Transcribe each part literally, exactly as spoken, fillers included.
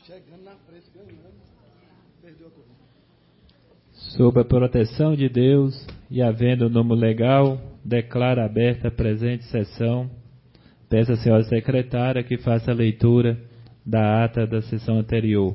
Chegando na frente, ganhando, perdeu a corrida. Sob a proteção de Deus e havendo nome legal, declara aberta a presente sessão. Peço à senhora secretária que faça a leitura da ata da sessão anterior.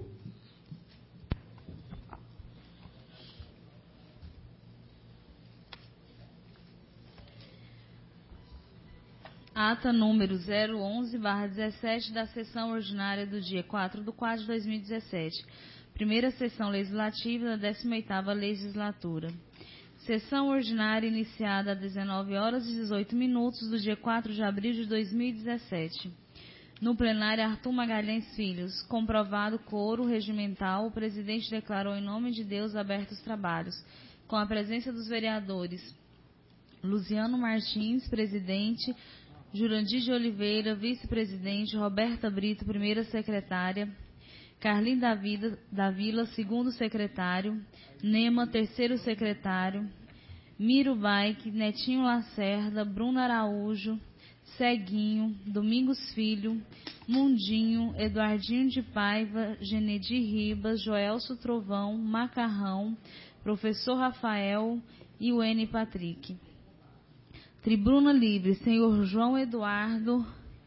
Ata número zero onze barra dezessete da sessão ordinária do dia quatro de quatro de dois mil e dezessete. Primeira sessão legislativa da décima oitava legislatura. Sessão ordinária iniciada às dezenove horas e dezoito minutos do dia quatro de abril de dois mil e dezessete. No plenário Arthur Magalhães Filhos, comprovado coro regimental, o presidente declarou em nome de Deus abertos os trabalhos, com a presença dos vereadores Luziano Martins, presidente, Jurandir de Oliveira, vice-presidente, Roberta Brito, primeira secretária, Carlinhos da, Vida, da Vila, segundo secretário, Nema, terceiro secretário, Miro Baik, Netinho Lacerda, Bruno Araújo, Ceguinho, Domingos Filho, Mundinho, Eduardinho de Paiva, Genedi Ribas, Joelso Trovão, Macarrão, Professor Rafael e o N. Patrick. Tribuna Livre, senhor João Eduardo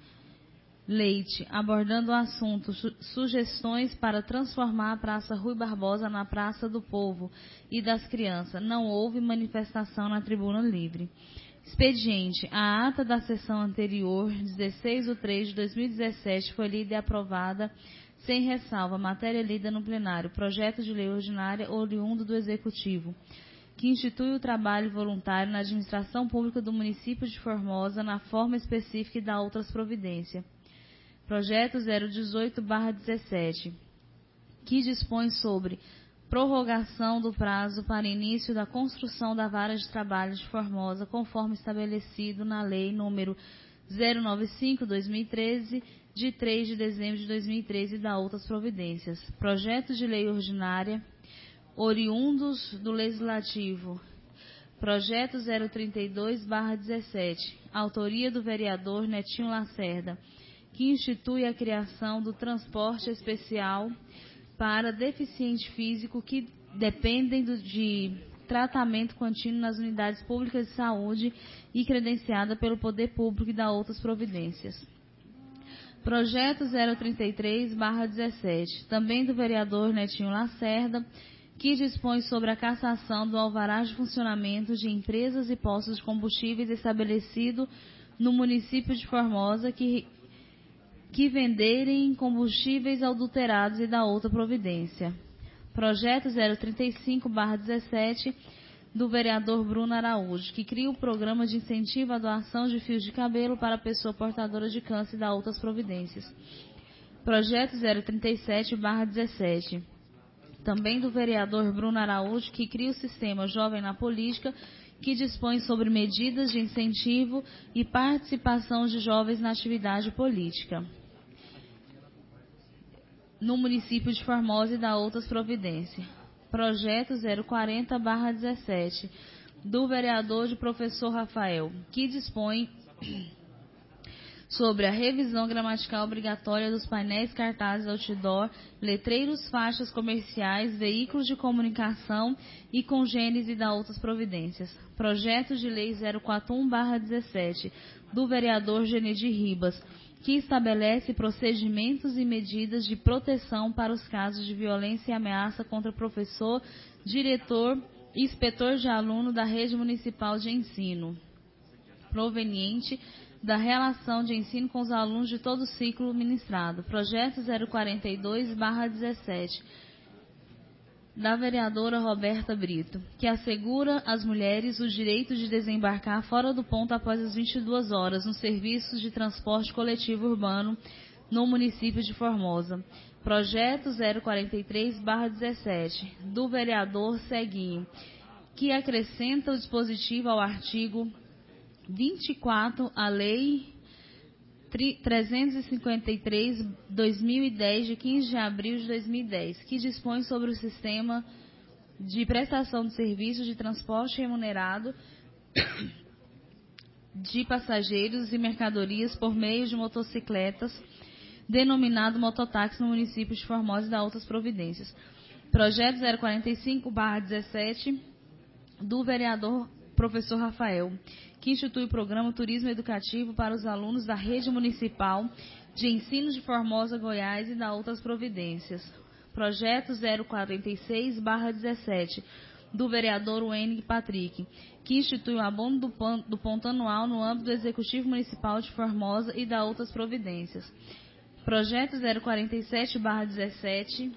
Leite, abordando o assunto su- sugestões para transformar a Praça Rui Barbosa na Praça do Povo e das Crianças. Não houve manifestação na Tribuna Livre. Expediente. A ata da sessão anterior, dezesseis de três de dois mil e dezessete, foi lida e aprovada sem ressalva. Matéria lida no plenário. Projeto de lei ordinária oriundo do Executivo, que institui o trabalho voluntário na administração pública do município de Formosa na forma específica e dá outras providências. Projeto zero dezoito barra dezessete, que dispõe sobre prorrogação do prazo para início da construção da vara de trabalho de Formosa, conforme estabelecido na Lei número zero noventa e cinco barra dois mil e treze, de três de dezembro de dois mil e treze, e dá outras providências. Projeto de lei ordinária oriundos do Legislativo. Projeto zero trinta e dois barra dezessete, autoria do vereador Netinho Lacerda, que institui a criação do transporte especial para deficiente físico que dependem do, de tratamento contínuo nas unidades públicas de saúde e credenciada pelo poder público e dá outras providências. Projeto zero trinta e três barra dezessete, também do vereador Netinho Lacerda, que dispõe sobre a cassação do alvará de funcionamento de empresas e postos de combustíveis estabelecido no município de Formosa que, que venderem combustíveis adulterados e da outra providência. Projeto zero trinta e cinco barra dezessete do vereador Bruno Araújo, que cria o programa de incentivo à doação de fios de cabelo para a pessoa portadora de câncer e da outras providências. Projeto zero trinta e sete barra dezessete, também do vereador Bruno Araújo, que cria o sistema Jovem na Política, que dispõe sobre medidas de incentivo e participação de jovens na atividade política no município de Formosa e dá outras providências. Projeto zero quarenta barra dezessete, do vereador de professor Rafael, que dispõe sobre a revisão gramatical obrigatória dos painéis, cartazes, outdoor, letreiros, faixas comerciais, veículos de comunicação e congêneres e da outras providências. Projeto de lei zero quarenta e um barra dezessete, do vereador Genedi Ribas, que estabelece procedimentos e medidas de proteção para os casos de violência e ameaça contra professor, diretor e inspetor de aluno da rede municipal de ensino, proveniente da relação de ensino com os alunos de todo o ciclo ministrado. Projeto zero quarenta e dois barra dezessete, da vereadora Roberta Brito, que assegura às mulheres o direito de desembarcar fora do ponto após as vinte e duas horas nos serviços de transporte coletivo urbano no município de Formosa. Projeto zero quarenta e três barra dezessete, do vereador Ceguinho, que acrescenta o dispositivo ao artigo vinte e quatro, a Lei trezentos e cinquenta e três barra dois mil e dez, de quinze de abril de dois mil e dez, que dispõe sobre o sistema de prestação de serviços de transporte remunerado de passageiros e mercadorias por meio de motocicletas denominado mototáxi no município de Formosa e da outras providências. Projeto zero quarenta e cinco barra dezessete do vereador professor Rafael, que institui o programa Turismo Educativo para os alunos da Rede Municipal de Ensino de Formosa, Goiás e da outras providências. Projeto zero quarenta e seis barra dezessete do vereador Wênig Patrick, que institui o abono do, pan, do ponto anual no âmbito do Executivo Municipal de Formosa e da outras providências. Projeto zero quarenta e sete barra dezessete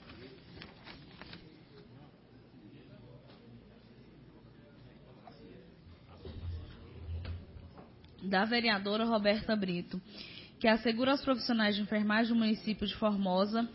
da vereadora Roberta Brito, que assegura aos profissionais de enfermagem do município de Formosa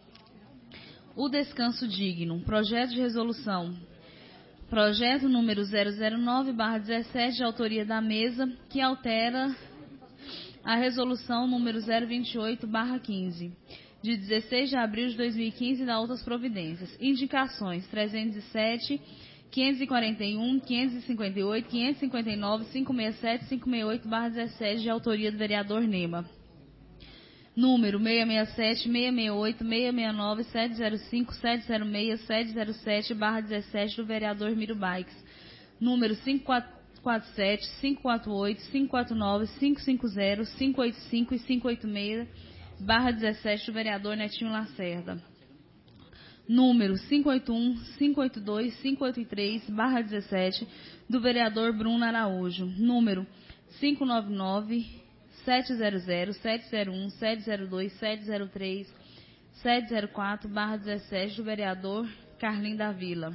o descanso digno. Projeto de resolução. Projeto número zero zero nove barra dezessete, de autoria da mesa, que altera a resolução número zero vinte e oito barra quinze, de dezesseis de abril de dois mil e quinze, e da outras providências. Indicações: trezentos e sete, quinhentos e quarenta e um, quinhentos e cinquenta e oito, quinhentos e cinquenta e nove, quinhentos e sessenta e sete, quinhentos e sessenta e oito barra dezessete, de autoria do vereador Nema. Número seiscentos e sessenta e sete, seiscentos e sessenta e oito, seiscentos e sessenta e nove, setecentos e cinco, setecentos e seis, setecentos e sete barra dezessete, do vereador Miro Baix. Número quinhentos e quarenta e sete, quinhentos e quarenta e oito, quinhentos e quarenta e nove, quinhentos e cinquenta, quinhentos e oitenta e cinco e quinhentos e oitenta e seis barra dezessete, do vereador Netinho Lacerda. Número quinhentos e oitenta e um, quinhentos e oitenta e dois, quinhentos e oitenta e três barra dezessete, do vereador Bruno Araújo. Número quinhentos e noventa e nove, setecentos, setecentos e um, setecentos e dois, setecentos e três, setecentos e quatro barra dezessete, do vereador Carlim da Vila.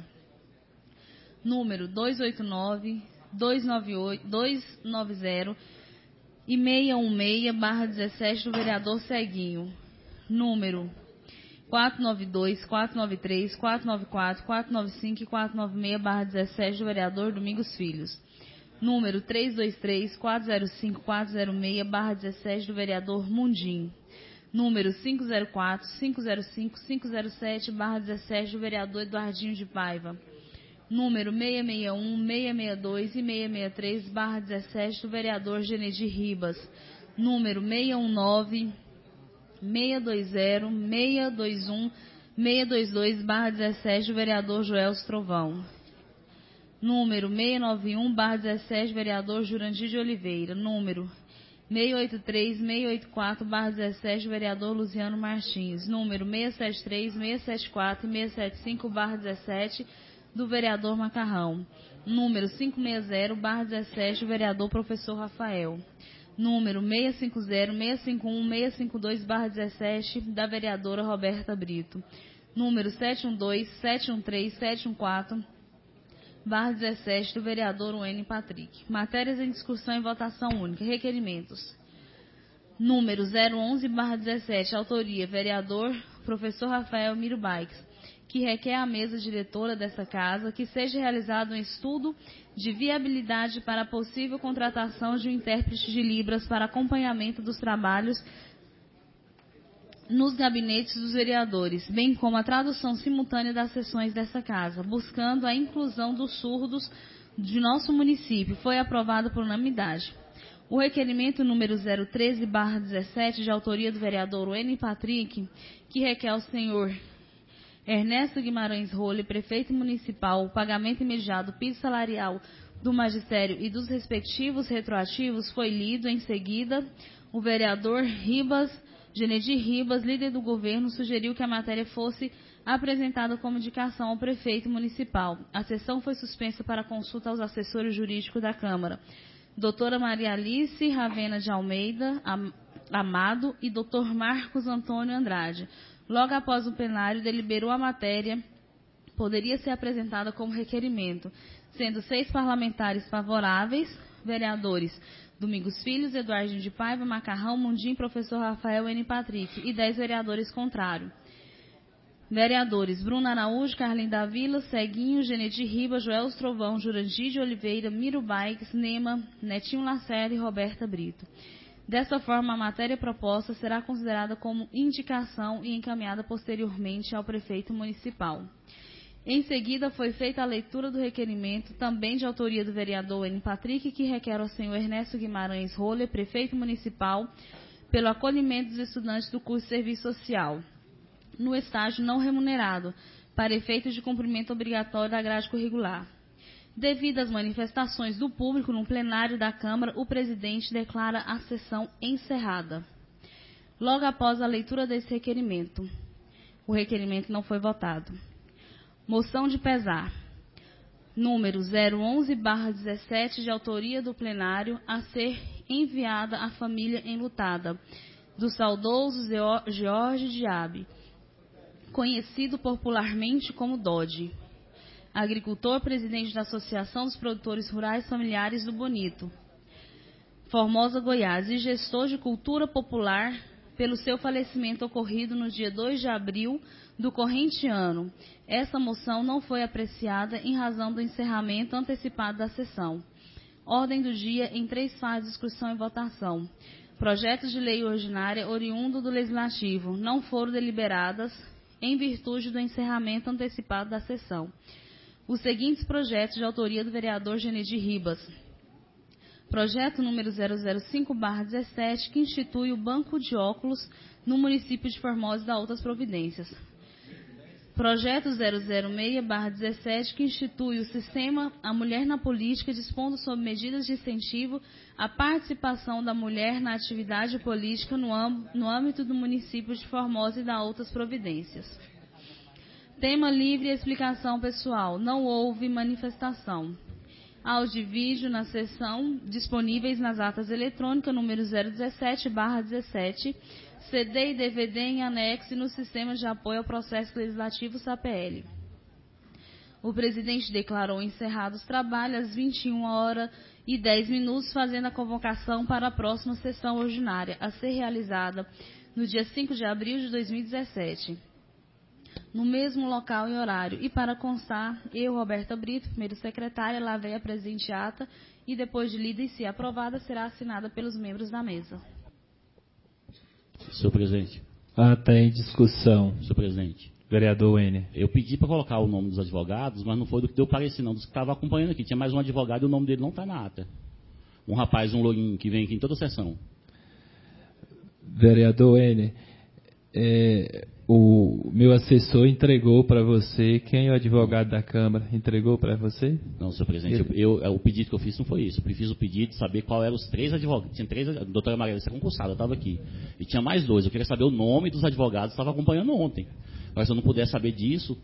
Número duzentos e oitenta e nove, duzentos e noventa e oito, duzentos e noventa e seiscentos e dezesseis barra dezessete, do vereador Ceguinho. Número quatrocentos e noventa e dois, quatrocentos e noventa e três, quatrocentos e noventa e quatro, quatrocentos e noventa e cinco e quatrocentos e noventa e seis barra dezessete, do vereador Domingos Filhos. Número trezentos e vinte e três, quatrocentos e cinco, quatrocentos e seis barra dezessete, do vereador Mundim. Número quinhentos e quatro, quinhentos e cinco, quinhentos e sete barra dezessete, do vereador Eduardinho de Paiva. Número seiscentos e sessenta e um, seiscentos e sessenta e dois e seiscentos e sessenta e três barra dezessete, do vereador Genedi Ribas. Número seiscentos e dezenove, seiscentos e vinte, seiscentos e vinte e um, seiscentos e vinte e dois barra dezessete, do vereador Joelso Trovão. Número seiscentos e noventa e um barra dezessete, vereador Jurandir de Oliveira. Número seiscentos e oitenta e três, seiscentos e oitenta e quatro barra dezessete, vereador Luciano Martins. Número seiscentos e setenta e três, seiscentos e setenta e quatro e seiscentos e setenta e cinco barra dezessete, do vereador Macarrão. Número quinhentos e sessenta barra dezessete, do vereador professor Rafael. Número seiscentos e cinquenta, seiscentos e cinquenta e um, seiscentos e cinquenta e dois barra dezessete, da vereadora Roberta Brito. Número setecentos e doze, setecentos e treze, setecentos e quatorze barra dezessete, do vereador Wênig Patrick. Matérias em discussão e votação única. Requerimentos. Número zero onze barra dezessete, autoria vereador professor Rafael Miro Baix, que requer à mesa diretora dessa casa que seja realizado um estudo de viabilidade para a possível contratação de um intérprete de Libras para acompanhamento dos trabalhos nos gabinetes dos vereadores, bem como a tradução simultânea das sessões dessa casa, buscando a inclusão dos surdos de nosso município. Foi aprovado por unanimidade. O requerimento número zero treze barra dezessete, de autoria do vereador Wênig Patrick, que requer ao senhor Ernesto Guimarães Role, prefeito municipal, o pagamento imediato do piso salarial do magistério e dos respectivos retroativos, foi lido. Em seguida, o vereador Ribas, Genedi Ribas, líder do governo, sugeriu que a matéria fosse apresentada como indicação ao prefeito municipal. A sessão foi suspensa para consulta aos assessores jurídicos da Câmara, doutora Maria Alice Ravena de Almeida Amado e doutor Marcos Antônio Andrade. Logo após o plenário, deliberou a matéria, poderia ser apresentada como requerimento, sendo seis parlamentares favoráveis, vereadores Domingos Filhos, Eduardinho de Paiva, Macarrão, Mundim, professor Rafael Wênig Patrick, e dez vereadores contrários. Vereadores Bruno Araújo, Carlim da Vila, Ceguinho, Genedi Ribas, Joelso Trovão, Jurandir de Oliveira, Miro Baix, Nema, Netinho Lacerda e Roberta Brito. Dessa forma, a matéria proposta será considerada como indicação e encaminhada posteriormente ao prefeito municipal. Em seguida, foi feita a leitura do requerimento, também de autoria do vereador Wênig Patrick, que requer ao senhor Ernesto Guimarães Role, prefeito municipal, pelo acolhimento dos estudantes do curso de Serviço Social, no estágio não remunerado, para efeitos de cumprimento obrigatório da grade curricular. Devido às manifestações do público no plenário da Câmara, o presidente declara a sessão encerrada. Logo após a leitura desse requerimento, o requerimento não foi votado. Moção de pesar. Número zero onze barra dezessete, de autoria do plenário, a ser enviada à família enlutada do saudoso George Diaby, conhecido popularmente como Dodge, agricultor, presidente da Associação dos Produtores Rurais Familiares do Bonito, Formosa, Goiás, e gestor de cultura popular, pelo seu falecimento ocorrido no dia dois de abril do corrente ano. Essa moção não foi apreciada em razão do encerramento antecipado da sessão. Ordem do dia em três fases de discussão e votação. Projetos de lei ordinária oriundo do Legislativo não foram deliberadas em virtude do encerramento antecipado da sessão. Os seguintes projetos de autoria do vereador Genedi Ribas. Projeto número zero zero cinco barra dezessete, que institui o Banco de Óculos no município de Formosa e dá outras providências. Projeto zero zero seis barra dezessete, que institui o sistema A Mulher na Política, dispondo sobre medidas de incentivo à participação da mulher na atividade política no, no âmbito do município de Formosa e dá outras providências. Tema livre e explicação pessoal. Não houve manifestação. Áudio e vídeo na sessão disponíveis nas atas eletrônicas número zero dezessete barra dezessete, C D e D V D em anexo e no sistema de apoio ao processo legislativo S A P L. O presidente declarou encerrados os trabalhos às vinte e uma horas e dez minutos, fazendo a convocação para a próxima sessão ordinária, a ser realizada no dia cinco de abril de dois mil e dezessete. No mesmo local e horário. E para constar, eu, Roberta Brito, primeiro secretária, lavei a presente ata e, depois de lida e se aprovada, será assinada pelos membros da mesa. Senhor presidente. Ata em discussão. Senhor presidente. Vereador Wêner. Eu pedi para colocar o nome dos advogados, mas não foi do que deu parecer, não, dos que estavam acompanhando aqui. Tinha mais um advogado e o nome dele não está na ata. Um rapaz, um lourinho, que vem aqui em toda a sessão. Vereador Wêner, é, o meu assessor entregou para você, quem é o advogado da Câmara? Entregou para você? Não, senhor presidente, eu, eu, o pedido que eu fiz não foi isso. Eu fiz o pedido de saber qual eram os três advogados. Tinha três, a doutora Maria Alice é concursada, estava aqui. E tinha mais dois. Eu queria saber o nome dos advogados que estavam acompanhando ontem. Mas se eu não puder saber disso,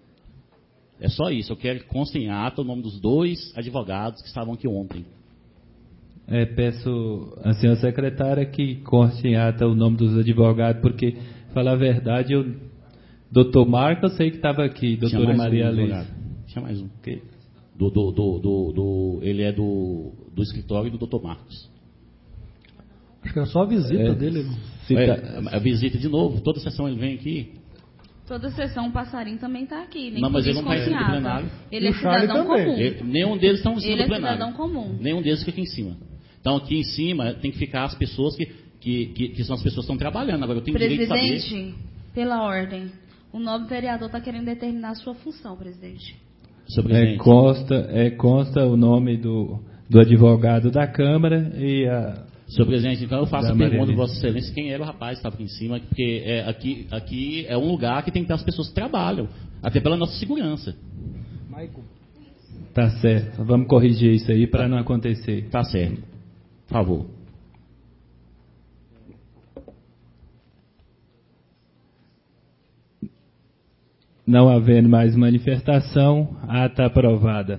é só isso. Eu quero que conste em ata o nome dos dois advogados que estavam aqui ontem. É, peço à senhora secretária que conste em ata o nome dos advogados, porque, falar a verdade, eu, doutor Marco, eu sei que estava aqui, doutora Maria Alice. Tinha mais um. Okay. Do, do, do, do, do, ele é do, do escritório do doutor Marcos. Acho que era só a visita é, dele. É, a visita de novo, toda sessão ele vem aqui. Toda sessão o Passarinho também está aqui. Nem não, mas ele não está em cima do plenário. Ele é cidadão comum. Ele, nenhum deles estão em cima ele do plenário. Ele é cidadão comum. Nenhum deles fica aqui em cima. Então aqui em cima tem que ficar as pessoas que, que, que, que são as pessoas que estão trabalhando. Agora eu tenho presidente, direito de saber... pela ordem, o nobre vereador está querendo determinar a sua função, presidente. Senhor presidente. É, consta, é, consta o nome do, do advogado da Câmara e a... Senhor presidente, então eu faço a pergunta, Vossa Excelência, quem era o rapaz que estava aqui em cima, porque é, aqui, aqui é um lugar que tem que ter as pessoas que trabalham, até pela nossa segurança. Michael. Tá certo, vamos corrigir isso aí para não acontecer. Tá certo, por favor. Não havendo mais manifestação, a ata aprovada.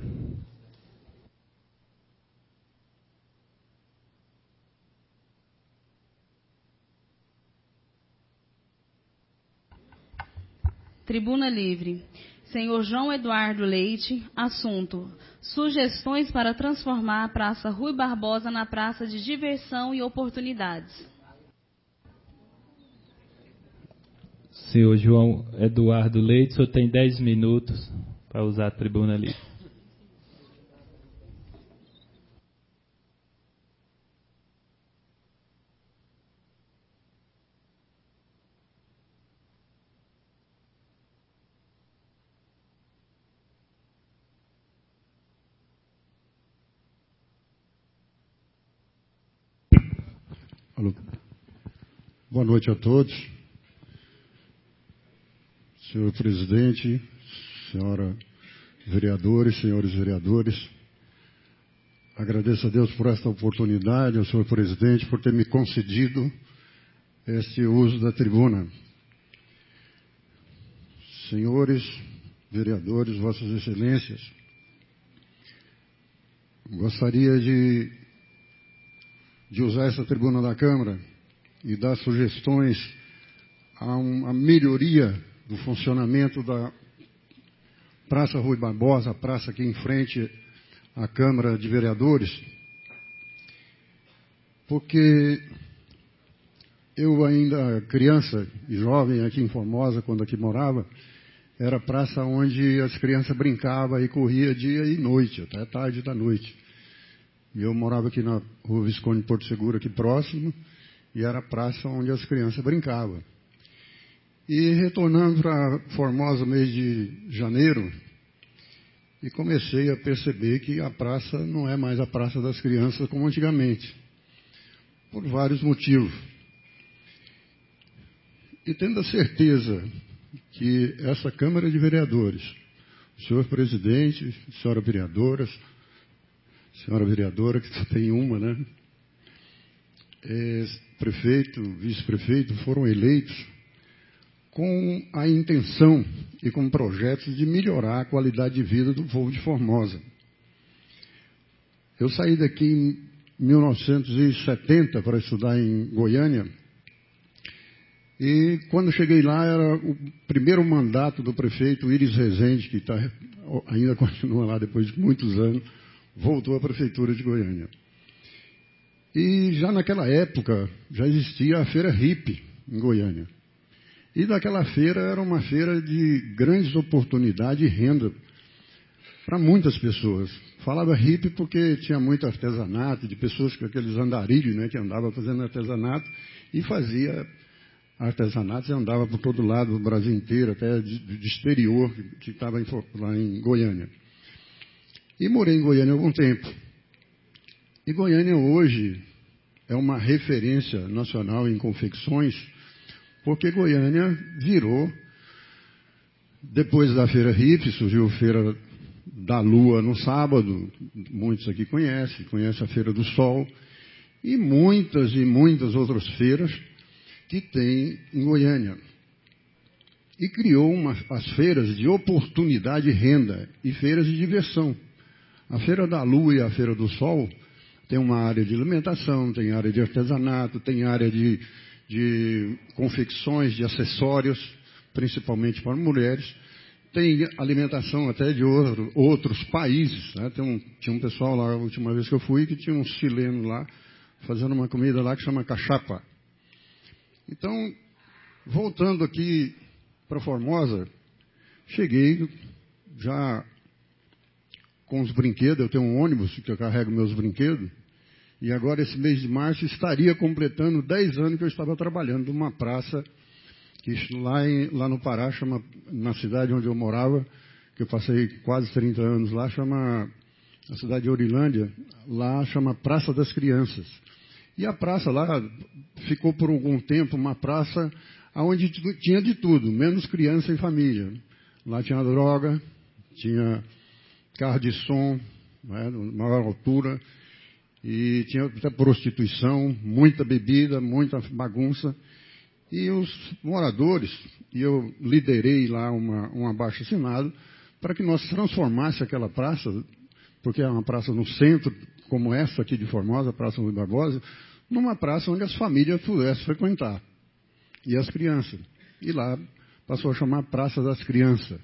Tribuna Livre. Senhor João Eduardo Leite, assunto: sugestões para transformar a Praça Rui Barbosa na praça de diversão e oportunidades. Senhor João Eduardo Leite, o senhor tem dez minutos para usar a tribuna livre. Alô. Boa noite a todos. Senhor presidente, senhora vereadores, senhores vereadores, agradeço a Deus por esta oportunidade, ao senhor presidente, por ter me concedido este uso da tribuna. Senhores vereadores, vossas excelências, gostaria de, de usar essa tribuna da Câmara e dar sugestões a uma melhoria do funcionamento da Praça Rui Barbosa, a praça aqui em frente à Câmara de Vereadores, porque eu ainda criança e jovem aqui em Formosa, quando aqui morava, era a praça onde as crianças brincavam e corriam dia e noite, até tarde da noite. E eu morava aqui na Rua Visconde Porto Seguro, aqui próximo, e era a praça onde as crianças brincavam. E retornando para Formosa, mês de janeiro, e comecei a perceber que a praça não é mais a praça das crianças como antigamente, por vários motivos. E tendo a certeza que essa Câmara de Vereadores, o senhor presidente, senhora vereadora, senhora vereadora, que só tem uma, né? É, prefeito, vice-prefeito foram eleitos com a intenção e com projetos de melhorar a qualidade de vida do povo de Formosa. Eu saí daqui em mil novecentos e setenta para estudar em Goiânia, e quando cheguei lá era o primeiro mandato do prefeito Iris Rezende, que tá, ainda continua lá depois de muitos anos, voltou à prefeitura de Goiânia. E já naquela época já existia a feira hippie em Goiânia. E daquela feira era uma feira de grandes oportunidades e renda para muitas pessoas. Falava hippie porque tinha muito artesanato, de pessoas com aqueles andarilhos, né, que andavam fazendo artesanato e fazia artesanatos e andava por todo lado, do Brasil inteiro, até de, de exterior, que estava lá em Goiânia. E morei em Goiânia há algum tempo. E Goiânia hoje é uma referência nacional em confecções, porque Goiânia virou, depois da Feira hippie, surgiu a Feira da Lua no sábado, muitos aqui conhecem, conhecem a Feira do Sol, e muitas e muitas outras feiras que tem em Goiânia. E criou uma, as feiras de oportunidade e renda e feiras de diversão. A Feira da Lua e a Feira do Sol tem uma área de alimentação, tem área de artesanato, tem área de, de confecções, de acessórios, principalmente para mulheres. Tem alimentação até de outro, outros países. Né? Tem um, tinha um pessoal lá, a última vez que eu fui, que tinha um chileno lá, fazendo uma comida lá que chama cachapa. Então, voltando aqui para Formosa, cheguei já com os brinquedos. Eu tenho um ônibus que eu carrego meus brinquedos, e agora esse mês de março estaria completando dez anos que eu estava trabalhando numa praça que lá, em, lá no Pará, chama, na cidade onde eu morava, que eu passei quase trinta anos lá, chama, a cidade de Orilândia, lá chama Praça das Crianças. E a praça lá ficou por algum tempo uma praça onde tinha de tudo, menos criança e família. Lá tinha droga, tinha carro de som, né, maior altura, e tinha até prostituição, muita bebida, muita bagunça. E os moradores, e eu liderei lá uma, um abaixo-assinado para que nós transformássemos aquela praça, porque é uma praça no centro, como essa aqui de Formosa, a Praça Rui Barbosa, numa praça onde as famílias pudessem frequentar, e as crianças. E lá passou a chamar Praça das Crianças.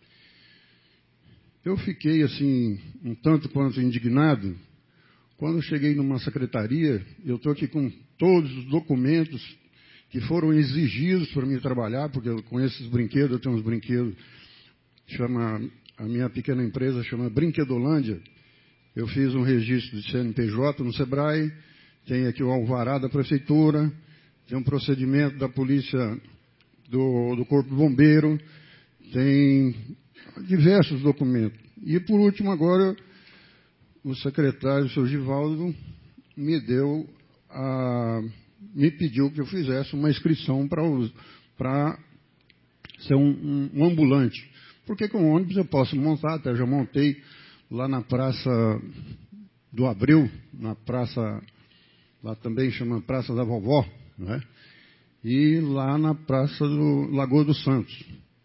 Eu fiquei, assim, um tanto quanto indignado, quando cheguei numa secretaria. Eu estou aqui com todos os documentos que foram exigidos para mim trabalhar, porque eu, com esses brinquedos, eu tenho uns brinquedos, chama, a minha pequena empresa chama Brinquedolândia. Eu fiz um registro de C N P J no Sebrae, tem aqui o alvará da prefeitura, tem um procedimento da polícia, do, do Corpo de Bombeiro, tem diversos documentos. E, por último, agora, o secretário, o senhor Givaldo, me deu a me pediu que eu fizesse uma inscrição para ser um, um, um ambulante. Porque com ônibus eu posso montar, até já montei lá na Praça do Abreu, na praça, lá também chama Praça da Vovó, né? E lá na Praça do Lagoa dos Santos.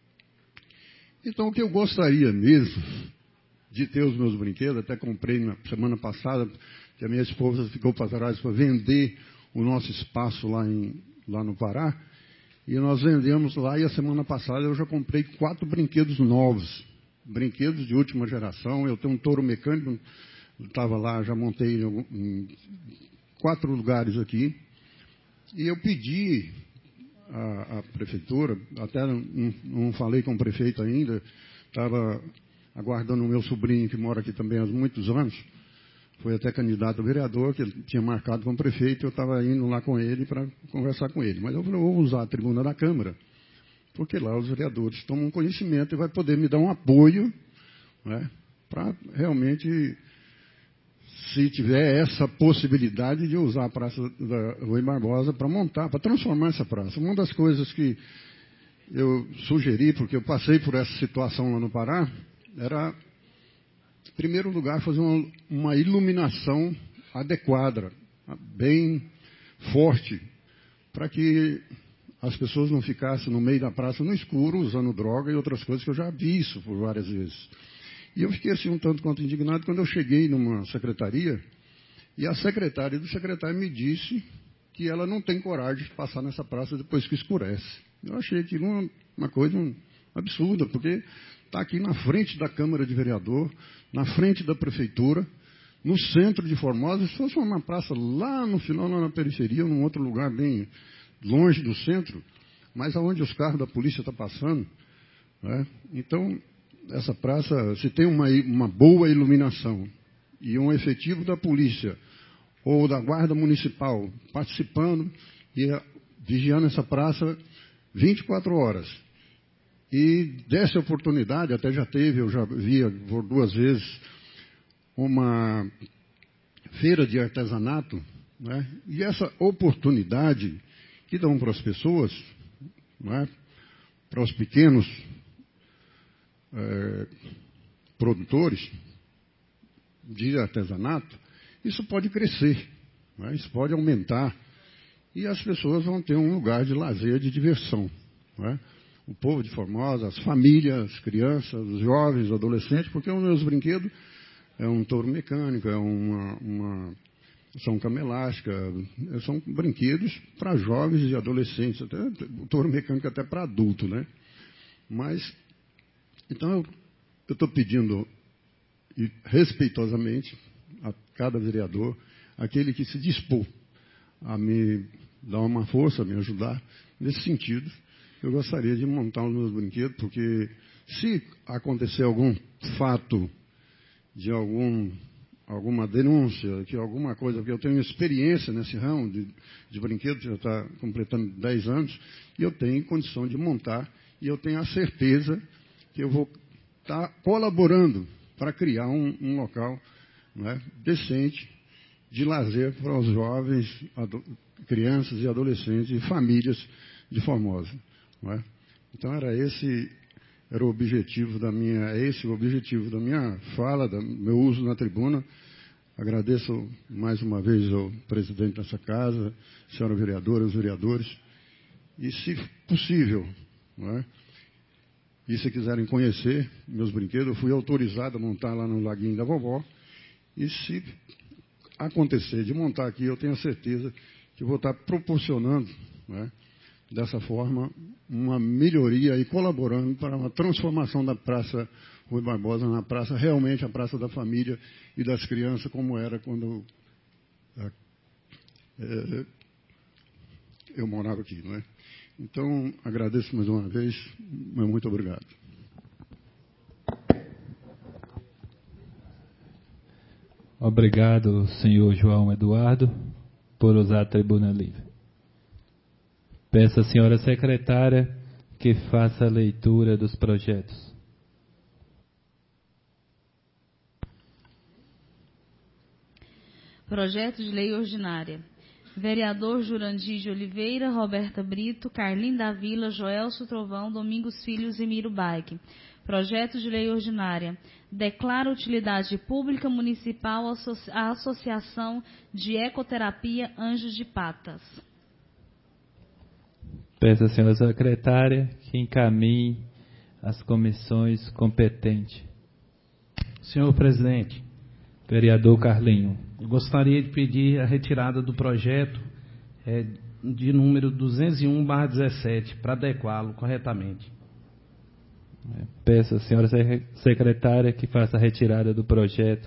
Então, o que eu gostaria mesmo de ter os meus brinquedos, até comprei na semana passada, que a minha esposa ficou para trás para vender o nosso espaço lá, em, lá no Pará, e nós vendemos lá, e a semana passada eu já comprei quatro brinquedos novos, brinquedos de última geração. Eu tenho um touro mecânico, estava lá, já montei em, em quatro lugares aqui, e eu pedi à, à prefeitura, até não, não falei com o prefeito ainda, estava aguardando o meu sobrinho, que mora aqui também há muitos anos, foi até candidato a vereador, que ele tinha marcado com o prefeito, eu estava indo lá com ele para conversar com ele. Mas eu falei, eu vou usar a tribuna da Câmara, porque lá os vereadores tomam conhecimento e vai poder me dar um apoio, né, para realmente, se tiver essa possibilidade de usar a Praça da Rui Barbosa para montar, para transformar essa praça. Uma das coisas que eu sugeri, porque eu passei por essa situação lá no Pará, era, em primeiro lugar, fazer uma, uma iluminação adequada, bem forte, para que as pessoas não ficassem no meio da praça no escuro, usando droga e outras coisas, que eu já vi isso por várias vezes. E eu fiquei assim um tanto quanto indignado quando eu cheguei numa secretaria, e a secretária do secretário me disse que ela não tem coragem de passar nessa praça depois que escurece. Eu achei aquilo uma, uma coisa um, absurda, porque está aqui na frente da Câmara de Vereador, na frente da Prefeitura, no centro de Formosa. Se fosse uma praça lá no final, lá na periferia, num outro lugar bem longe do centro, mas aonde os carros da polícia estão passando, né? Então, essa praça, se tem uma, uma boa iluminação e um efetivo da polícia ou da Guarda Municipal participando e vigiando essa praça vinte e quatro horas, e dessa oportunidade, até já teve, eu já vi por duas vezes, uma feira de artesanato, né? E essa oportunidade que dão para as pessoas, né? Para os pequenos é, produtores de artesanato, isso pode crescer, né? Isso pode aumentar, e as pessoas vão ter um lugar de lazer, de diversão, né? O povo de Formosa, as famílias, as crianças, os jovens, os adolescentes, porque os meus brinquedos é um touro mecânico, é uma, uma são cama elástica, são brinquedos para jovens e adolescentes, até o touro mecânico até para adulto, né? Mas, então, eu estou pedindo, e respeitosamente, a cada vereador, aquele que se dispor a me dar uma força, a me ajudar nesse sentido. Eu gostaria de montar os meus brinquedos, porque se acontecer algum fato de algum, alguma denúncia, que alguma coisa, porque eu tenho experiência nesse ramo de, de brinquedos, já está completando dez anos, e eu tenho condição de montar, e eu tenho a certeza que eu vou estar colaborando para criar um, um local, né, decente, de lazer para os jovens, crianças e adolescentes e famílias de Formosa. Não é? Então era esse era o objetivo da minha esse o objetivo da minha fala, do meu uso na tribuna. Agradeço mais uma vez ao presidente dessa casa, senhora vereadora, os vereadores, e se possível, não é? E se quiserem conhecer meus brinquedos, eu fui autorizado a montar lá no Laguinho da Vovó, e se acontecer de montar aqui, eu tenho a certeza que vou estar proporcionando, não é, dessa forma, uma melhoria e colaborando para uma transformação da Praça Rui Barbosa na praça, realmente a Praça da Família e das Crianças, como era quando é, é, eu morava aqui, não é? Então, agradeço mais uma vez, mas muito obrigado. Obrigado, senhor João Eduardo, por usar a tribuna livre. Peço à senhora secretária que faça a leitura dos projetos. Projeto de Lei Ordinária. Vereador Jurandir de Oliveira, Roberta Brito, Carlim da Vila, Joelso Trovão, Domingos Filhos e Miro Baik. Projeto de lei ordinária. Declara utilidade pública municipal a Associação de Ecoterapia Anjos de Patas. Peço à senhora secretária que encaminhe as comissões competentes. Senhor presidente, vereador Carlinho. Gostaria de pedir a retirada do projeto é, de número duzentos e um barra dezessete para adequá-lo corretamente. Peço à senhora secretária que faça a retirada do projeto.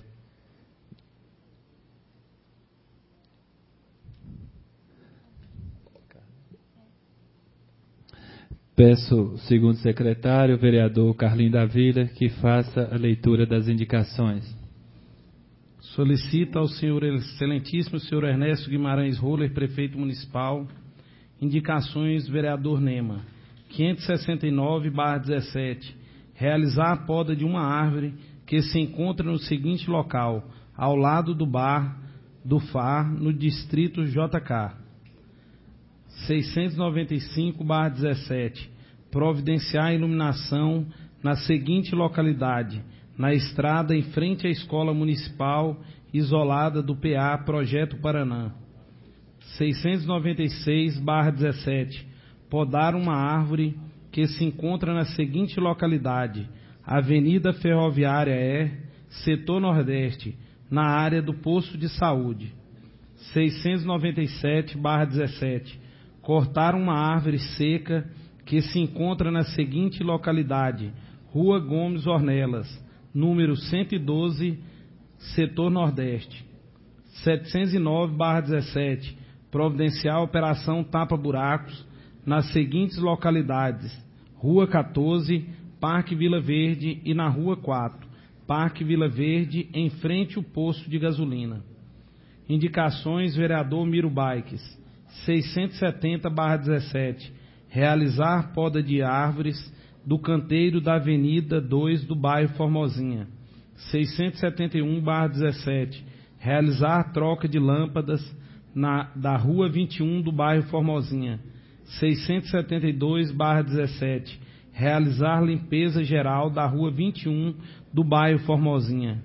Peço, segundo secretário, o vereador Carlinho da Vila, que faça a leitura das indicações. Solicito ao senhor excelentíssimo senhor Ernesto Guimarães Roller, prefeito municipal, indicações vereador Nema. quinhentos e sessenta e nove barra dezessete. Realizar a poda de uma árvore que se encontra no seguinte local, ao lado do bar do F A R, no distrito J K. seiscentos e noventa e cinco barra dezessete. Providenciar a iluminação na seguinte localidade, na estrada em frente à Escola Municipal Isolada do P A Projeto Paraná. seiscentos e noventa e seis barra dezessete. Podar uma árvore que se encontra na seguinte localidade, Avenida Ferroviária E, Setor Nordeste, na área do Posto de Saúde. seiscentos e noventa e sete barra dezessete. Cortar uma árvore seca que se encontra na seguinte localidade, Rua Gomes Ornelas, número cento e doze, Setor Nordeste. setecentos e nove barra dezessete. Providenciar a operação Tapa Buracos nas seguintes localidades, Rua quatorze, Parque Vila Verde e na Rua quatro, Parque Vila Verde, em frente ao posto de gasolina. Indicações, vereador Miro Baikes. seiscentos e setenta barra dezessete. Realizar poda de árvores do canteiro da Avenida dois do bairro Formosinha. seiscentos e setenta e um barra dezessete. Realizar troca de lâmpadas na, da Rua vinte e um do bairro Formosinha. seiscentos e setenta e dois barra dezessete. Realizar limpeza geral da Rua vinte e um do bairro Formosinha.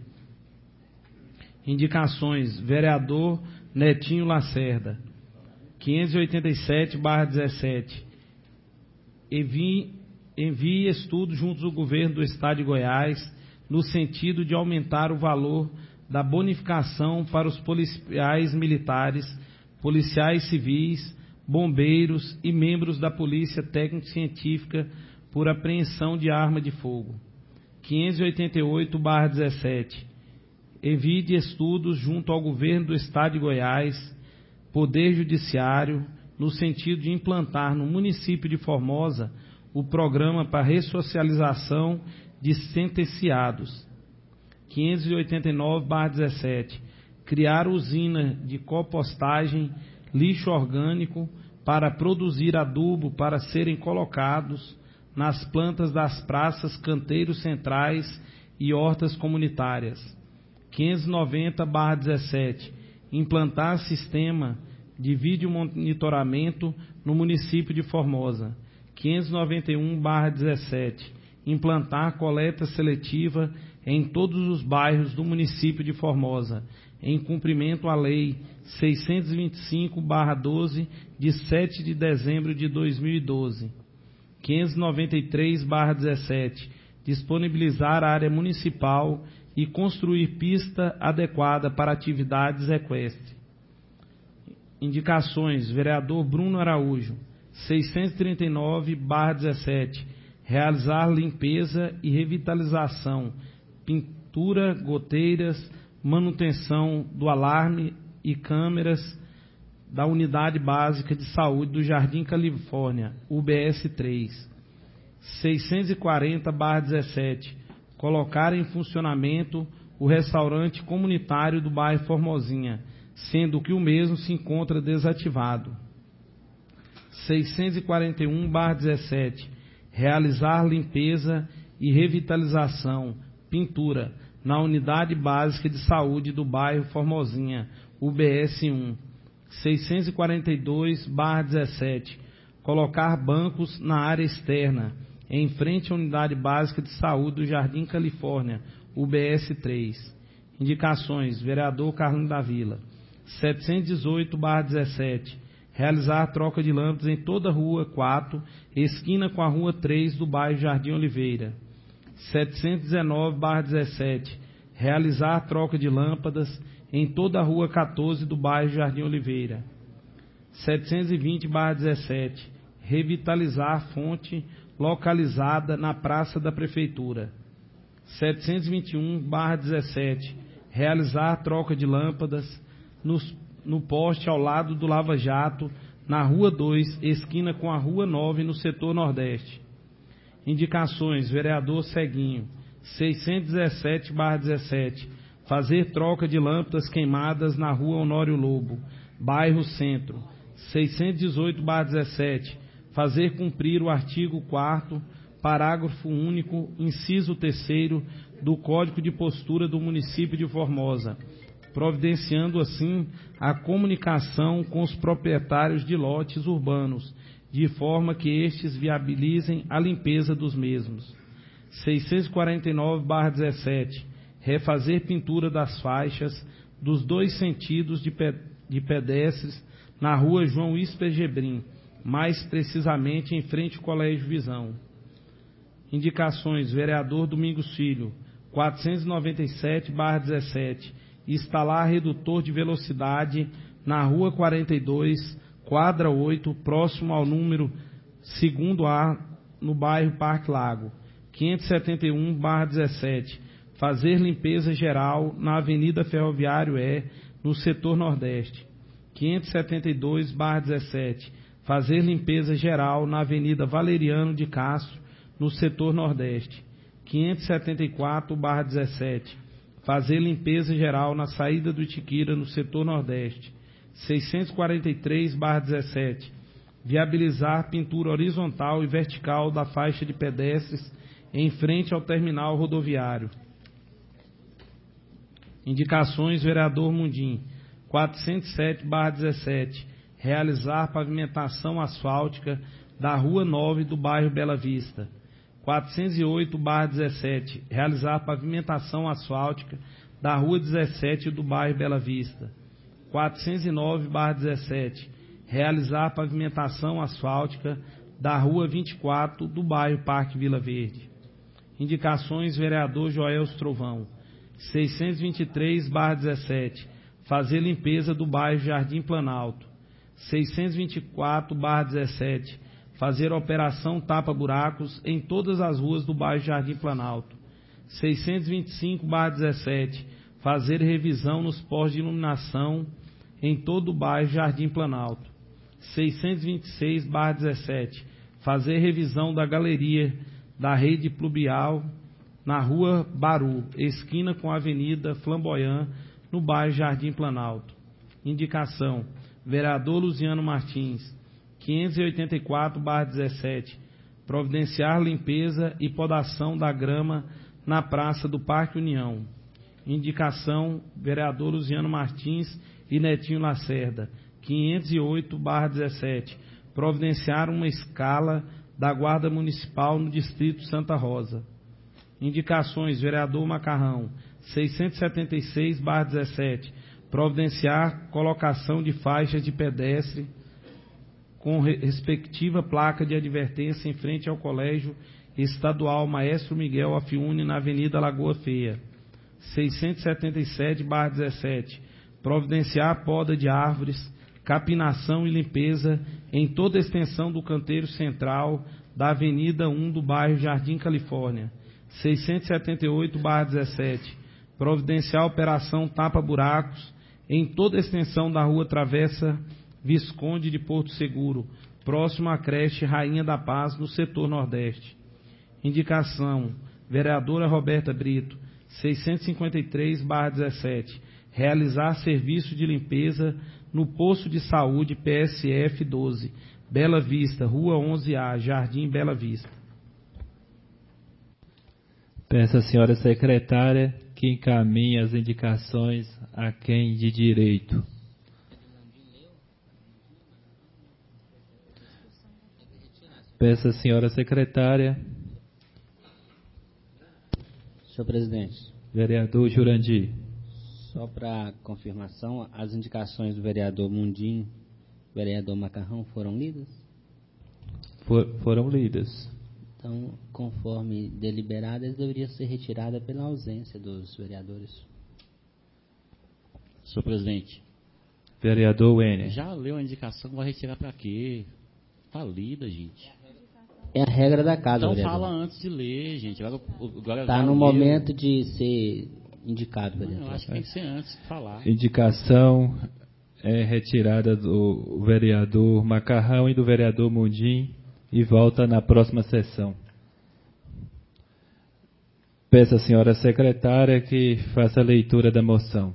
Indicações, vereador Netinho Lacerda. quinhentos e oitenta e sete barra dezessete. Envie, envie estudo junto ao governo do Estado de Goiás no sentido de aumentar o valor da bonificação para os policiais militares, policiais civis, bombeiros e membros da Polícia Técnico-Científica por apreensão de arma de fogo. quinhentos e oitenta e oito barra dezessete. Envie de estudos junto ao governo do Estado de Goiás, Poder Judiciário, no sentido de implantar no município de Formosa o programa para ressocialização de sentenciados. quinhentos e oitenta e nove barra dezessete. Criar usina de compostagem, lixo orgânico para produzir adubo para serem colocados nas plantas das praças, canteiros centrais e hortas comunitárias. quinhentos e noventa barra dezessete. Implantar sistema de vídeo monitoramento no município de Formosa. quinhentos e noventa e um barra dezessete. Implantar coleta seletiva em todos os bairros do município de Formosa, em cumprimento à Lei seiscentos e vinte e cinco barra doze, de sete de dezembro de dois mil e doze. quinhentos e noventa e três barra dezessete. Disponibilizar a área municipal e construir pista adequada para atividades equestres. Indicações, vereador Bruno Araújo. seiscentos e trinta e nove barra dezessete. Realizar limpeza e revitalização, pintura, goteiras, manutenção do alarme e câmeras da Unidade Básica de Saúde do Jardim Califórnia, U B S três. seiscentos e quarenta barra dezessete. Colocar em funcionamento o restaurante comunitário do bairro Formosinha, sendo que o mesmo se encontra desativado. seiscentos e quarenta e um barra dezessete. Realizar limpeza e revitalização, pintura, na Unidade Básica de Saúde do bairro Formosinha, U B S um. seiscentos e quarenta e dois barra dezessete, colocar bancos na área externa, em frente à Unidade Básica de Saúde do Jardim Califórnia, U B S três. Indicações, vereador Carlinho da Vila. setecentos e dezoito barra dezessete, realizar troca de lâmpadas em toda a Rua quatro, esquina com a Rua três do bairro Jardim Oliveira. setecentos e dezenove barra dezessete, realizar troca de lâmpadas em toda a Rua quatorze do bairro Jardim Oliveira. setecentos e vinte barra dezessete, revitalizar fonte localizada na Praça da Prefeitura. setecentos e vinte e um barra dezessete, realizar troca de lâmpadas nos, no poste ao lado do Lava Jato, na Rua dois, esquina com a Rua nove, no setor Nordeste. Indicações, vereador Ceguinho. seiscentos e dezessete barra dezessete, fazer troca de lâmpadas queimadas na Rua Honório Lobo, bairro Centro. seiscentos e dezoito barra dezessete, fazer cumprir o artigo quarto, parágrafo único, inciso terceiro do Código de Postura do município de Formosa, providenciando assim a comunicação com os proprietários de lotes urbanos, de forma que estes viabilizem a limpeza dos mesmos. seiscentos e quarenta e nove barra dezessete, refazer pintura das faixas dos dois sentidos de, pe de pedestres na Rua João Isper Gebrim, mais precisamente em frente ao Colégio Visão. Indicações, vereador Domingos Filho. quatrocentos e noventa e sete barra dezessete, instalar redutor de velocidade na Rua quarenta e dois, quadra oito, próximo ao número segundo A, no bairro Parque Lago. quinhentos e setenta e um barra dezessete, fazer limpeza geral na Avenida Ferroviário E, no setor Nordeste. quinhentos e setenta e dois barra dezessete, fazer limpeza geral na Avenida Valeriano de Castro, no setor Nordeste. quinhentos e setenta e quatro barra dezessete, fazer limpeza geral na saída do Itiquira, no setor Nordeste. seiscentos e quarenta e três barra dezessete, viabilizar pintura horizontal e vertical da faixa de pedestres em frente ao terminal rodoviário. Indicações, vereador Mundim. quatrocentos e sete barra dezessete, realizar pavimentação asfáltica da Rua nove do bairro Bela Vista. quatrocentos e oito barra dezessete, realizar pavimentação asfáltica da Rua dezessete do bairro Bela Vista. quatrocentos e nove barra dezessete, realizar pavimentação asfáltica da Rua vinte e quatro do bairro Parque Vila Verde. Indicações, vereador Joelso Trovão. seiscentos e vinte e três barra dezessete, fazer limpeza do bairro Jardim Planalto. seiscentos e vinte e quatro barra dezessete, fazer operação tapa-buracos em todas as ruas do bairro Jardim Planalto. seiscentos e vinte e cinco barra dezessete, fazer revisão nos postos de iluminação em todo o bairro Jardim Planalto. seiscentos e vinte e seis barra dezessete, fazer revisão da galeria da rede pluvial na Rua Baru, esquina com a Avenida Flamboyant, no bairro Jardim Planalto. Indicação, vereador Luziano Martins. quinhentos e oitenta e quatro barra dezessete, providenciar limpeza e podação da grama na praça do Parque União. Indicação, vereador Luziano Martins e Netinho Lacerda. quinhentos e oito barra dezessete, providenciar uma escala da Guarda Municipal no Distrito Santa Rosa. Indicações, vereador Macarrão. seiscentos e setenta e seis barra dezessete, providenciar colocação de faixas de pedestre com respectiva placa de advertência em frente ao Colégio Estadual Maestro Miguel Afiune, na Avenida Lagoa Feia. seiscentos e setenta e sete barra dezessete, providenciar poda de árvores, capinação e limpeza em toda a extensão do canteiro central da Avenida um do bairro Jardim Califórnia. seiscentos e setenta e oito barra dezessete, providenciar operação tapa-buracos em toda a extensão da Rua Travessa Visconde de Porto Seguro, próximo à creche Rainha da Paz, no setor Nordeste. Indicação, vereadora Roberta Brito. seiscentos e cinquenta e três barra dezessete, realizar serviço de limpeza no posto de saúde P S F doze, Bela Vista, Rua onze A, Jardim Bela Vista. Peço à senhora secretária que encaminhe as indicações a quem de direito. Peço à senhora secretária. Senhor presidente. Vereador Jurandir. Só para confirmação, as indicações do vereador Mundim, vereador Macarrão, foram lidas? For, foram lidas. Então, conforme deliberadas, deveria ser retirada pela ausência dos vereadores. Senhor presidente. Vereador Wêner. Já leu a indicação, vai retirar para quê? Está lida, gente. É a regra da casa, então vereador. Fala antes de ler, gente. Agora, agora Está no leu. momento de ser indicado, vereador. Não, eu acho que tem que ser antes de falar. Indicação é retirada do vereador Macarrão e do vereador Mundim e volta na próxima sessão. Peço à senhora secretária que faça a leitura da moção.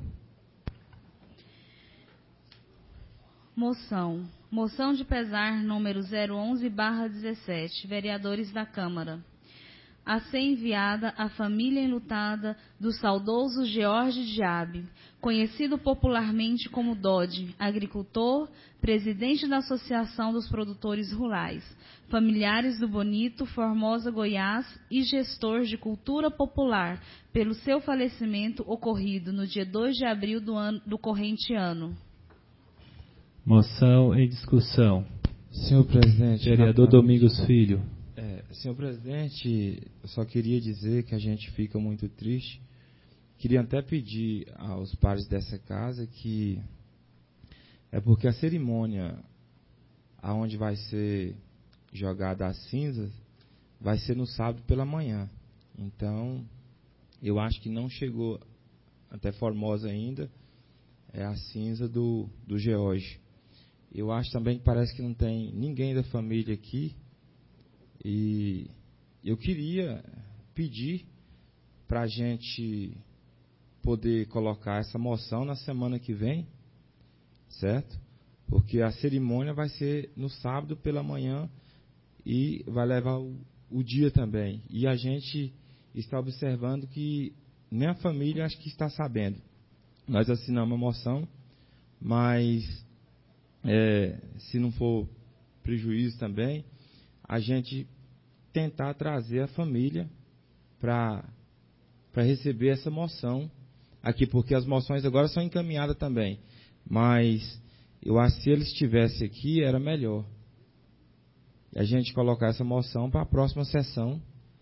Moção. Moção de pesar número zero onze barra dezessete. Vereadores da Câmara. A ser enviada à família enlutada do saudoso George Diaby, conhecido popularmente como Dodge, agricultor, presidente da Associação dos Produtores Rurais, familiares do Bonito, Formosa, Goiás e gestor de cultura popular, pelo seu falecimento ocorrido no dia dois de abril do, ano, do corrente ano. Moção em discussão. Senhor presidente. Vereador Domingos Filho. É, senhor presidente, eu só queria dizer que a gente fica muito triste. Queria até pedir aos pares dessa casa que é porque a cerimônia aonde vai ser jogada as cinzas vai ser no sábado pela manhã. Então, eu acho que não chegou até Formosa ainda é a cinza do, do George. Eu acho também que parece que não tem ninguém da família aqui. E eu queria pedir para a gente poder colocar essa moção na semana que vem, certo? Porque a cerimônia vai ser no sábado pela manhã e vai levar o, o dia também. E a gente está observando que nem a família acho que está sabendo. Nós assinamos a moção, mas é, se não for prejuízo também, a gente tentar trazer a família para para receber essa moção aqui, porque as moções agora são encaminhadas também. Mas eu acho que se eles estivessem aqui, era melhor. E a gente colocar essa moção para a próxima sessão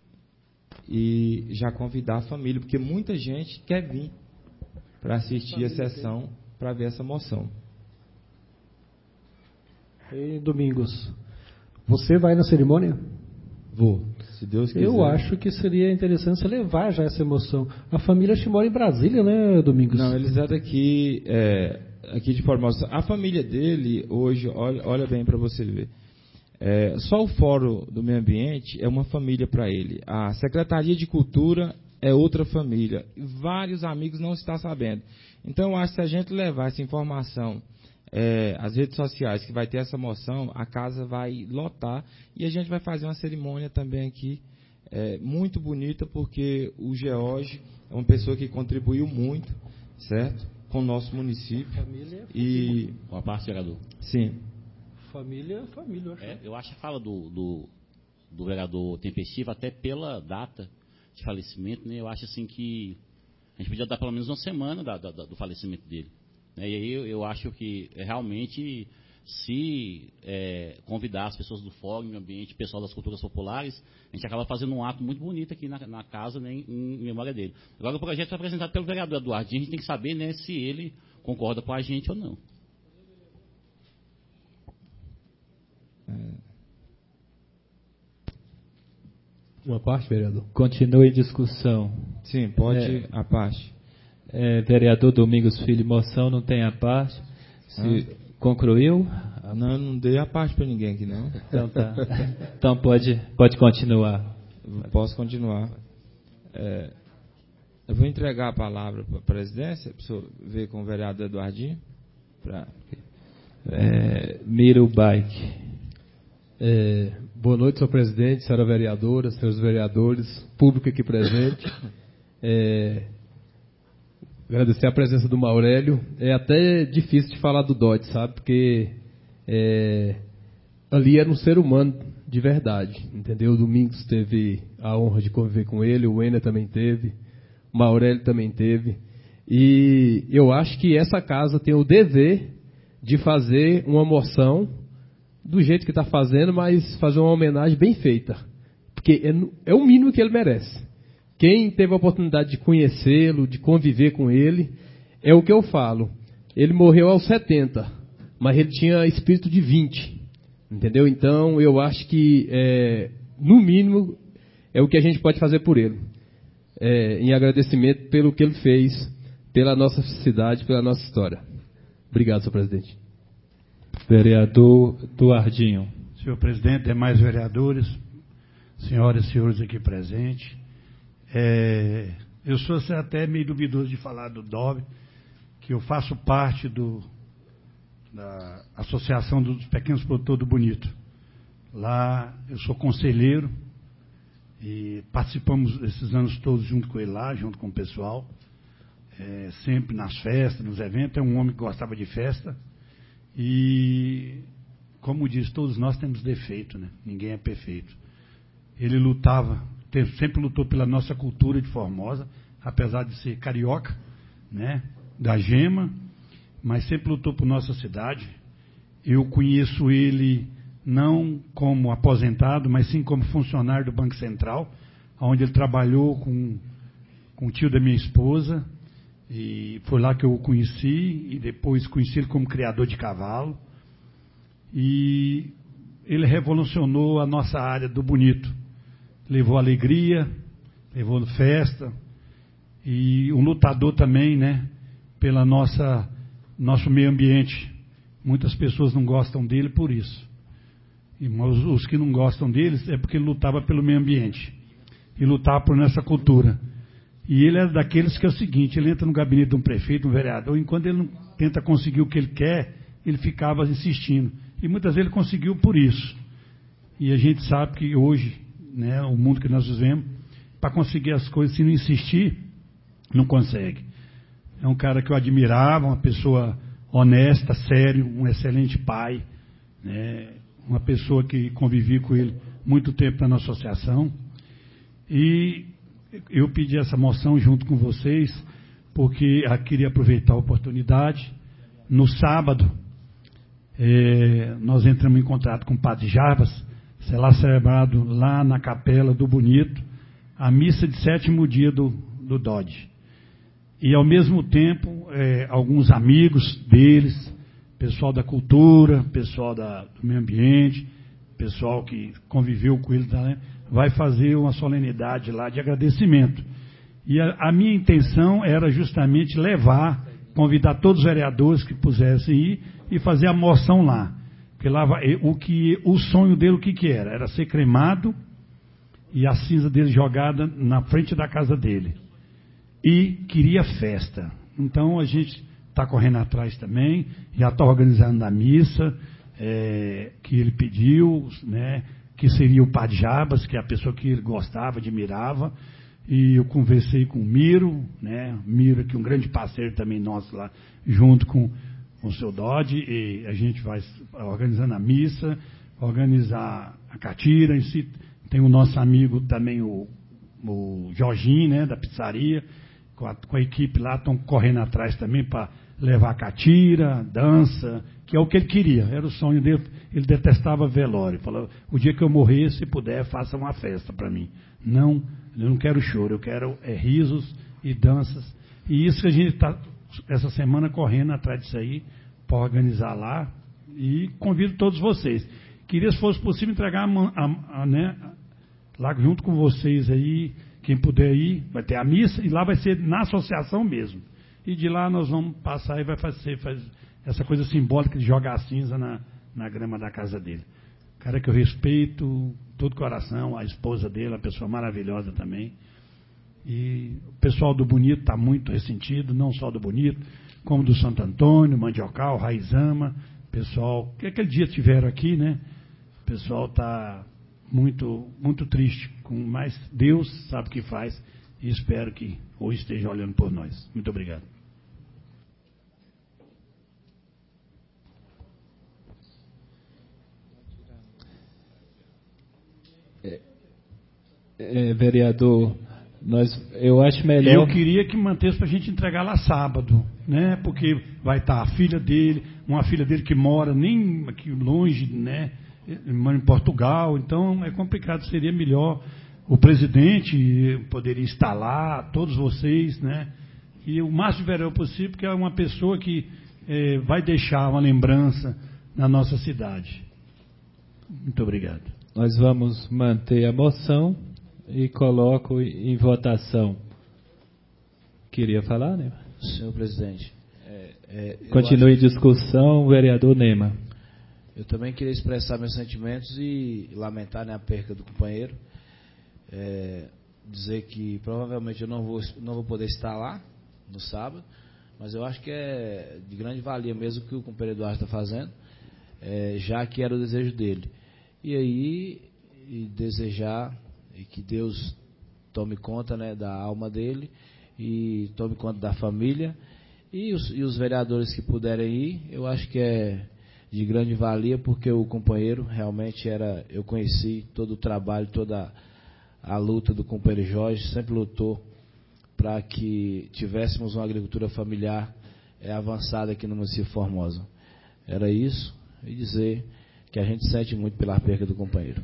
e já convidar a família, porque muita gente quer vir para assistir a sessão, para ver essa moção. E Domingos, você vai na cerimônia? Vou, se Deus quiser. Eu acho que seria interessante você levar já essa emoção. A família acho que mora em Brasília, né, Domingos? Não, eles é daqui, é, aqui de Formosa. A família dele, hoje, olha, olha bem para você ver. É, só o Fórum do Meio Ambiente é uma família para ele. A Secretaria de Cultura é outra família. Vários amigos não estão sabendo. Então, eu acho que se a gente levar essa informação é, às redes sociais, que vai ter essa moção, a casa vai lotar e a gente vai fazer uma cerimônia também aqui, é, muito bonita, porque o George é uma pessoa que contribuiu muito, certo? Com o nosso município. Família é e uma parte, vereador. Sim. Família é família, eu acho. É, eu acho a fala do, do, do vereador tempestivo, até pela data de falecimento, né? Eu acho assim que a gente podia dar pelo menos uma semana da, da, do falecimento dele. Né? E aí eu, eu acho que realmente, se é, convidar as pessoas do Fórum, do Ambiente, pessoal das culturas populares, a gente acaba fazendo um ato muito bonito aqui na, na casa, né, em, em memória dele. Agora o projeto foi apresentado pelo vereador Eduardo, a gente tem que saber, né, se ele concorda com a gente ou não. Uma parte, vereador? Continue em discussão. Sim, pode é, a parte. É, vereador Domingos Filho, moção não tem a parte. Se ah. concluiu? Não, não dei a parte para ninguém aqui, não. Então tá. Então pode, pode continuar. Posso continuar. É, eu vou entregar a palavra para a presidência, para o senhor ver com o vereador Eduardinho. Pra... É, Mira o bike. É, boa noite, senhor presidente, senhora vereadora, senhores vereadores, público aqui presente. É, agradecer a presença do Maurélio. É até difícil de falar do Dodge, sabe? Porque é, ali era um ser humano de verdade, entendeu? O Domingos teve a honra de conviver com ele, o Wender também teve, o Maurélio também teve. E eu acho que essa casa tem o dever de fazer uma moção do jeito que está fazendo, mas fazer uma homenagem bem feita. Porque é, é o mínimo que ele merece. Quem teve a oportunidade de conhecê-lo, de conviver com ele, é o que eu falo. Ele morreu aos setenta, mas ele tinha espírito de vinte. Entendeu? Então, eu acho que, é, no mínimo, é o que a gente pode fazer por ele. É, em agradecimento pelo que ele fez, pela nossa cidade, pela nossa história. Obrigado, senhor presidente. Vereador Duardinho. Senhor presidente, demais vereadores, senhoras e senhores aqui presentes, é, eu sou até meio duvidoso de falar do D O B, que eu faço parte do, da Associação dos Pequenos Produtores do Bonito. Lá eu sou conselheiro e participamos esses anos todos junto com ele lá, junto com o pessoal, é, sempre nas festas, nos eventos. É um homem que gostava de festa e, como diz, todos nós temos defeito, né? Ninguém é perfeito. Ele lutava, sempre lutou pela nossa cultura de Formosa, apesar de ser carioca, né, da Gema, mas sempre lutou por nossa cidade. Eu conheço ele não como aposentado, mas sim como funcionário do Banco Central, onde ele trabalhou com, com o tio da minha esposa, e foi lá que eu o conheci, e depois conheci ele como criador de cavalo, e ele revolucionou a nossa área do bonito. Levou alegria, levou festa, e um lutador também, né, pela nossa, nosso meio ambiente. Muitas pessoas não gostam dele por isso. E os, os que não gostam deles é porque ele lutava pelo meio ambiente. E lutava por nossa cultura. E ele é daqueles que é o seguinte, ele entra no gabinete de um prefeito, um vereador, e quando ele não tenta conseguir o que ele quer, ele ficava insistindo. E muitas vezes ele conseguiu por isso. E a gente sabe que hoje, né, o mundo que nós vivemos, para conseguir as coisas, se não insistir, não consegue. É um cara que eu admirava, uma pessoa honesta, sério, um excelente pai, né, uma pessoa que convivi com ele muito tempo na nossa associação. E eu pedi essa moção junto com vocês, porque eu queria aproveitar a oportunidade. No sábado, é, nós entramos em contato com o Padre Jarbas, será celebrado lá na Capela do Bonito, a missa de sétimo dia do, do D O D. E, ao mesmo tempo, é, alguns amigos deles, pessoal da cultura, pessoal da, do meio ambiente, pessoal que conviveu com ele, né, vai fazer uma solenidade lá de agradecimento. E a, a minha intenção era justamente levar, convidar todos os vereadores que pusessem ir e fazer a moção lá. Porque lá vai, o, que, o sonho dele, o que, que era? Era ser cremado e a cinza dele jogada na frente da casa dele. E queria festa. Então a gente está correndo atrás também, já está organizando a missa é, que ele pediu, né, que seria o Padre Jarbas, que é a pessoa que ele gostava, admirava. E eu conversei com o Miro, né, Miro, que é um grande parceiro também nosso lá, junto com, com o seu Dodge, e a gente vai organizando a missa, organizar a catira, em si, tem o nosso amigo também, o, o Jorginho, né, da pizzaria, com a, com a equipe lá, estão correndo atrás também para levar a catira, dança, que é o que ele queria, era o sonho dele. Ele detestava velório, falou, o dia que eu morrer, se puder, faça uma festa para mim. Não, eu não quero choro, eu quero é, risos e danças. E isso que a gente está, essa semana, correndo atrás disso aí, para organizar lá, e convido todos vocês. Queria, se fosse possível, entregar a, a, a, né, lá junto com vocês aí, quem puder ir, vai ter a missa, e lá vai ser na associação mesmo. E de lá nós vamos passar e vai fazer, fazer essa coisa simbólica de jogar a cinza na, na grama da casa dele. Cara que eu respeito, todo coração, a esposa dele, uma pessoa maravilhosa também. E o pessoal do Bonito está muito ressentido, não só do Bonito, como do Santo Antônio, Mandiocal, Raizama, pessoal, que aquele dia tiveram aqui, né? O pessoal está muito, muito triste, com, mas Deus sabe o que faz e espero que hoje esteja olhando por nós. Muito obrigado. É, vereador, nós, eu acho melhor... Eu queria que mantesse para a gente entregar lá sábado, né? Porque vai estar a filha dele, uma filha dele que mora nem aqui longe, né? Mora em Portugal, então é complicado. Seria melhor o presidente poderia estar lá, todos vocês, né? E o máximo de vereador possível, porque é uma pessoa que é, vai deixar uma lembrança na nossa cidade. Muito obrigado. Nós vamos manter a moção e coloco em votação. Queria falar, né? Senhor presidente. É, é, Continue em discussão, vereador Nema. Eu também queria expressar meus sentimentos e lamentar, né, a perca do companheiro. É, dizer que provavelmente eu não vou, não vou poder estar lá no sábado, mas eu acho que é de grande valia mesmo o que o companheiro Eduardo está fazendo, é, já que era o desejo dele. E aí, e desejar e que Deus tome conta, né, da alma dele e tome conta da família. E os, e os vereadores que puderem ir, eu acho que é de grande valia, porque o companheiro realmente era, eu conheci todo o trabalho, toda a, a luta do companheiro Jorge, sempre lutou para que tivéssemos uma agricultura familiar é, avançada aqui no município de Formosa. Era isso, e dizer que a gente sente muito pela perca do companheiro.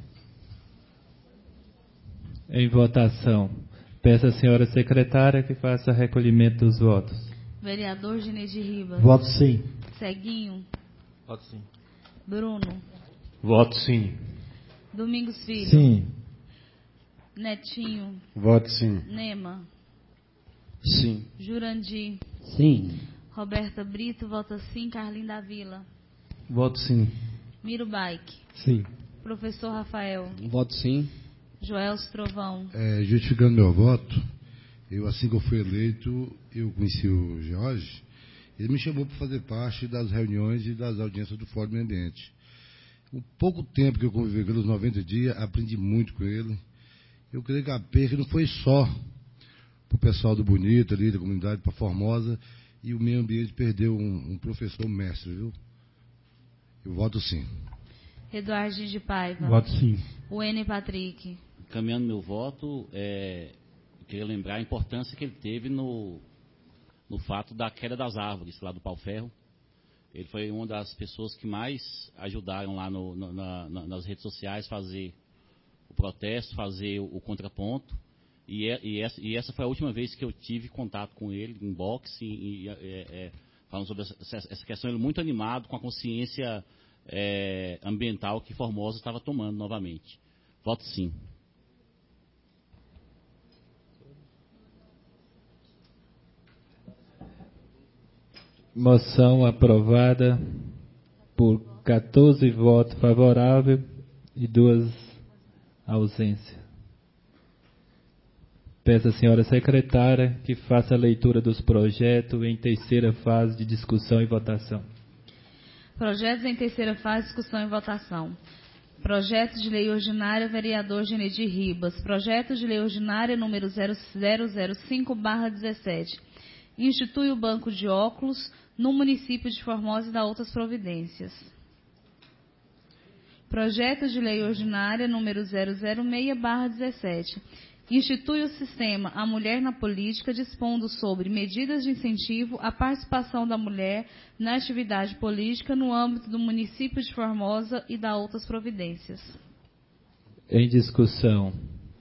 Em votação, peço à senhora secretária que faça recolhimento dos votos. Vereador Genedir Ribas. Voto sim. Ceguinho. Voto sim. Bruno. Voto sim. Domingos Filho. Sim. Netinho. Voto sim. Nema. Sim. Jurandir. Sim. Roberta Brito, vota sim. Carlinhos da Vila. Voto sim. Miro Bike. Sim. Professor Rafael. Voto sim. Joel Trovão. É, justificando meu voto, eu assim que eu fui eleito, eu conheci o Jorge, ele me chamou para fazer parte das reuniões e das audiências do Fórum Meio Ambiente. O pouco tempo que eu convivi com ele, os noventa dias, aprendi muito com ele. Eu creio que a perca não foi só para o pessoal do Bonito, ali da comunidade, para Formosa, e o meio ambiente perdeu um, um professor mestre, viu? Eu voto sim. Eduardo de Paiva. Voto sim. O N. Patrick. Caminhando meu voto, é, eu queria lembrar a importância que ele teve no, no fato da queda das árvores lá do Pau-Ferro. Ele foi uma das pessoas que mais ajudaram lá no, na, na, nas redes sociais fazer o protesto, fazer o, o contraponto. E, é, e, essa, e essa foi a última vez que eu tive contato com ele, em boxe, e, e, é, é, falando sobre essa, essa questão. Ele muito animado com a consciência é, ambiental que Formosa estava tomando novamente. Voto sim. Moção aprovada por quatorze votos favoráveis e duas ausências. Peço à senhora secretária que faça a leitura dos projetos em terceira fase de discussão e votação. Projetos em terceira fase, discussão e votação. Projeto de lei ordinária, vereador Genedir Ribas. Projeto de lei ordinária número zero zero cinco barra dezessete. Institui o banco de óculos no município de Formosa e dá outras providências. Projeto de lei ordinária número zero zero seis barra dezessete. Institui o sistema A Mulher na Política, dispondo sobre medidas de incentivo à participação da mulher na atividade política no âmbito do município de Formosa e dá outras providências. Em discussão,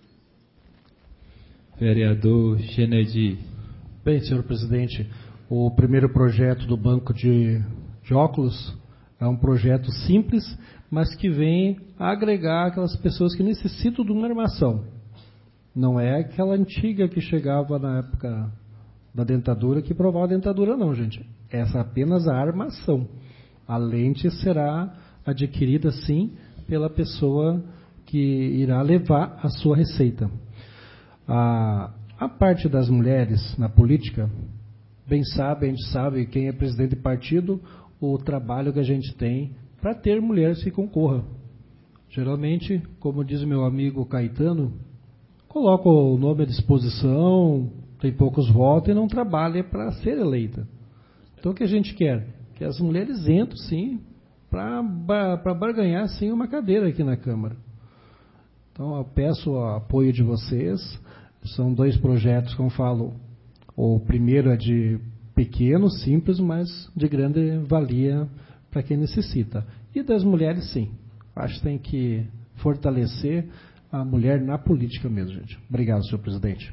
vereador Genedir. Bem, senhor presidente, o primeiro projeto do banco de, de óculos é um projeto simples, mas que vem agregar aquelas pessoas que necessitam de uma armação. Não é aquela antiga que chegava na época da dentadura que provava a dentadura, não, gente. Essa é apenas a armação. A lente será adquirida, sim, pela pessoa que irá levar a sua receita. A, a parte das mulheres na política, bem sabe, a gente sabe, quem é presidente de partido, o trabalho que a gente tem para ter mulheres que concorram. Geralmente, como diz meu amigo Caetano, coloca o nome à disposição, tem poucos votos e não trabalha para ser eleita. Então o que a gente quer? Que as mulheres entrem, sim, para barganhar, sim, uma cadeira aqui na Câmara. Então, eu peço o apoio de vocês. São dois projetos, como eu falo, o primeiro é de pequeno, simples, mas de grande valia para quem necessita. E das mulheres, sim. Acho que tem que fortalecer a mulher na política mesmo, gente. Obrigado, senhor presidente.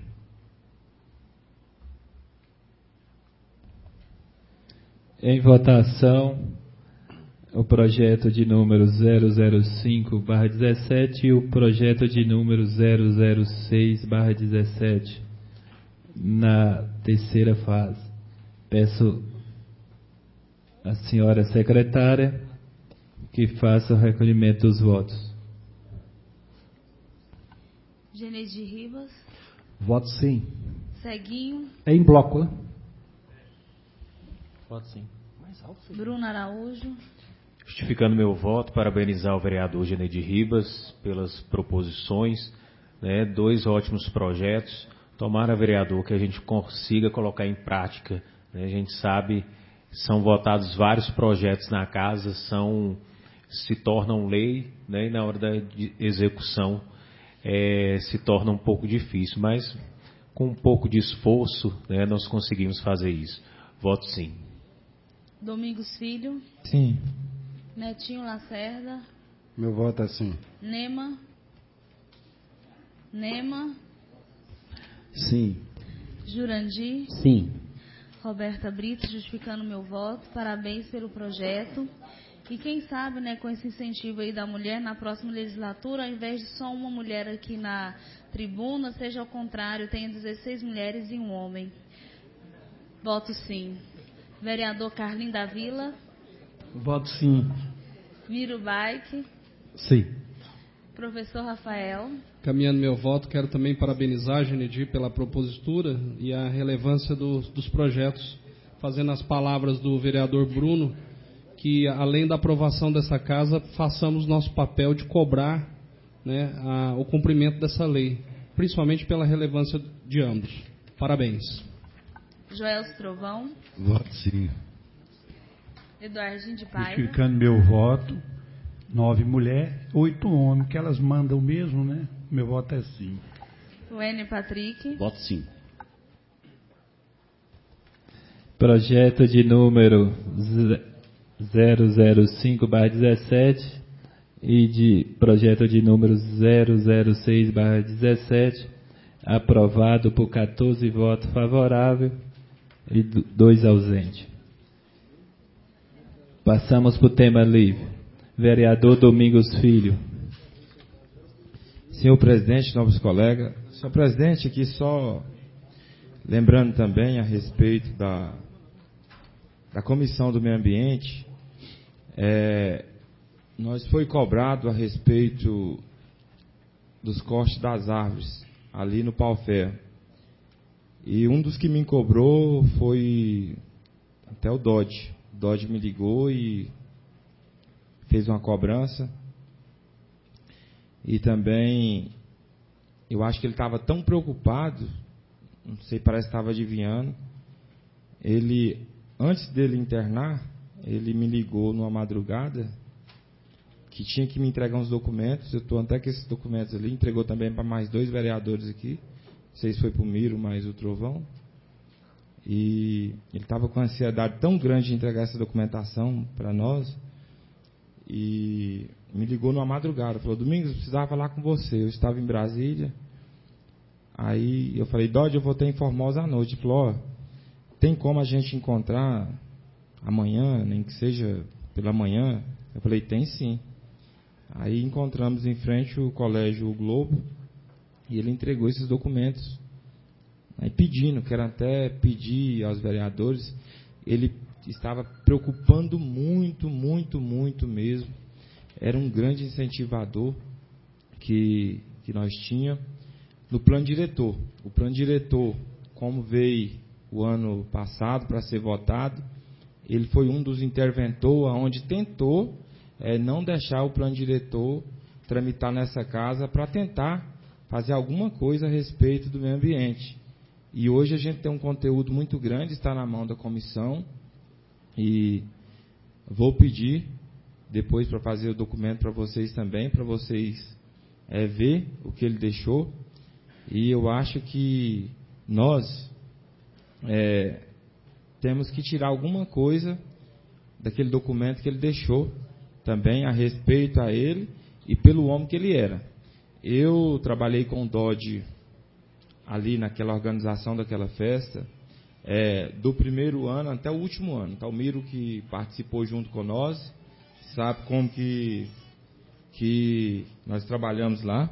Em votação, o projeto de número zero zero cinco barra dezessete e o projeto de número zero zero seis barra dezessete, na terceira fase. Peço à senhora secretária que faça o recolhimento dos votos. Geneide Ribas. Voto sim. Ceguinho. É em bloco, né? Voto sim. Bruno Araújo. Justificando meu voto, parabenizar o vereador Geneide Ribas pelas proposições, né, dois ótimos projetos. Tomara, vereador, que a gente consiga colocar em prática. Né, a gente sabe, são votados vários projetos na casa, são, se tornam lei, né, e na hora da execução é, se torna um pouco difícil, mas com um pouco de esforço, né, nós conseguimos fazer isso. Voto sim. Domingos Filho. Sim. Netinho Lacerda. Meu voto é sim. Nema. Nema. Sim. Jurandir. Sim. Roberta Brito, justificando meu voto. Parabéns pelo projeto. E quem sabe, né, com esse incentivo aí da mulher, na próxima legislatura, ao invés de só uma mulher aqui na tribuna, seja ao contrário, tenha dezesseis mulheres e um homem. Voto sim. Vereador Carlinho da Vila. Voto sim. Miro Bike. Sim. Professor Rafael. Caminhando meu voto, quero também parabenizar a Geneide pela propositura e a relevância do, dos projetos, fazendo as palavras do vereador Bruno, que além da aprovação dessa casa, façamos nosso papel de cobrar, né, a, o cumprimento dessa lei, principalmente pela relevância de ambos. Parabéns. Joel Trovão. Voto sim. Eduardinho de Paiva. Justificando meu voto, nove mulheres, oito homens, que elas mandam mesmo, né? Meu voto é sim. O N. Patrick. Voto sim. Projeto de número zero zero cinco barra dezessete e de projeto de número zero zero seis barra dezessete, aprovado por quatorze votos favoráveis e dois ausentes. Passamos para o tema livre. Vereador Domingos Filho. Senhor presidente, nobres colegas. Senhor presidente, aqui só lembrando também a respeito da, da Comissão do Meio Ambiente, é, nós foi cobrado a respeito dos cortes das árvores, ali no Pau-Ferro. E um dos que me cobrou foi até o Dodge. O Dodge me ligou e fez uma cobrança. E também, eu acho que ele estava tão preocupado, não sei, parece que estava adivinhando. Ele, antes dele internar, ele me ligou numa madrugada que tinha que me entregar uns documentos. Eu estou até com esses documentos ali. Entregou também para mais dois vereadores aqui. Não sei se foi para o Miro, mais o Trovão. E ele estava com ansiedade tão grande de entregar essa documentação para nós. E me ligou numa madrugada. Falou: Domingos, eu precisava falar com você. Eu estava em Brasília. Aí eu falei: Dodge, eu vou ter em Formosa à noite. Ele falou: ó, tem como a gente encontrar amanhã, nem que seja pela manhã? Eu falei: tem sim. Aí encontramos em frente o Colégio Globo e ele entregou esses documentos. Aí pedindo, quero até pedir aos vereadores, ele estava preocupando muito, muito, muito mesmo. Era um grande incentivador que, que nós tínhamos no plano diretor. O plano diretor, como veio o ano passado para ser votado, ele foi um dos interventores onde tentou é, não deixar o plano diretor tramitar nessa casa para tentar fazer alguma coisa a respeito do meio ambiente. E hoje a gente tem um conteúdo muito grande, está na mão da comissão, e vou pedir depois para fazer o documento para vocês também, para vocês é ver o que ele deixou, e eu acho que nós é, temos que tirar alguma coisa daquele documento que ele deixou, também a respeito a ele e pelo homem que ele era. Eu trabalhei com o Dodge ali naquela organização daquela festa, é, do primeiro ano até o último ano. Talmiro, que participou junto com nós, sabe como que, que nós trabalhamos lá,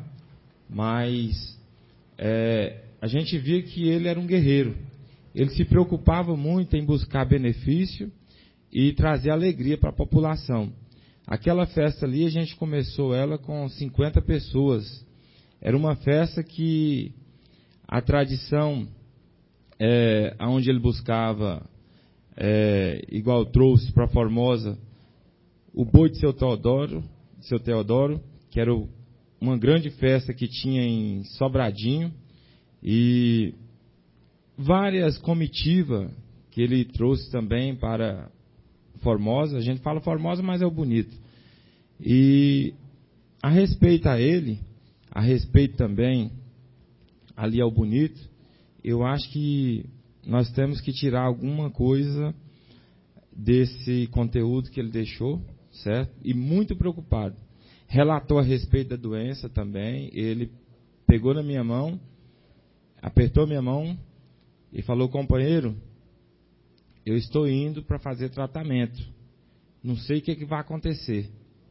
mas é, a gente via que ele era um guerreiro. Ele se preocupava muito em buscar benefício e trazer alegria para a população. Aquela festa ali, a gente começou ela com cinquenta pessoas. Era uma festa que a tradição, é, onde ele buscava, é, igual trouxe para Formosa, o boi de seu Teodoro, de seu Teodoro, que era o, uma grande festa que tinha em Sobradinho, e várias comitivas que ele trouxe também para Formosa. A gente fala Formosa, mas é o bonito. E a respeito a ele, a respeito também ali ao bonito, eu acho que nós temos que tirar alguma coisa desse conteúdo que ele deixou, certo? E muito preocupado. Relatou a respeito da doença também. Ele pegou na minha mão, apertou minha mão e falou: companheiro, eu estou indo para fazer tratamento. Não sei o que, que vai acontecer.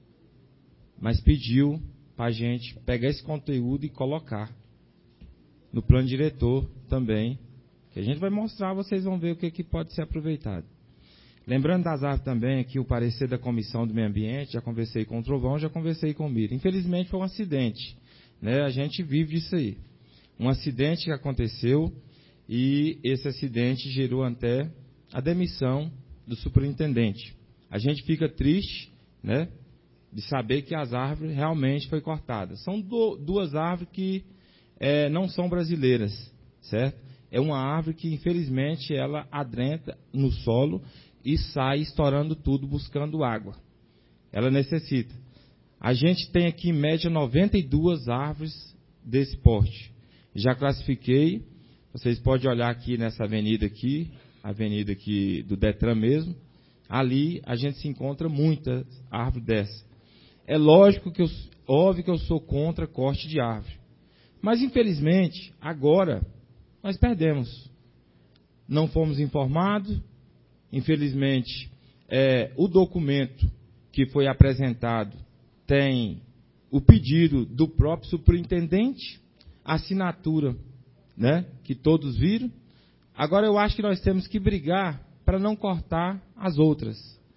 Mas pediu para a gente pegar esse conteúdo e colocar no plano diretor também, que a gente vai mostrar, vocês vão ver o que, que pode ser aproveitado. Lembrando das árvores também, aqui o parecer da Comissão do Meio Ambiente, já conversei com o Trovão, já conversei com o Miro. Infelizmente foi um acidente, né? A gente vive disso aí. Um acidente que aconteceu, e esse acidente gerou até a demissão do superintendente. A gente fica triste, né, de saber que as árvores realmente foram cortadas. São do, duas árvores que é, não são brasileiras, certo? É uma árvore que, infelizmente, ela adentra no solo e sai estourando tudo, buscando água. Ela necessita. A gente tem aqui, em média, noventa e duas árvores desse porte. Já classifiquei, vocês podem olhar aqui nessa avenida aqui, a avenida aqui do Detran mesmo, ali a gente se encontra muitas árvores dessas. É lógico que eu, óbvio que eu sou contra corte de árvore, mas infelizmente agora nós perdemos. Não fomos informados, infelizmente é, o documento que foi apresentado tem o pedido do próprio superintendente, a assinatura, né, que todos viram. Agora eu acho que nós temos que brigar para não cortar as outras.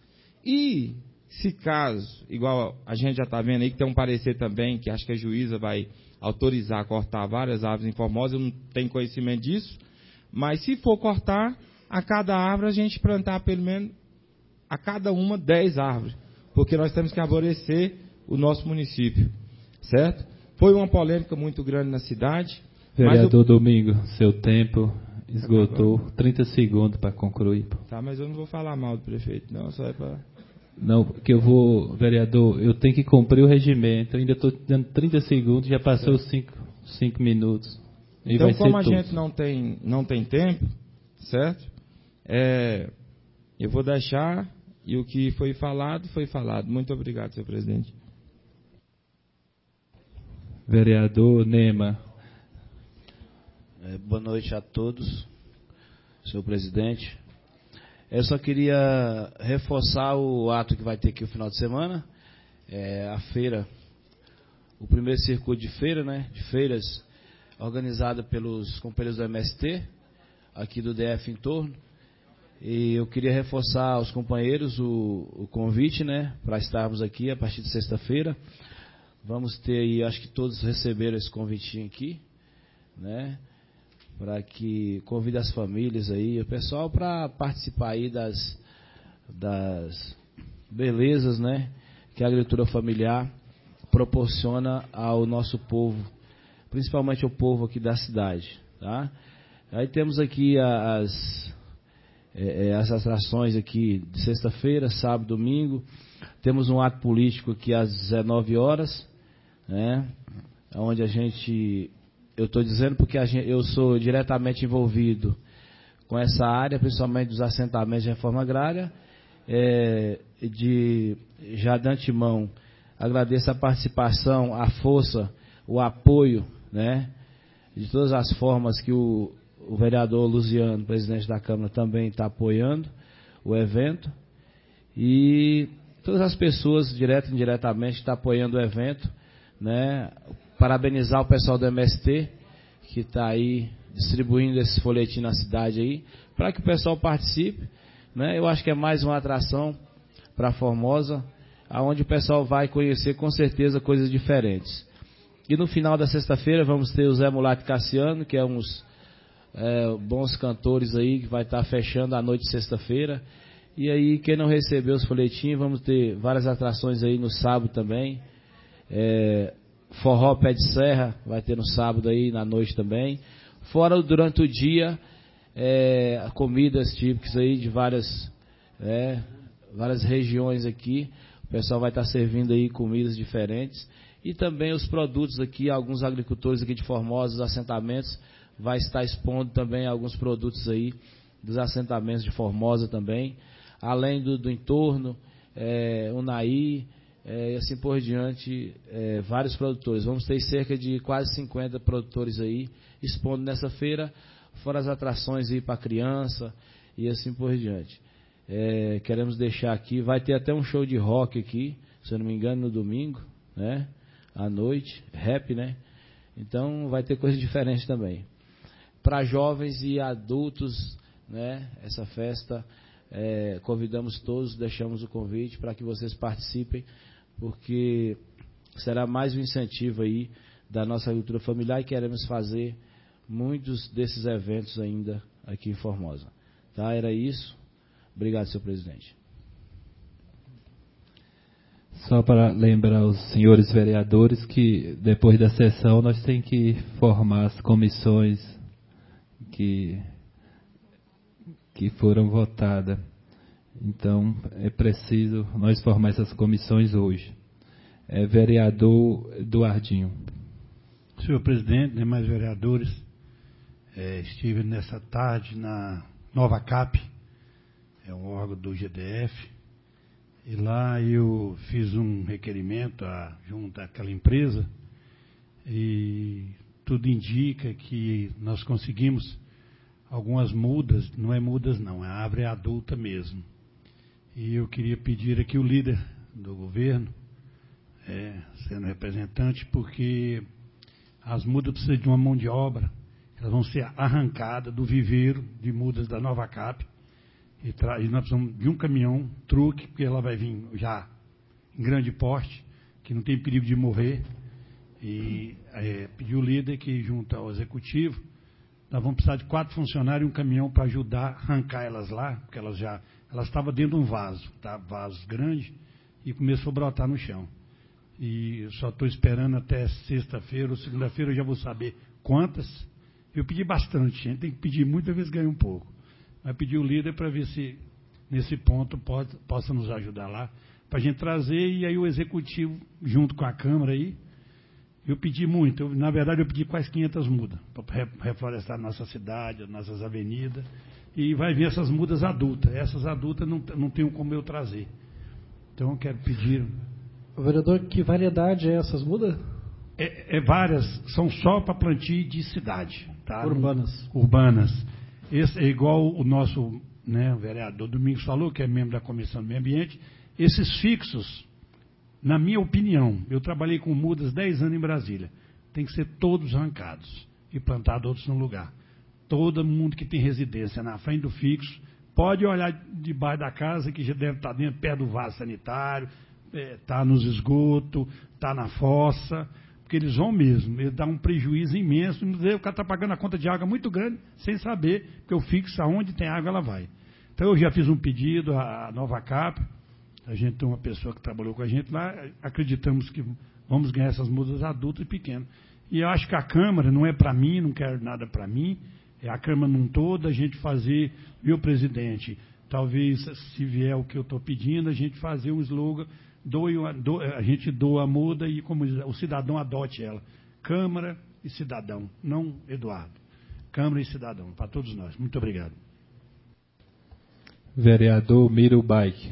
E se caso, igual a gente já está vendo aí, que tem um parecer também, que acho que a juíza vai autorizar a cortar várias árvores em Formosa, eu não tenho conhecimento disso, mas se for cortar, a cada árvore a gente plantar pelo menos, a cada uma, dez árvores, porque nós temos que favorecer o nosso município, certo? Foi uma polêmica muito grande na cidade. Vereador eu... Domingo, seu tempo esgotou, trinta segundos para concluir. Tá, mas eu não vou falar mal do prefeito, não, só é para... Não, porque eu vou, vereador, eu tenho que cumprir o regimento, eu ainda estou dando trinta segundos, já passou cinco minutos. E então, vai como ser a tudo. gente não tem, não tem tempo, certo? É, eu vou deixar, e o que foi falado, foi falado. Muito obrigado, senhor presidente. Vereador Nema. É, boa noite a todos, senhor presidente. Eu só queria reforçar o ato que vai ter aqui no final de semana, é, a feira, o primeiro circuito de feira, né, de feiras, organizada pelos companheiros do M S T, aqui do D F em torno. E eu queria reforçar aos companheiros o, o convite, né, para estarmos aqui a partir de sexta-feira. Vamos ter aí, acho que todos receberam esse convitinho aqui, né, para que convide as famílias aí, o pessoal, para participar aí das, das belezas, né, que a agricultura familiar proporciona ao nosso povo, principalmente ao povo aqui da cidade, tá? Aí temos aqui as, é, as atrações aqui de sexta-feira, sábado, domingo. Temos um ato político aqui às dezenove horas, né? onde a gente, eu estou dizendo porque a gente, eu sou diretamente envolvido com essa área, principalmente dos assentamentos de reforma agrária, é, de, já de antemão, agradeço a participação, a força, o apoio, né, de todas as formas que o, o vereador Luziano, presidente da Câmara, também está apoiando o evento, e todas as pessoas, direto e indiretamente, estão apoiando o evento, né, parabenizar o pessoal do M S T, que está aí distribuindo esse folhetim na cidade aí, para que o pessoal participe, né? Eu acho que é mais uma atração para Formosa, aonde o pessoal vai conhecer com certeza coisas diferentes. E no final da sexta-feira vamos ter o Zé Mulato Cassiano, que é uns é, bons cantores aí, que vai estar fechando a noite de sexta-feira. E aí, quem não recebeu os folhetins, vamos ter várias atrações aí no sábado também. É, Forró Pé de Serra vai ter no sábado aí, na noite também. Fora durante o dia, é, comidas típicas aí de várias, é, várias regiões aqui. O pessoal vai estar servindo aí comidas diferentes. E também os produtos aqui, alguns agricultores aqui de Formosa, os assentamentos, vai estar expondo também alguns produtos aí dos assentamentos de Formosa também. Além do, do entorno, é, Unaí, é, e assim por diante, é, vários produtores. Vamos ter cerca de quase cinquenta produtores aí expondo nessa feira, fora as atrações aí para criança e assim por diante. É, queremos deixar aqui, vai ter até um show de rock aqui, se eu não me engano, no domingo, né? À noite, rap, né? Então vai ter coisa diferente também. Para jovens e adultos, né? Essa festa, é, convidamos todos, deixamos o convite para que vocês participem, porque será mais um incentivo aí da nossa agricultura familiar e queremos fazer muitos desses eventos ainda aqui em Formosa. Tá? Era isso. Obrigado, senhor presidente. Só para lembrar os senhores vereadores que depois da sessão nós temos que formar as comissões que, que foram votadas. Então é preciso nós formar essas comissões hoje. É, vereador Eduardinho. Senhor presidente, demais vereadores, é, estive nessa tarde na Nova Cap, é um órgão do G D F. E lá eu fiz um requerimento a, junto àquela empresa e tudo indica que nós conseguimos algumas mudas, não é mudas não, a árvore é adulta mesmo. E eu queria pedir aqui o líder do governo, é, sendo representante, porque as mudas precisam de uma mão de obra, elas vão ser arrancadas do viveiro de mudas da Nova Cap. E, tra... e nós precisamos de um caminhão, truque, porque ela vai vir já em grande porte, que não tem perigo de morrer. E é, pediu o líder que, junto ao executivo, nós vamos precisar de quatro funcionários e um caminhão para ajudar a arrancar elas lá, porque elas já elas estavam dentro de um vaso, tá? Vaso grande, e começou a brotar no chão. E eu só estou esperando até sexta-feira ou segunda-feira, eu já vou saber quantas. Eu pedi bastante, gente, tem que pedir muito, às vezes ganha um pouco. Vai pedir o líder para ver se nesse ponto pode, possa nos ajudar lá, para a gente trazer, e aí o executivo, junto com a Câmara aí, eu pedi muito, eu, na verdade eu pedi quase quinhentas mudas, para reflorestar a nossa cidade, as nossas avenidas, e vai vir essas mudas adultas, essas adultas não, não tenho como eu trazer. Então eu quero pedir... Vereador, que variedade é essas mudas? É, é várias, são só para plantio de cidade. Tá? Urbanas. Urbanas. Esse é igual o nosso, né, o vereador Domingos falou, que é membro da Comissão do Meio Ambiente. Esses fixos, na minha opinião, eu trabalhei com mudas dez anos em Brasília, tem que ser todos arrancados e plantados outros no lugar. Todo mundo que tem residência na frente do fixo, pode olhar debaixo da casa, que já deve estar dentro, perto do vaso sanitário, está é, nos esgotos, está na fossa... Porque eles vão mesmo, eles dão um prejuízo imenso, o cara está pagando a conta de água muito grande, sem saber, porque eu fixo aonde tem água, ela vai. Então eu já fiz um pedido à Nova Cap, a gente tem uma pessoa que trabalhou com a gente lá, acreditamos que vamos ganhar essas mudas adultas e pequenas. E eu acho que a Câmara não é para mim, não quero nada para mim, é a Câmara num todo, a gente fazer, viu, presidente, talvez se vier o que eu estou pedindo, a gente fazer um slogan, doe, do, a gente doa a muda e como o cidadão adote ela. Câmara e cidadão, não Eduardo. Câmara e cidadão, para todos nós. Muito obrigado. Vereador Miro Baik.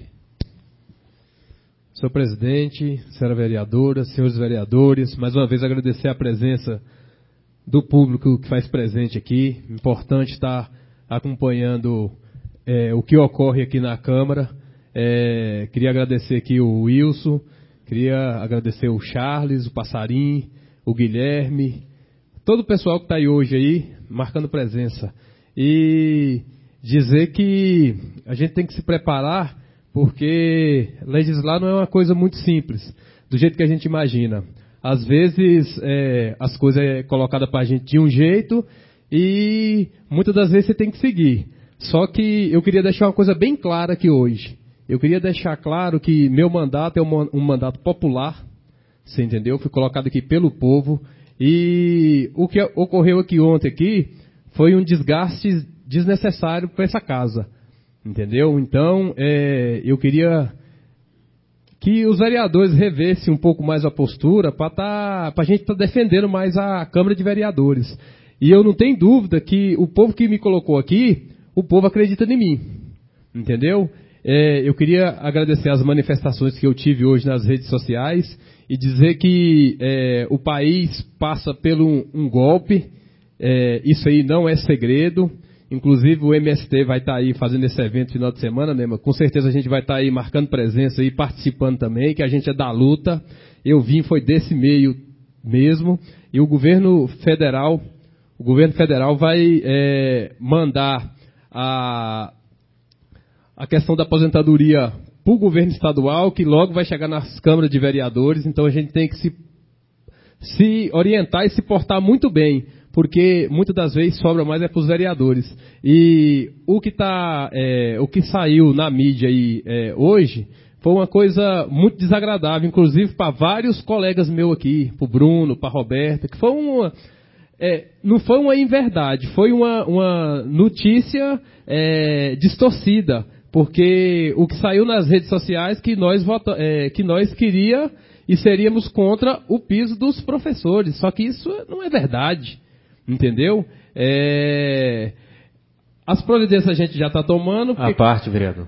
Senhor presidente, senhora vereadora, senhores vereadores, mais uma vez agradecer a presença do público que faz presente aqui. Importante estar acompanhando é, o que ocorre aqui na Câmara. É, queria agradecer aqui o Wilson, queria agradecer o Charles, o Passarim, o Guilherme, todo o pessoal que está aí hoje aí, marcando presença. E dizer que a gente tem que se preparar, porque legislar não é uma coisa muito simples, do jeito que a gente imagina. Às vezes é, as coisas é colocadas para a gente de um jeito e muitas das vezes você tem que seguir. Só que eu queria deixar uma coisa bem clara aqui hoje. Eu queria deixar claro que meu mandato é um, um mandato popular, você entendeu? Fui colocado aqui pelo povo. E o que ocorreu aqui ontem aqui foi um desgaste desnecessário para essa casa, entendeu? Então, é, eu queria que os vereadores revessem um pouco mais a postura para tá, a gente estar tá defendendo mais a Câmara de Vereadores. E eu não tenho dúvida que o povo que me colocou aqui, o povo acredita em mim, entendeu? É, eu queria agradecer as manifestações que eu tive hoje nas redes sociais e dizer que é, o país passa por um, um golpe, é, isso aí não é segredo. Inclusive o M S T vai estar aí fazendo esse evento no final de semana, né? Mas com certeza a gente vai estar aí marcando presença e participando também, que a gente é da luta. Eu vim, foi desse meio mesmo. E o governo federal, o governo federal vai é, mandar a, a questão da aposentadoria para o governo estadual, que logo vai chegar nas câmaras de vereadores. Então a gente tem que se, se orientar e se portar muito bem, porque muitas das vezes sobra mais é para os vereadores. E o que, tá, é, o que saiu na mídia aí, é, hoje foi uma coisa muito desagradável, inclusive para vários colegas meus aqui, para o Bruno, para a Roberta, que foi uma, é, não foi uma inverdade, foi uma, uma notícia é, distorcida, porque o que saiu nas redes sociais que nós, vota, é, que nós queria e seríamos contra o piso dos professores, só que isso não é verdade. Entendeu? É... As providências a gente já está tomando. Porque... A parte, vereador.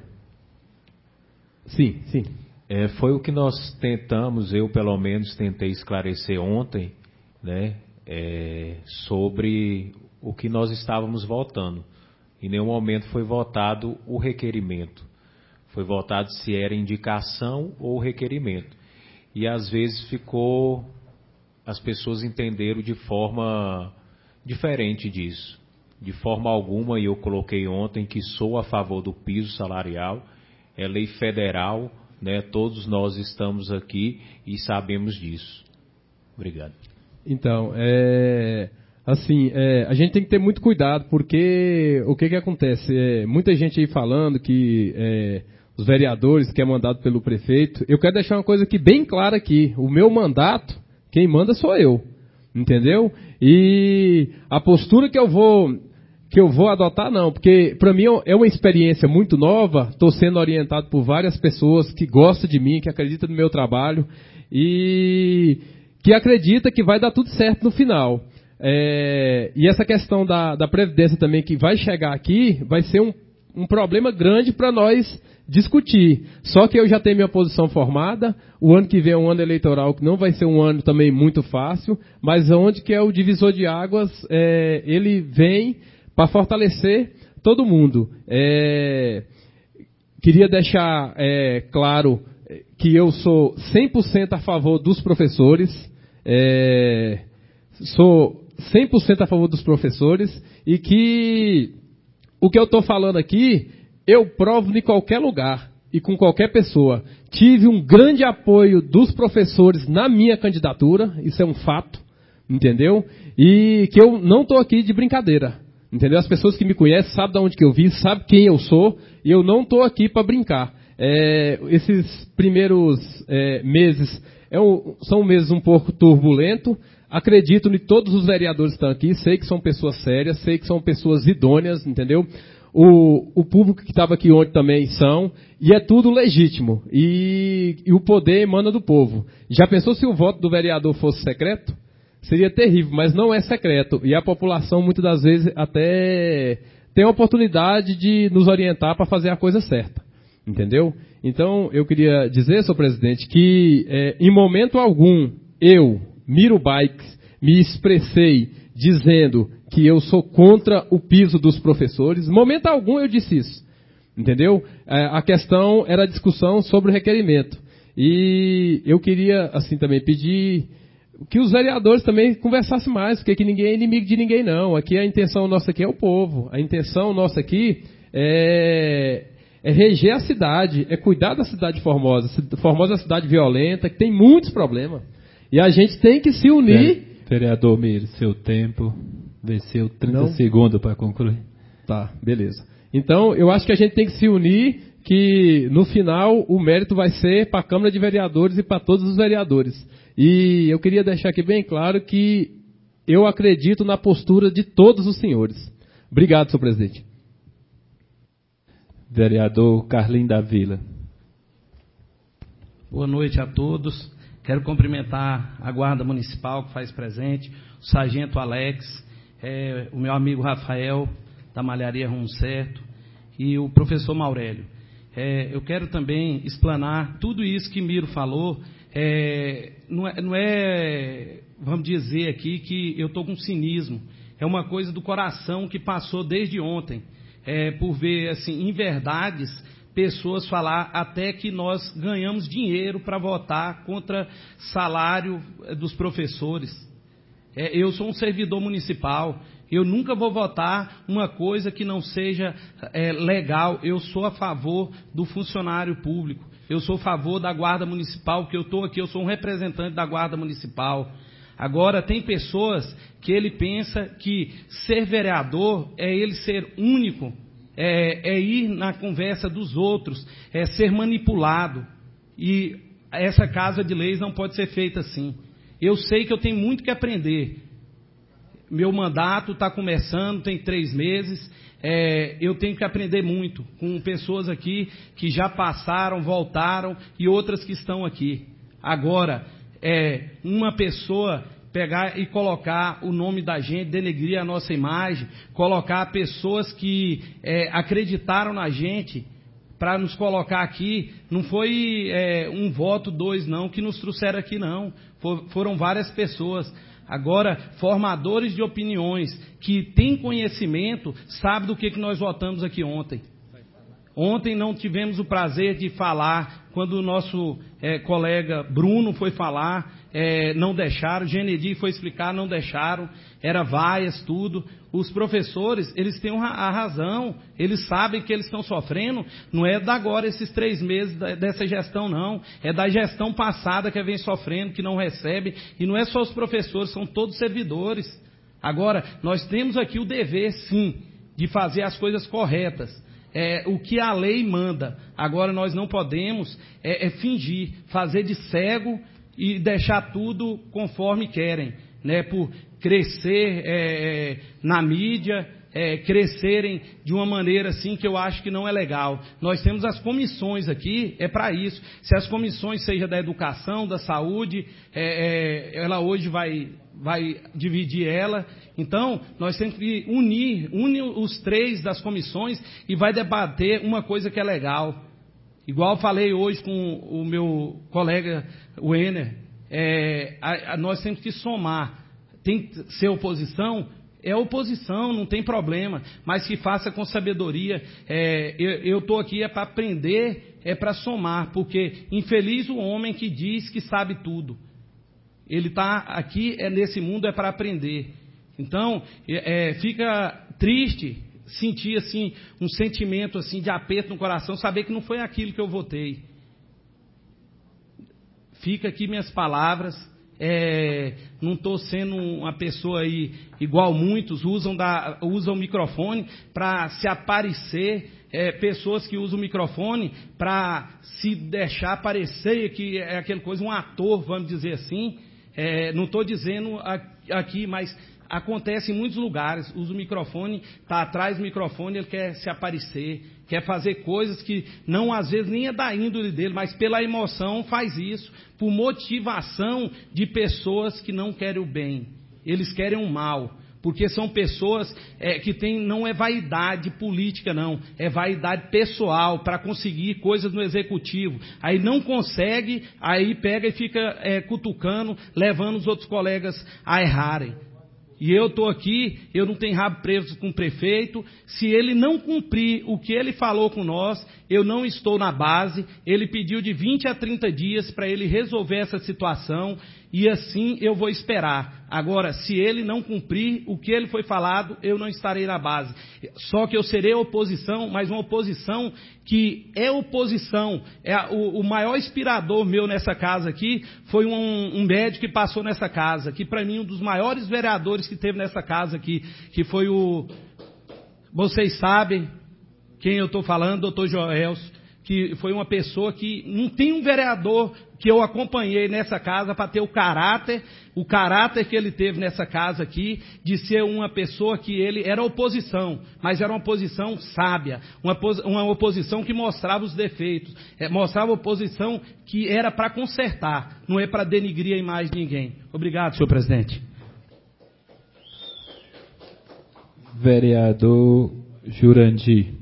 Sim, sim. É, foi o que nós tentamos, eu pelo menos tentei esclarecer ontem, né, é, sobre o que nós estávamos votando. Em nenhum momento foi votado o requerimento. Foi votado se era indicação ou requerimento. E às vezes ficou... As pessoas entenderam de forma... diferente disso. De forma alguma, e eu coloquei ontem que sou a favor do piso salarial, é lei federal, né? Todos nós estamos aqui e sabemos disso. Obrigado. Então, é, assim, é, a gente tem que ter muito cuidado, porque o que que acontece? É, muita gente aí falando que é, os vereadores que é mandado pelo prefeito, eu quero deixar uma coisa aqui bem clara aqui, o meu mandato, quem manda sou eu. Entendeu? E a postura que eu vou que eu vou adotar, não, porque para mim é uma experiência muito nova, estou sendo orientado por várias pessoas que gostam de mim, que acreditam no meu trabalho e que acreditam que vai dar tudo certo no final. É, e essa questão da, da Previdência também, que vai chegar aqui, vai ser um, um problema grande para nós discutir. Só que eu já tenho minha posição formada, o ano que vem é um ano eleitoral que não vai ser um ano também muito fácil, mas onde que é o divisor de águas, é, ele vem para fortalecer todo mundo. É, queria deixar é, claro que eu sou cem por cento a favor dos professores, é, sou cem por cento a favor dos professores e que o que eu estou falando aqui eu provo em qualquer lugar e com qualquer pessoa. Tive um grande apoio dos professores na minha candidatura, isso é um fato, entendeu? E que eu não estou aqui de brincadeira, entendeu? As pessoas que me conhecem sabem de onde que eu vim, sabem quem eu sou, e eu não estou aqui para brincar. É, esses primeiros é, meses é um, são meses um pouco turbulentos. Acredito em todos os vereadores que estão aqui, sei que são pessoas sérias, sei que são pessoas idôneas, entendeu? O, o público que estava aqui ontem também são, e é tudo legítimo, e, e o poder emana do povo. Já pensou se o voto do vereador fosse secreto? seria terrível, mas não é secreto. E a população, muitas das vezes, até tem a oportunidade de nos orientar para fazer a coisa certa. Entendeu? Então, eu queria dizer, senhor presidente, que é, em momento algum, eu, Miro Bikes, me expressei dizendo que eu sou contra o piso dos professores. Em momento algum eu disse isso. Entendeu? É, a questão era a discussão sobre o requerimento. E eu queria, assim, também pedir que os vereadores também conversassem mais, porque aqui ninguém é inimigo de ninguém, não. Aqui a intenção nossa aqui é o povo. A intenção nossa aqui é, é reger a cidade, é cuidar da cidade de Formosa. Formosa é uma cidade violenta, que tem muitos problemas. E a gente tem que se unir. Vereador Miro, seu tempo venceu trinta não? segundos para concluir. Tá, beleza. Então, eu acho que a gente tem que se unir, que no final o mérito vai ser para a Câmara de Vereadores e para todos os vereadores. E eu queria deixar aqui bem claro que eu acredito na postura de todos os senhores. Obrigado, senhor presidente. Vereador Carlinho da Vila. Boa noite a todos. Quero cumprimentar a Guarda Municipal que faz presente, o Sargento Alex, é, o meu amigo Rafael, da Malharia Rumo Certo, e o professor Maurélio. É, eu quero também explanar tudo isso que Miro falou. É, não, é, não é, vamos dizer aqui, que eu estou com cinismo. É uma coisa do coração que passou desde ontem, é, por ver, assim, em verdades, pessoas falar até que nós ganhamos dinheiro para votar contra salário dos professores. É, eu sou um servidor municipal, eu nunca vou votar uma coisa que não seja é, legal. Eu sou a favor do funcionário público, eu sou a favor da Guarda Municipal, porque eu estou aqui, eu sou um representante da Guarda Municipal. Agora, tem pessoas que ele pensa que ser vereador é ele ser único, é, é ir na conversa dos outros, é ser manipulado. E essa casa de leis não pode ser feita assim. Eu sei que eu tenho muito que aprender. Meu mandato está começando, tem três meses, é, eu tenho que aprender muito com pessoas aqui que já passaram, voltaram e outras que estão aqui. Agora, é, uma pessoa pegar e colocar o nome da gente, denegrir a nossa imagem, colocar pessoas que é, acreditaram na gente para nos colocar aqui, não foi é, um voto, dois não, que nos trouxeram aqui não, For, foram várias pessoas. Agora, formadores de opiniões que têm conhecimento, sabem do que, que nós votamos aqui ontem. Ontem não tivemos o prazer de falar, quando o nosso é, colega Bruno foi falar, é, não deixaram, Genedi foi explicar, não deixaram, era vaias, tudo. Os professores, eles têm a razão, eles sabem que eles estão sofrendo, não é da agora esses três meses dessa gestão não, é da gestão passada que vem sofrendo, que não recebe, e não é só os professores, são todos servidores. Agora, nós temos aqui o dever, sim, de fazer as coisas corretas. É, o que a lei manda. Agora nós não podemos é, é fingir, fazer de cego e deixar tudo conforme querem, né? Por crescer é, é, na mídia, é, crescerem de uma maneira assim que eu acho que não é legal. Nós temos as comissões aqui, é para isso. Se as comissões seja da educação, da saúde, é, é, ela hoje vai, vai dividir ela. Então, nós temos que unir, unir os três das comissões e vai debater uma coisa que é legal. Igual falei hoje com o meu colega Wenner, é, a, a, nós temos que somar. Tem que ser oposição, é oposição, não tem problema, mas que faça com sabedoria. É, eu estou aqui é para aprender, é para somar, porque infeliz o homem que diz que sabe tudo. Ele está aqui, é nesse mundo, é para aprender. Então, é, fica triste sentir assim, um sentimento assim, de aperto no coração, saber que não foi aquilo que eu votei. Fica aqui minhas palavras. É, não estou sendo uma pessoa aí, igual muitos usam, da, usam o microfone para se aparecer, é, pessoas que usam o microfone para se deixar aparecer, que é aquela coisa, um ator, vamos dizer assim. É, não estou dizendo aqui, mas acontece em muitos lugares, usa o microfone, está atrás do microfone, ele quer se aparecer, quer fazer coisas que não, às vezes, nem é da índole dele, mas pela emoção faz isso, por motivação de pessoas que não querem o bem. eles querem um mal. Porque são pessoas é, que têm, não é vaidade política, não. É vaidade pessoal para conseguir coisas no executivo. Aí não consegue, aí pega e fica é, cutucando, levando os outros colegas a errarem. E eu estou aqui, eu não tenho rabo preso com o prefeito. Se ele não cumprir o que ele falou com nós, eu não estou na base. Ele pediu de vinte a trinta dias para ele resolver essa situação. E assim eu vou esperar. Agora, se ele não cumprir o que ele foi falado, eu não estarei na base. Só que eu serei oposição, mas uma oposição que é oposição. É o, o maior inspirador meu nessa casa aqui foi um, um médico que passou nessa casa, que para mim um dos maiores vereadores que teve nessa casa aqui, que foi o... Vocês sabem quem eu estou falando, doutor Joelso, que foi uma pessoa que não tem um vereador que eu acompanhei nessa casa para ter o caráter, o caráter que ele teve nessa casa aqui, de ser uma pessoa que ele era oposição, mas era uma oposição sábia, uma, uma oposição que mostrava os defeitos, é, mostrava oposição que era para consertar, não é para denigrir a imagem de ninguém. Obrigado, senhor presidente. Vereador Jurandir.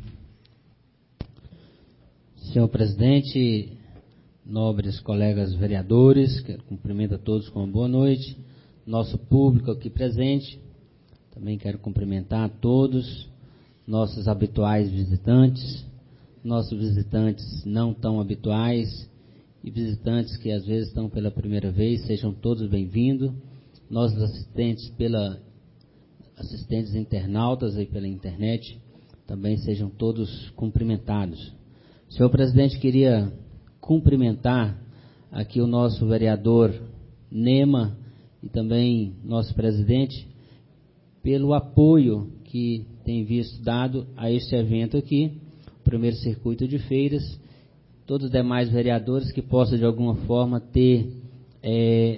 Senhor presidente, nobres colegas vereadores, quero cumprimentar a todos com uma boa noite, nosso público aqui presente, também quero cumprimentar a todos, nossos habituais visitantes, nossos visitantes não tão habituais e visitantes que às vezes estão pela primeira vez, sejam todos bem-vindos, nossos assistentes pela assistentes internautas aí pela internet, também sejam todos cumprimentados. Senhor presidente, queria cumprimentar aqui o nosso vereador Nema e também nosso presidente pelo apoio que tem visto dado a este evento aqui, o primeiro circuito de feiras, todos os demais vereadores que possam de alguma forma ter é,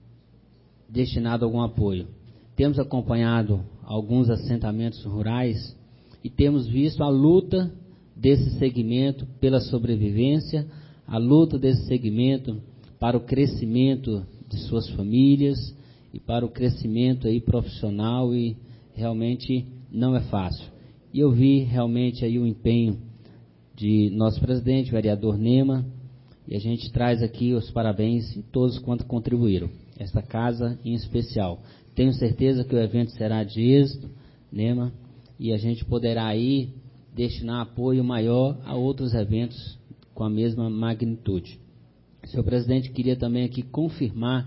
destinado algum apoio. Temos acompanhado alguns assentamentos rurais e temos visto a luta desse segmento pela sobrevivência, a luta desse segmento para o crescimento de suas famílias e para o crescimento aí profissional, e realmente não é fácil. E eu vi realmente aí o empenho de nosso presidente, vereador Nema, e a gente traz aqui os parabéns a todos quanto contribuíram, esta casa em especial. Tenho certeza que o evento será de êxito, Nema, e a gente poderá aí destinar apoio maior a outros eventos com a mesma magnitude. Senhor presidente, queria também aqui confirmar,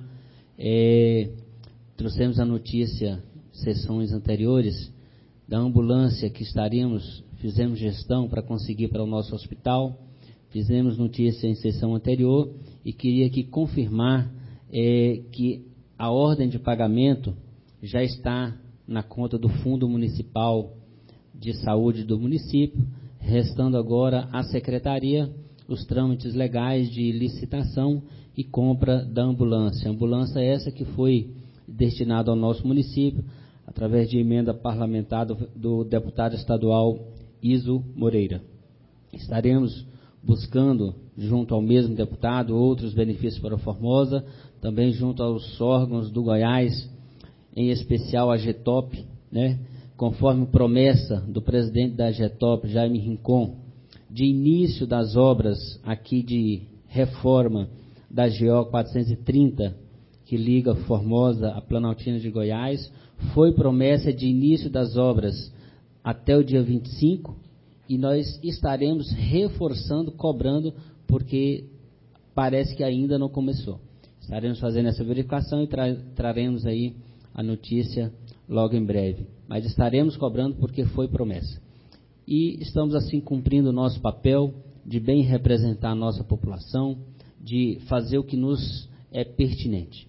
é, trouxemos a notícia, sessões anteriores, da ambulância que estaríamos, fizemos gestão para conseguir para o nosso hospital, fizemos notícia em sessão anterior, e queria aqui confirmar é, que a ordem de pagamento já está na conta do Fundo Municipal de Saúde do município, restando agora à Secretaria os trâmites legais de licitação e compra da ambulância. A ambulância é essa que foi destinada ao nosso município, através de emenda parlamentar do, do deputado estadual Iso Moreira. Estaremos buscando, junto ao mesmo deputado, outros benefícios para a Formosa, também junto aos órgãos do Goiás, em especial a GETOP, né? Conforme promessa do presidente da GETOP, Jaime Rincon, de início das obras aqui de reforma da G O quatrocentos e trinta, que liga Formosa a Planaltina de Goiás, foi promessa de início das obras até o dia vinte e cinco, e nós estaremos reforçando, cobrando, porque parece que ainda não começou. Estaremos fazendo essa verificação e tra traremos aí a notícia logo em breve. Mas estaremos cobrando porque foi promessa. E estamos assim cumprindo o nosso papel de bem representar a nossa população, de fazer o que nos é pertinente.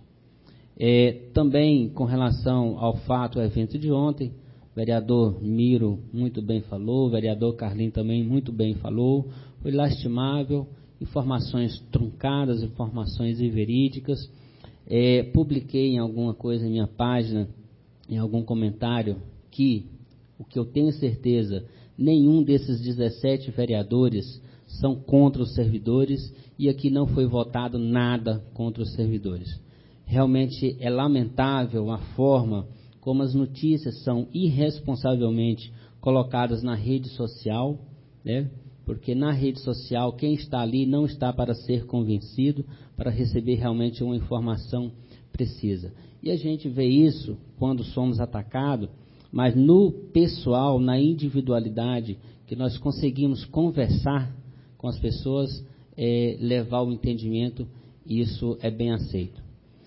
É, também com relação ao fato, ao evento de ontem, o vereador Miro muito bem falou, o vereador Carlinhos também muito bem falou, foi lastimável, informações truncadas, informações inverídicas. É, publiquei em alguma coisa em minha página, em algum comentário, que o que eu tenho certeza, nenhum desses dezessete vereadores são contra os servidores, e aqui não foi votado nada contra os servidores. Realmente é lamentável a forma como as notícias são irresponsavelmente colocadas na rede social, né? Porque na rede social quem está ali não está para ser convencido, para receber realmente uma informação precisa. E a gente vê isso quando somos atacados, mas no pessoal, na individualidade, que nós conseguimos conversar com as pessoas, é, levar o entendimento, isso é bem aceito.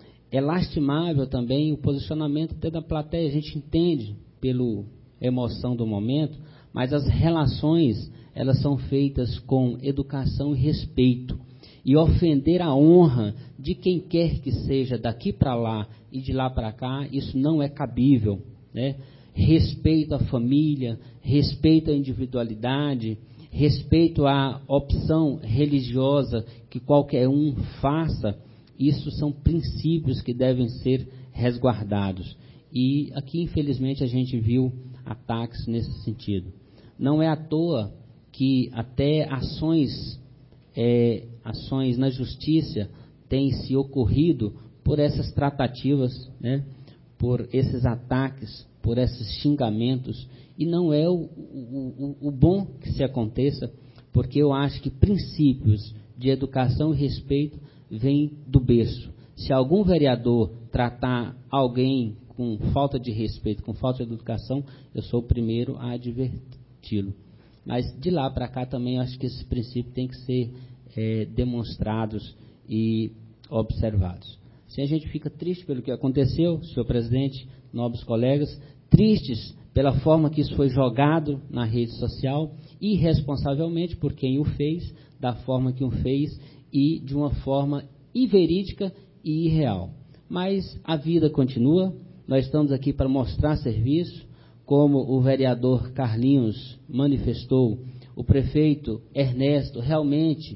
É lastimável também o posicionamento até da plateia, a gente entende pela emoção do momento, mas as relações, elas são feitas com educação e respeito. E ofender a honra de quem quer que seja daqui para lá e de lá para cá, isso não é cabível, né? Respeito à família, respeito à individualidade, respeito à opção religiosa que qualquer um faça, isso são princípios que devem ser resguardados. E aqui, infelizmente, a gente viu ataques nesse sentido. Não é à toa que até ações, é, ações na justiça têm se ocorrido por essas tratativas, né, por esses ataques, por esses xingamentos, e não é o, o, o, o bom que se aconteça, porque eu acho que princípios de educação e respeito vêm do berço. Se algum vereador tratar alguém com falta de respeito, com falta de educação, eu sou o primeiro a adverti-lo. Mas de lá para cá também eu acho que esses princípios têm que ser é, demonstrados e observados. Se a gente fica triste pelo que aconteceu, senhor presidente, nobres colegas, tristes pela forma que isso foi jogado na rede social, irresponsavelmente por quem o fez, da forma que o fez e de uma forma inverídica e irreal. Mas a vida continua, nós estamos aqui para mostrar serviço, como o vereador Carlinhos manifestou, o prefeito Ernesto realmente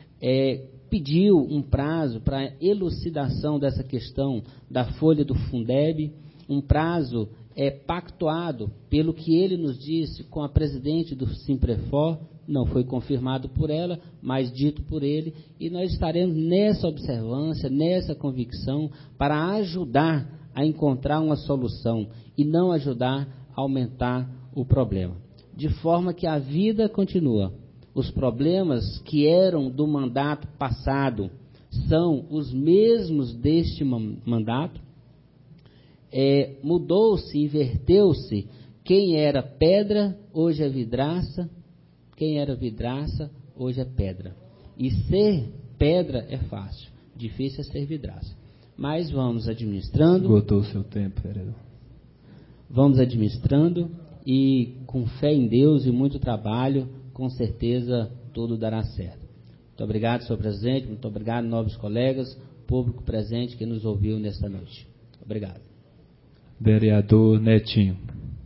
é, pediu um prazo para elucidação dessa questão da folha do Fundeb, um prazo é, pactuado pelo que ele nos disse com a presidente do Simprefor, não foi confirmado por ela, mas dito por ele, e nós estaremos nessa observância, nessa convicção, para ajudar a encontrar uma solução e não ajudar a aumentar o problema. De forma que a vida continua. Os problemas que eram do mandato passado são os mesmos deste mandato. É, mudou-se, inverteu-se. Quem era pedra, hoje é vidraça. Quem era vidraça, hoje é pedra. E ser pedra é fácil. Difícil é ser vidraça. Mas vamos administrando. Esgotou o seu tempo, vereador. Vamos administrando e com fé em Deus e muito trabalho, com certeza tudo dará certo. Muito obrigado, senhor presidente, muito obrigado, nobres colegas, público presente que nos ouviu nesta noite. Obrigado. Vereador Netinho.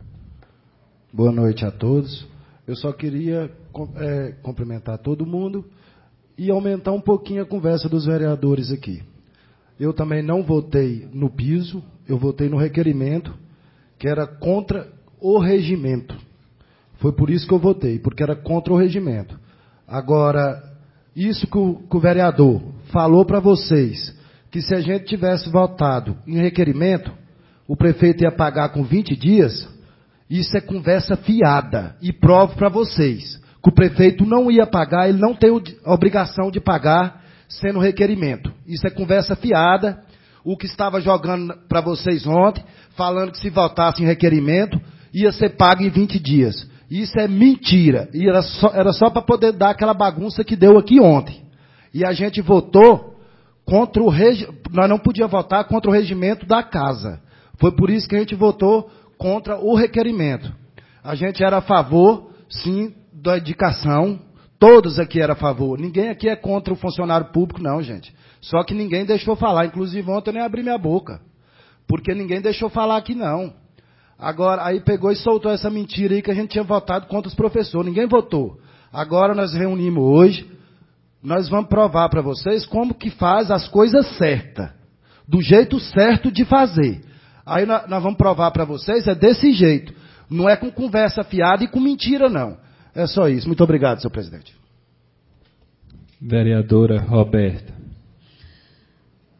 Boa noite a todos. Eu só queria é, cumprimentar todo mundo e aumentar um pouquinho a conversa dos vereadores aqui. Eu também não votei no piso, eu votei no requerimento, que era contra o regimento. Foi por isso que eu votei, porque era contra o regimento. Agora, isso que o, que o vereador falou para vocês, que se a gente tivesse votado em requerimento, o prefeito ia pagar com vinte dias, isso é conversa fiada. E provo para vocês que o prefeito não ia pagar, ele não tem a obrigação de pagar sendo requerimento. Isso é conversa fiada. O que estava jogando para vocês ontem, falando que se votasse em requerimento, ia ser pago em vinte dias. Isso é mentira. E era só, era só para poder dar aquela bagunça que deu aqui ontem. E a gente votou contra o regimento. Nós não podíamos votar contra o regimento da casa. Foi por isso que a gente votou contra o requerimento. A gente era a favor, sim, da indicação. Todos aqui eram a favor. Ninguém aqui é contra o funcionário público, não, gente. Só que ninguém deixou falar. Inclusive, ontem eu nem abri minha boca. Porque ninguém deixou falar aqui, não. Agora, aí pegou e soltou essa mentira aí que a gente tinha votado contra os professores. Ninguém votou. Agora nós reunimos hoje. Nós vamos provar para vocês como que faz as coisas certas. Do jeito certo de fazer. Aí nós, nós vamos provar para vocês, é desse jeito. Não é com conversa fiada e com mentira, não. É só isso. Muito obrigado, senhor presidente. Vereadora Roberta.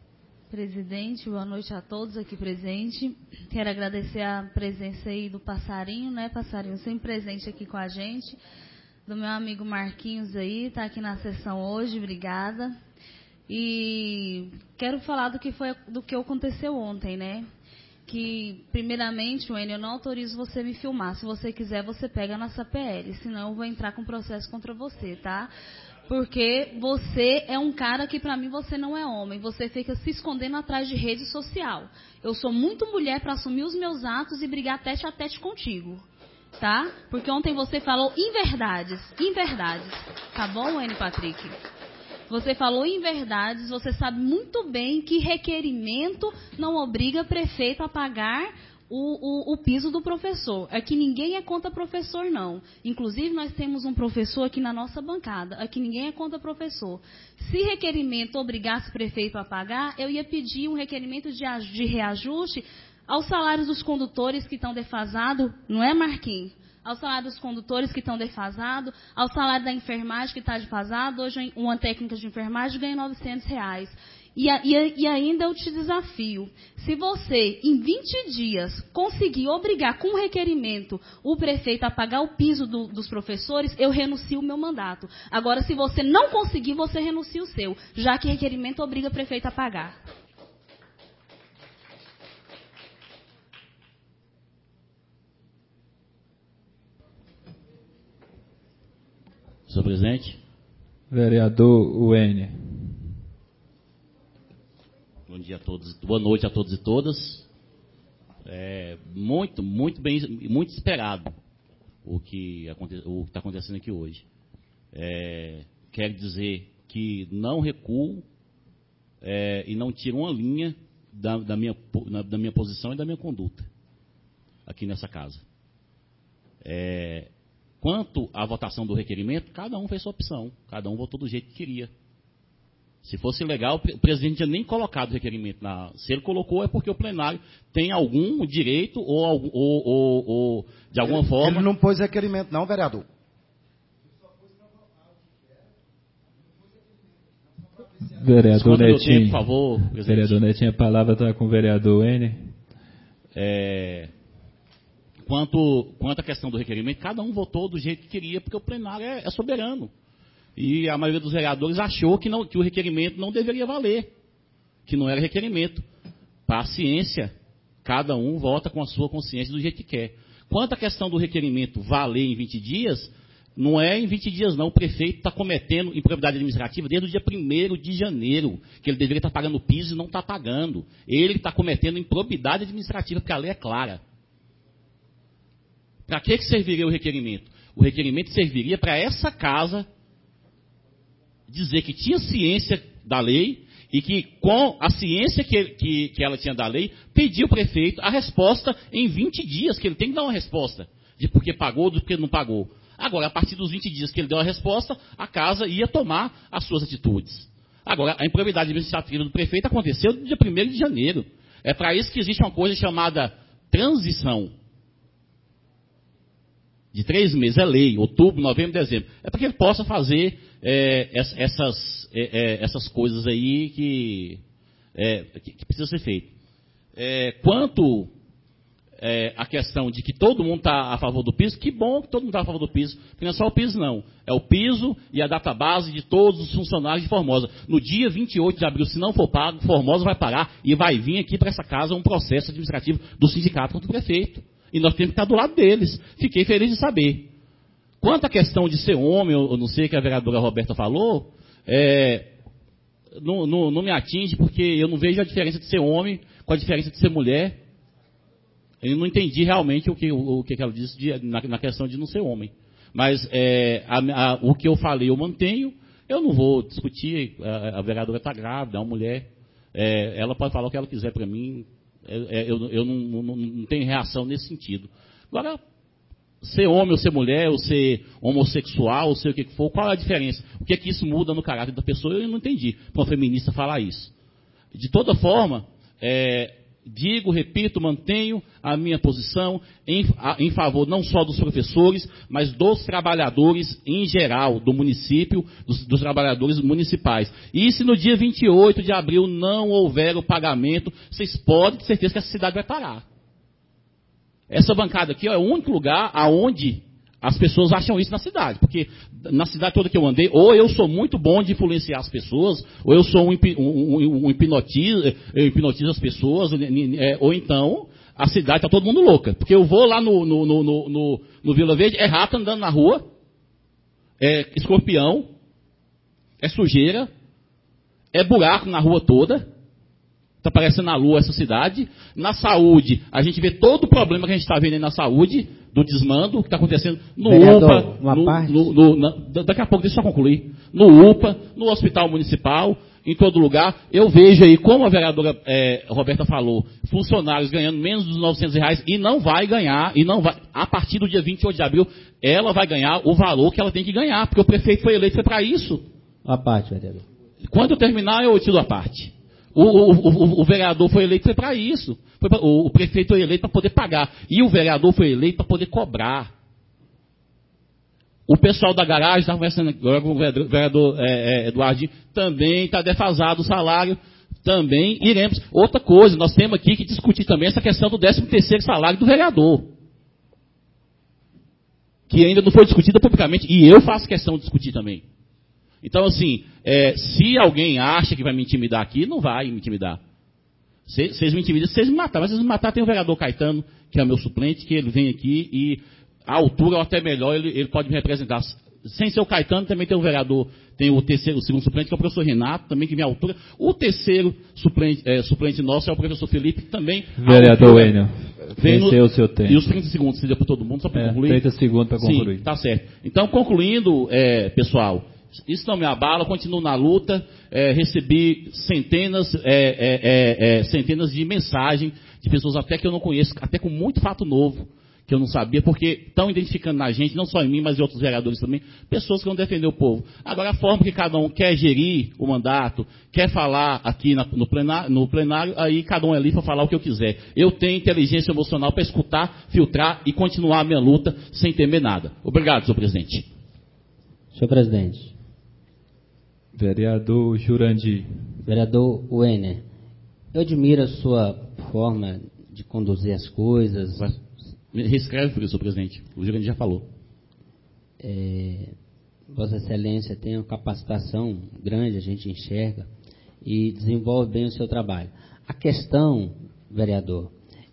presidente, boa noite a todos aqui presentes. Quero agradecer a presença aí do Passarinho, né? Passarinho sempre presente aqui com a gente. Do meu amigo Marquinhos aí, está aqui na sessão hoje, obrigada. E quero falar do que foi, do que aconteceu ontem, né? Que, primeiramente, Wênia, eu não autorizo você me filmar. Se você quiser, você pega na nossa P L, senão eu vou entrar com processo contra você, tá? Porque você é um cara que, para mim, você não é homem. Você fica se escondendo atrás de rede social. Eu sou muito mulher para assumir os meus atos e brigar tete a tete contigo. Tá? Porque ontem você falou inverdades. Inverdades. Tá bom, N. Patrick? Você falou inverdades. Você sabe muito bem que requerimento não obriga prefeito a pagar o, o, o piso do professor. Aqui ninguém é contra professor, não. Inclusive, nós temos um professor aqui na nossa bancada. Aqui ninguém é contra professor. Se requerimento obrigasse prefeito a pagar, eu ia pedir um requerimento de, de reajuste aos salários dos condutores que estão defasados, não é, Marquinhos? Aos salários dos condutores que estão defasados, ao salário da enfermagem que está defasado. Hoje, uma técnica de enfermagem ganha novecentos reais. E, e, e ainda eu te desafio, se você, em vinte dias, conseguir obrigar com requerimento o prefeito a pagar o piso do, dos professores, eu renuncio o meu mandato. Agora, se você não conseguir, você renuncia o seu, já que requerimento obriga o prefeito a pagar. Senhor presidente. Vereador Wênia. Bom dia a todos, boa noite a todos e todas. É muito, muito bem, muito esperado o que está acontecendo aqui hoje. É, quero dizer que não recuo é, e não tiro uma linha da, da, minha, da minha posição e da minha conduta aqui nessa casa. É, quanto à votação do requerimento, cada um fez sua opção, cada um votou do jeito que queria. Se fosse legal, o presidente tinha nem colocado o requerimento. Na, se ele colocou, é porque o plenário tem algum direito ou, ou, ou, ou de alguma ele, forma... Ele não pôs requerimento, não, vereador. Vereador Netinho, tempo, por favor, presidente. Vereador Netinho, a palavra está com o vereador N. É, quanto, quanto à questão do requerimento, cada um votou do jeito que queria, porque o plenário é, é soberano. E a maioria dos vereadores achou que, não, que o requerimento não deveria valer, que não era requerimento. Paciência, cada um vota com a sua consciência do jeito que quer. Quanto à questão do requerimento valer em vinte dias, não é em vinte dias não. O prefeito está cometendo improbidade administrativa desde o dia primeiro de janeiro, que ele deveria estar pagando o piso e não está pagando. Ele está cometendo improbidade administrativa, porque a lei é clara. Para que, que serviria o requerimento? O requerimento serviria para essa casa dizer que tinha ciência da lei e que, com a ciência que, que, que ela tinha da lei, pediu ao prefeito a resposta em vinte dias, que ele tem que dar uma resposta de por que pagou ou do que não pagou. Agora, a partir dos vinte dias que ele deu a resposta, a casa ia tomar as suas atitudes. Agora, a improbidade administrativa do prefeito aconteceu no dia primeiro de janeiro. É para isso que existe uma coisa chamada transição. De três meses, é lei, outubro, novembro, dezembro. É para que ele possa fazer é, essas, é, essas coisas aí que, é, que, que precisa ser feito. É, quanto é, à questão de que todo mundo está a favor do piso, que bom que todo mundo está a favor do piso, porque não é só o piso não, é o piso e a database de todos os funcionários de Formosa. No dia vinte e oito de abril, se não for pago, Formosa vai parar e vai vir aqui para essa casa um processo administrativo do sindicato contra o prefeito. E nós temos que estar do lado deles. Fiquei feliz de saber. Quanto à questão de ser homem, eu não sei o que a vereadora Roberta falou, é, não, não, não me atinge, porque eu não vejo a diferença de ser homem com a diferença de ser mulher. Eu não entendi realmente o que, o, o que ela disse de, na, na questão de não ser homem. Mas é, a, a, o que eu falei eu mantenho. Eu não vou discutir, a, a vereadora está grávida, é uma mulher. É, ela pode falar o que ela quiser para mim. Eu, eu, eu não, não, não tenho reação nesse sentido. Agora, ser homem ou ser mulher, ou ser homossexual, ou ser o que for, qual é a diferença? O que é que isso muda no caráter da pessoa? Eu não entendi para uma feminista falar isso. De toda forma, é, digo, repito, mantenho a minha posição em, a, em favor não só dos professores, mas dos trabalhadores em geral, do município, dos, dos trabalhadores municipais. E se no dia vinte e oito de abril não houver o pagamento, vocês podem ter certeza que essa cidade vai parar. Essa bancada aqui ó, é o único lugar aonde as pessoas acham isso na cidade, porque na cidade toda que eu andei, ou eu sou muito bom de influenciar as pessoas, ou eu sou um, um, um hipnotizo, eu hipnotizo as pessoas, ou então a cidade está todo mundo louca. Porque eu vou lá no, no, no, no, no Vila Verde, é rato andando na rua, é escorpião, é sujeira, é buraco na rua toda. Está parecendo na lua essa cidade. Na saúde, a gente vê todo o problema que a gente está vendo aí na saúde, do desmando, que está acontecendo no Vereador, UPA. uma No, parte. no, no, na, daqui a pouco, deixa eu só concluir. No UPA, no Hospital Municipal, em todo lugar. Eu vejo aí, como a vereadora é, Roberta falou, funcionários ganhando menos dos novecentos reais e não vai ganhar, e não vai, a partir do dia vinte e oito de abril, ela vai ganhar o valor que ela tem que ganhar, porque o prefeito foi eleito, foi para isso. A parte, vereador. Quando eu terminar, eu tiro a parte. O, o, o, o vereador foi eleito foi para isso. Foi pra, o, o prefeito foi eleito para poder pagar. E o vereador foi eleito para poder cobrar. O pessoal da garagem, estava conversando agora com o vereador, vereador é, é, Eduardinho, também está defasado o salário. Também iremos. Outra coisa, nós temos aqui que discutir também essa questão do décimo terceiro salário do vereador. Que ainda não foi discutida publicamente. E eu faço questão de discutir também. Então, assim, é, se alguém acha que vai me intimidar aqui, não vai me intimidar. Vocês me intimidam, vocês me matar. Mas se vocês me matar, tem o vereador Caetano, que é o meu suplente, que ele vem aqui e a altura, ou até melhor, ele, ele pode me representar. Sem ser o Caetano, também tem o vereador, tem o terceiro, o segundo suplente, que é o professor Renato, também que me altura. O terceiro suplente, é, suplente nosso é o professor Felipe, que também... Vereador Enio, venceu o seu tempo. E os trinta segundos, se deu para todo mundo, só para é, concluir. trinta segundos para concluir. Sim, tá certo. Então, concluindo, é, pessoal... Isso não me abala, continuo na luta, é, recebi centenas, é, é, é, é, centenas de mensagens de pessoas até que eu não conheço, até com muito fato novo, que eu não sabia, porque estão identificando na gente, não só em mim, mas em outros vereadores também, pessoas que vão defender o povo. Agora, a forma que cada um quer gerir o mandato, quer falar aqui na, no, plenário, no plenário, aí cada um é livre para falar o que eu quiser. Eu tenho inteligência emocional para escutar, filtrar e continuar a minha luta sem temer nada. Obrigado, senhor presidente. Senhor presidente. Vereador Jurandir. Vereador Wenner, eu admiro a sua forma de conduzir as coisas. Vai. Reescreve por isso, senhor presidente. O Jurandir já falou. É, Vossa Excelência tem uma capacitação grande, a gente enxerga, e desenvolve bem o seu trabalho. A questão, vereador,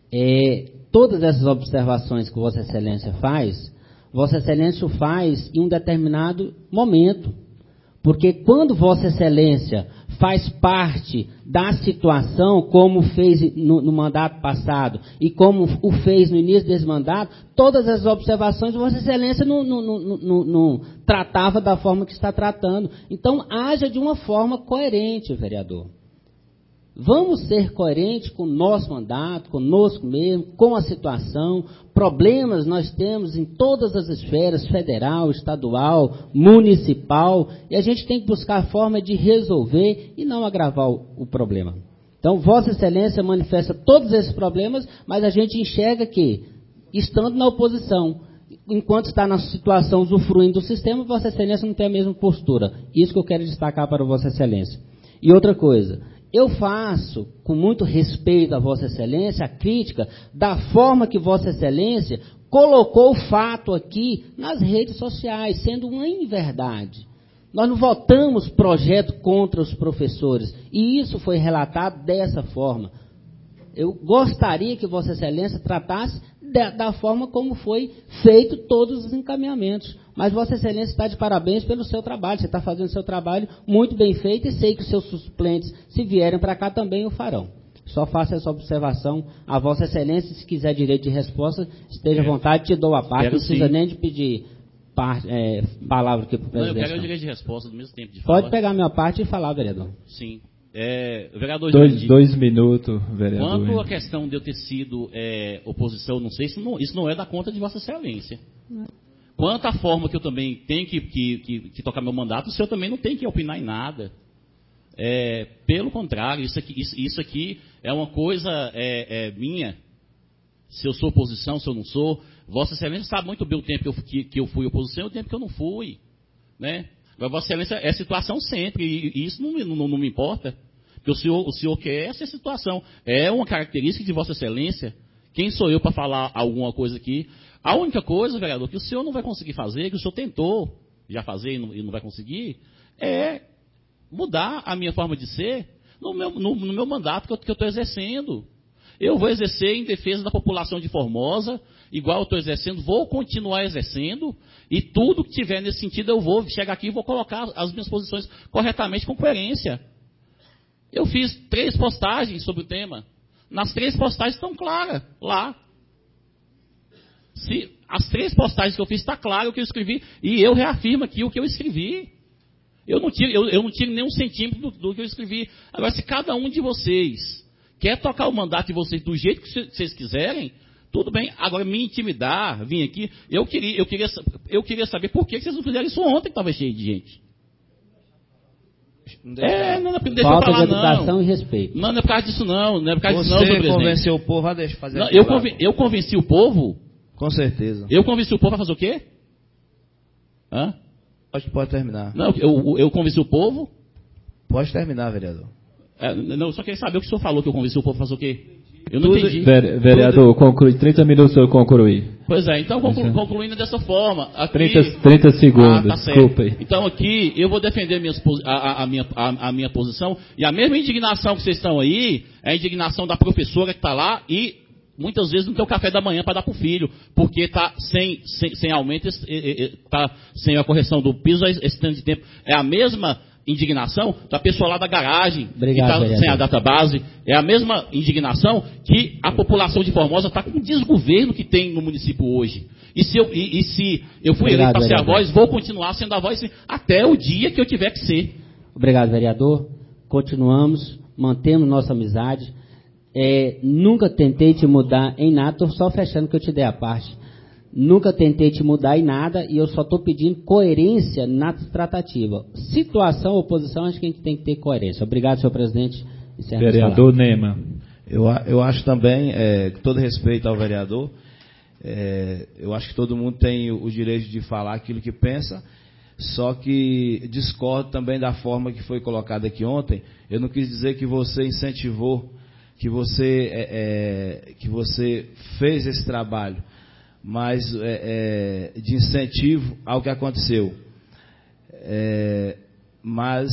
é todas essas observações que Vossa Excelência faz, Vossa Excelência o faz em um determinado momento. Porque quando Vossa Excelência faz parte da situação, como fez no, no mandato passado e como o fez no início desse mandato, todas as observações Vossa Excelência não, não, não, não, não tratava da forma que está tratando. Então, haja de uma forma coerente, vereador. Vamos ser coerentes com o nosso mandato, conosco mesmo, com a situação. Problemas nós temos em todas as esferas, federal, estadual, municipal, e a gente tem que buscar a forma de resolver e não agravar o, o problema. Então, Vossa Excelência manifesta todos esses problemas, mas a gente enxerga que, estando na oposição, enquanto está na situação usufruindo do sistema, Vossa Excelência não tem a mesma postura. Isso que eu quero destacar para Vossa Excelência. E outra coisa... Eu faço, com muito respeito a Vossa Excelência, a crítica da forma que Vossa Excelência colocou o fato aqui nas redes sociais, sendo uma inverdade. Nós não votamos projeto contra os professores, e isso foi relatado dessa forma. Eu gostaria que Vossa Excelência tratasse da, da forma como foi feito todos os encaminhamentos. Mas Vossa Excelência está de parabéns pelo seu trabalho. Você está fazendo o seu trabalho muito bem feito e sei que os seus suplentes, se vierem para cá, também o farão. Só faça essa observação a Vossa Excelência. Se quiser direito de resposta, esteja à vontade, te dou a parte. Não precisa sim. nem de pedir parte, é, palavra aqui para o presidente. Não, eu quero o direito de resposta do mesmo tempo de falar. Pode pegar a minha parte e falar, vereador. Sim. É, vereador dois, Jurandir, dois minutos, vereador. Quanto à questão de eu ter sido é, oposição, não sei, isso não, isso não é da conta de Vossa Excelência. Não. Quanto à forma que eu também tenho que, que, que, que tocar meu mandato, o senhor também não tem que opinar em nada. É, pelo contrário, isso aqui, isso, isso aqui é uma coisa é, é, minha, se eu sou oposição, se eu não sou. Vossa Excelência sabe muito bem o tempo que eu, que, que eu fui oposição e o tempo que eu não fui. Né? Agora, Vossa Excelência é situação sempre, e, e isso não, não, não me importa. Porque o senhor, o senhor quer essa situação. É uma característica de Vossa Excelência. Quem sou eu para falar alguma coisa aqui? A única coisa, vereador, que o senhor não vai conseguir fazer, que o senhor tentou já fazer e não, e não vai conseguir, é mudar a minha forma de ser no meu, no, no meu mandato que eu estou exercendo. Eu vou exercer em defesa da população de Formosa, igual eu estou exercendo, vou continuar exercendo, e tudo que tiver nesse sentido eu vou chegar aqui e vou colocar as minhas posições corretamente, com coerência. Eu fiz três postagens sobre o tema. Nas três postagens estão claras, lá. Se, as três postagens que eu fiz, está claro o que eu escrevi, e eu reafirmo aqui o que eu escrevi. Eu não tiro, eu, eu não tiro nem um centímetro do, do que eu escrevi. Agora, se cada um de vocês quer tocar o mandato de vocês do jeito que vocês quiserem, tudo bem. Agora, me intimidar, vir aqui, eu queria, eu queria, eu queria saber por que vocês não fizeram isso ontem, que estava cheio de gente. É, não é porque deixa eu falar, de educação não. e respeito. Não, não é por causa disso, não. Não é por causa disso, não, Você senhor presidente. convenceu o povo a deixar fazer não, eu, conven, eu convenci o povo? Com certeza. Eu convenci o povo a fazer o quê? Hã? Pode, pode terminar. Não, eu, eu convenci o povo? Pode terminar, vereador. É, não, eu só queria saber o que o senhor falou, que eu convenci o povo a fazer o quê? Eu não Tudo, entendi. Vereador, conclui. trinta minutos para eu concluir. Pois é, então conclu, concluindo dessa forma. Aqui, trinta, trinta segundos, ah, tá desculpa aí. Então aqui eu vou defender minhas, a, a, minha, a, a minha posição, e a mesma indignação que vocês estão aí, é a indignação da professora que está lá e muitas vezes não tem o café da manhã para dar para o filho, porque está sem, sem, sem aumento, está sem a correção do piso esse tanto de tempo. É a mesma indignação da pessoa lá da garagem, Obrigado, que está sem a database. É a mesma indignação que a população de Formosa está com o desgoverno que tem no município hoje. E se eu, e, e se eu fui eleito para ser a voz, vou continuar sendo a voz até o dia que eu tiver que ser. Obrigado, vereador. Continuamos, mantemos nossa amizade. É, nunca tentei te mudar em nada, estou só fechando que eu te dei a parte. Nunca tentei te mudar em nada e eu só estou pedindo coerência na tratativa. Situação, oposição, acho que a gente tem que ter coerência. Obrigado, senhor presidente. Vereador Nema. Eu, eu acho também, é, com todo respeito ao vereador, é, eu acho que todo mundo tem o, o direito de falar aquilo que pensa, só que discordo também da forma que foi colocada aqui ontem. Eu não quis dizer que você incentivou, que você, é, é, que você fez esse trabalho, mas é, é, de incentivo ao que aconteceu. É, mas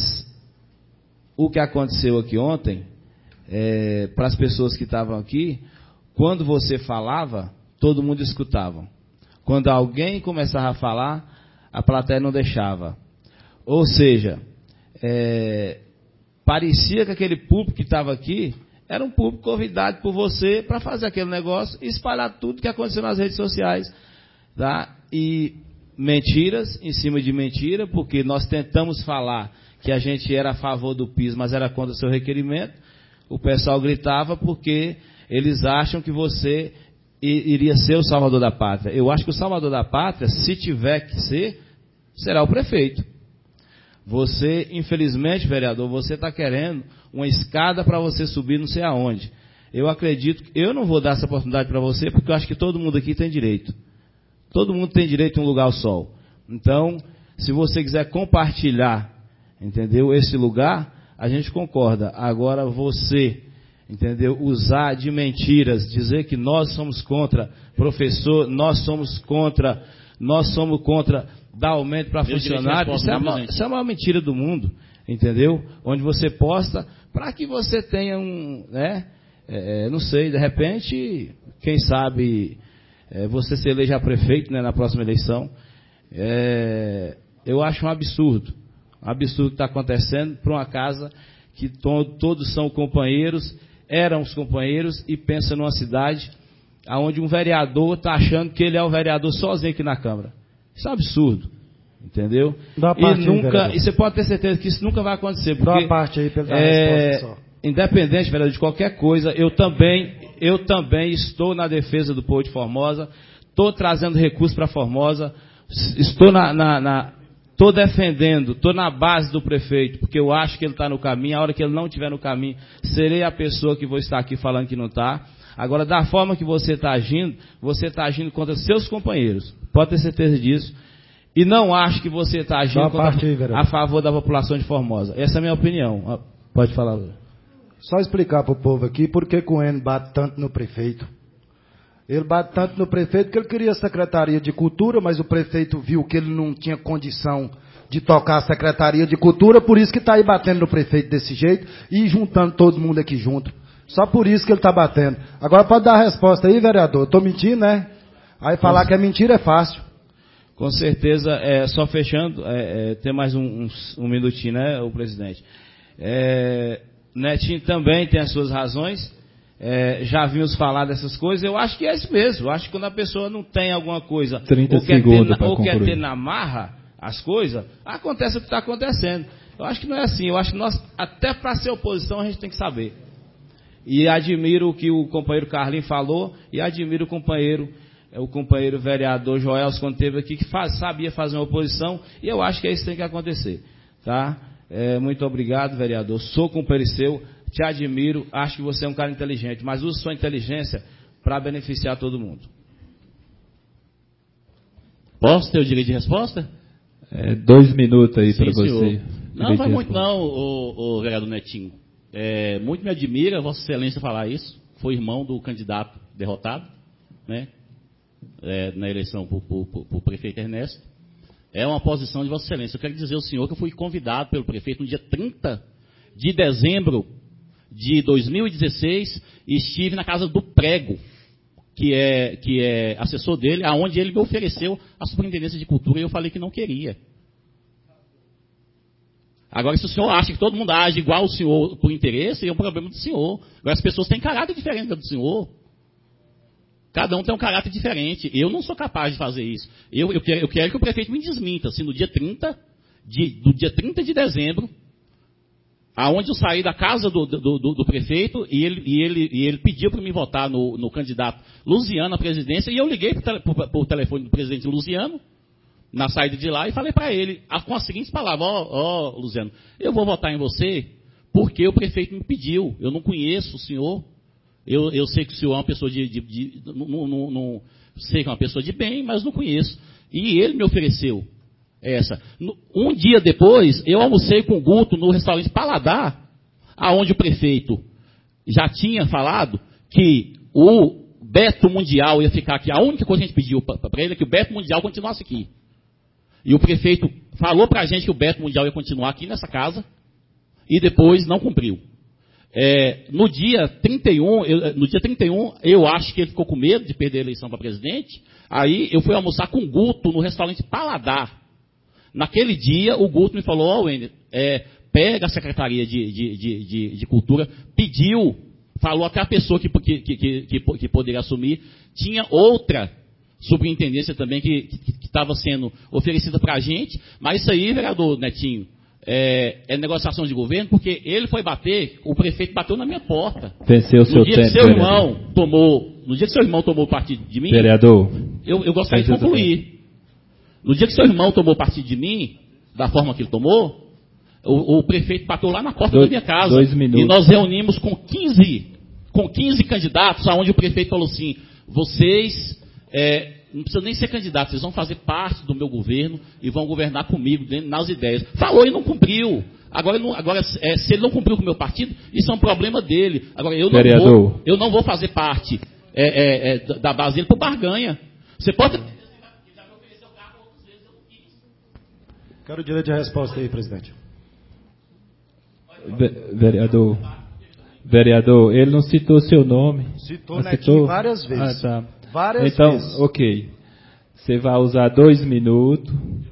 o que aconteceu aqui ontem, é, para as pessoas que estavam aqui, quando você falava, todo mundo escutava. Quando alguém começava a falar, a plateia não deixava. Ou seja, é, parecia que aquele público que estava aqui era um público convidado por você para fazer aquele negócio e espalhar tudo que aconteceu nas redes sociais. Tá? E mentiras em cima de mentira, porque nós tentamos falar que a gente era a favor do piso, mas era contra o seu requerimento. O pessoal gritava porque eles acham que você iria ser o salvador da pátria. Eu acho que o salvador da pátria, se tiver que ser, será o prefeito. Você, infelizmente, vereador, você está querendo uma escada para você subir não sei aonde. Eu acredito que eu não vou dar essa oportunidade para você, porque eu acho que todo mundo aqui tem direito. Todo mundo tem direito a um lugar ao sol. Então, se você quiser compartilhar, entendeu, esse lugar, a gente concorda. Agora, você, entendeu, usar de mentiras, dizer que nós somos contra professor, nós somos contra, nós somos contra dar aumento para funcionário, isso é, uma, isso é a maior mentira do mundo, entendeu? Onde você posta para que você tenha um, né, é, não sei, de repente, quem sabe é, você se eleja prefeito, né, na próxima eleição. É, eu acho um absurdo, um absurdo que está acontecendo para uma casa que to, todos são companheiros, eram os companheiros e pensa numa cidade onde um vereador está achando que ele é o vereador sozinho aqui na Câmara. Isso é um absurdo, entendeu? Dá e nunca, aí, e você pode ter certeza que isso nunca vai acontecer, porque dá uma parte aí pela é, resposta só. Independente, vereador, de qualquer coisa, eu também, eu também estou na defesa do povo de Formosa, estou trazendo recursos para Formosa, estou na, na, na, estou defendendo, estou na base do prefeito, porque eu acho que ele está no caminho. A hora que ele não estiver no caminho, serei a pessoa que vou estar aqui falando que não está. Agora, da forma que você está agindo, você está agindo contra seus companheiros. Pode ter certeza disso. E não acho que você está agindo contra, aí, a favor da população de Formosa. Essa é a minha opinião. Pode falar, Lula. Só explicar para o povo aqui por que o N bate tanto no prefeito. Ele bate tanto no prefeito que ele queria a Secretaria de Cultura, mas o prefeito viu que ele não tinha condição de tocar a Secretaria de Cultura, por isso que está aí batendo no prefeito desse jeito e juntando todo mundo aqui junto. Só por isso que ele está batendo. Agora pode dar a resposta aí, vereador. Estou mentindo, né? Aí falar que é mentira é fácil. Com certeza, é, só fechando, é, é, tem mais um, um, um minutinho, né, o presidente. É, Netinho também tem as suas razões. É, já vimos falar dessas coisas. Eu acho que é isso mesmo. Eu acho que quando a pessoa não tem alguma coisa ou, quer ter, na, ou quer ter na marra as coisas, acontece o que está acontecendo. Eu acho que não é assim. Eu acho que nós, até para ser oposição, a gente tem que saber. E admiro o que o companheiro Carlinhos falou, e admiro o companheiro, o companheiro vereador Joelson, quando esteve aqui, que faz, sabia fazer uma oposição, e eu acho que é isso que tem que acontecer. Tá? É, muito obrigado, vereador. Sou companheiro seu, te admiro, acho que você é um cara inteligente, mas use sua inteligência para beneficiar todo mundo. Posso ter o direito de resposta? É, dois minutos aí para você. Senhor. Não, vai muito não, o, o vereador Netinho. É, muito me admira Vossa Excelência falar isso. Foi irmão do candidato derrotado, né, é, na eleição para o prefeito Ernesto. É uma posição de Vossa Excelência. Eu quero dizer ao senhor que eu fui convidado pelo prefeito no dia trinta de dezembro de dois mil e dezesseis e estive na casa do Prego, que é, que é assessor dele, aonde ele me ofereceu a superintendência de cultura e eu falei que não queria. Agora, se o senhor acha que todo mundo age igual o senhor por interesse, é um problema do senhor. Agora, as pessoas têm caráter diferente do senhor. Cada um tem um caráter diferente. Eu não sou capaz de fazer isso. Eu, eu, quero, eu quero que o prefeito me desminta. Se no dia trinta de, do dia trinta de dezembro, aonde eu saí da casa do, do, do, do prefeito, e ele, e ele, e ele pediu para me votar no, no candidato Luziano à presidência, e eu liguei para o telefone do presidente Luziano, na saída de lá, e falei para ele, com as seguintes palavras: ó, ó, Luziano, eu vou votar em você porque o prefeito me pediu, eu não conheço o senhor, eu, eu sei que o senhor é uma pessoa de, de, de não, não, não, sei que é uma pessoa de bem, mas não conheço, e ele me ofereceu essa. Um dia depois, eu almocei com o Guto no restaurante Paladar, aonde o prefeito já tinha falado que o Beto Mundial ia ficar aqui. A única coisa que a gente pediu para ele é que o Beto Mundial continuasse aqui. E o prefeito falou para a gente que o Beto Mundial ia continuar aqui nessa casa, e depois não cumpriu. É, no dia trinta e um, eu, no dia trinta e um, eu acho que ele ficou com medo de perder a eleição para presidente, aí eu fui almoçar com o Guto no restaurante Paladar. Naquele dia, o Guto me falou: ó, oh, Wender, é, pega a Secretaria de, de, de, de, de Cultura, pediu, falou até a pessoa que, que, que, que, que poderia assumir, tinha outra superintendência também que estava sendo oferecida para a gente, mas isso aí, vereador Netinho, é, é negociação de governo, porque ele foi bater, o prefeito bateu na minha porta. Venceu o seu no dia tempo, que seu vereador. irmão tomou, no dia que seu irmão tomou partido de mim, vereador, eu, eu gostaria de concluir. No dia que seu irmão tomou partido de mim, da forma que ele tomou, o, o prefeito bateu lá na porta dois, da minha casa. Dois minutos. E nós reunimos com quinze, com quinze candidatos, aonde o prefeito falou assim: vocês é, não precisam nem ser candidatos, vocês vão fazer parte do meu governo e vão governar comigo dentro, nas ideias. Falou e não cumpriu. Agora, não, agora é, se ele não cumpriu com o meu partido, isso é um problema dele. Agora, eu não, vou, eu não vou fazer parte é, é, é, da base dele por barganha. Você pode... Quero o direito de resposta aí, presidente. Vereador, vereador, ele não citou seu nome. Citou, não Netinho, citou? várias vezes. Ah, tá. Várias então, vezes. ok. Você vai usar dois minutos.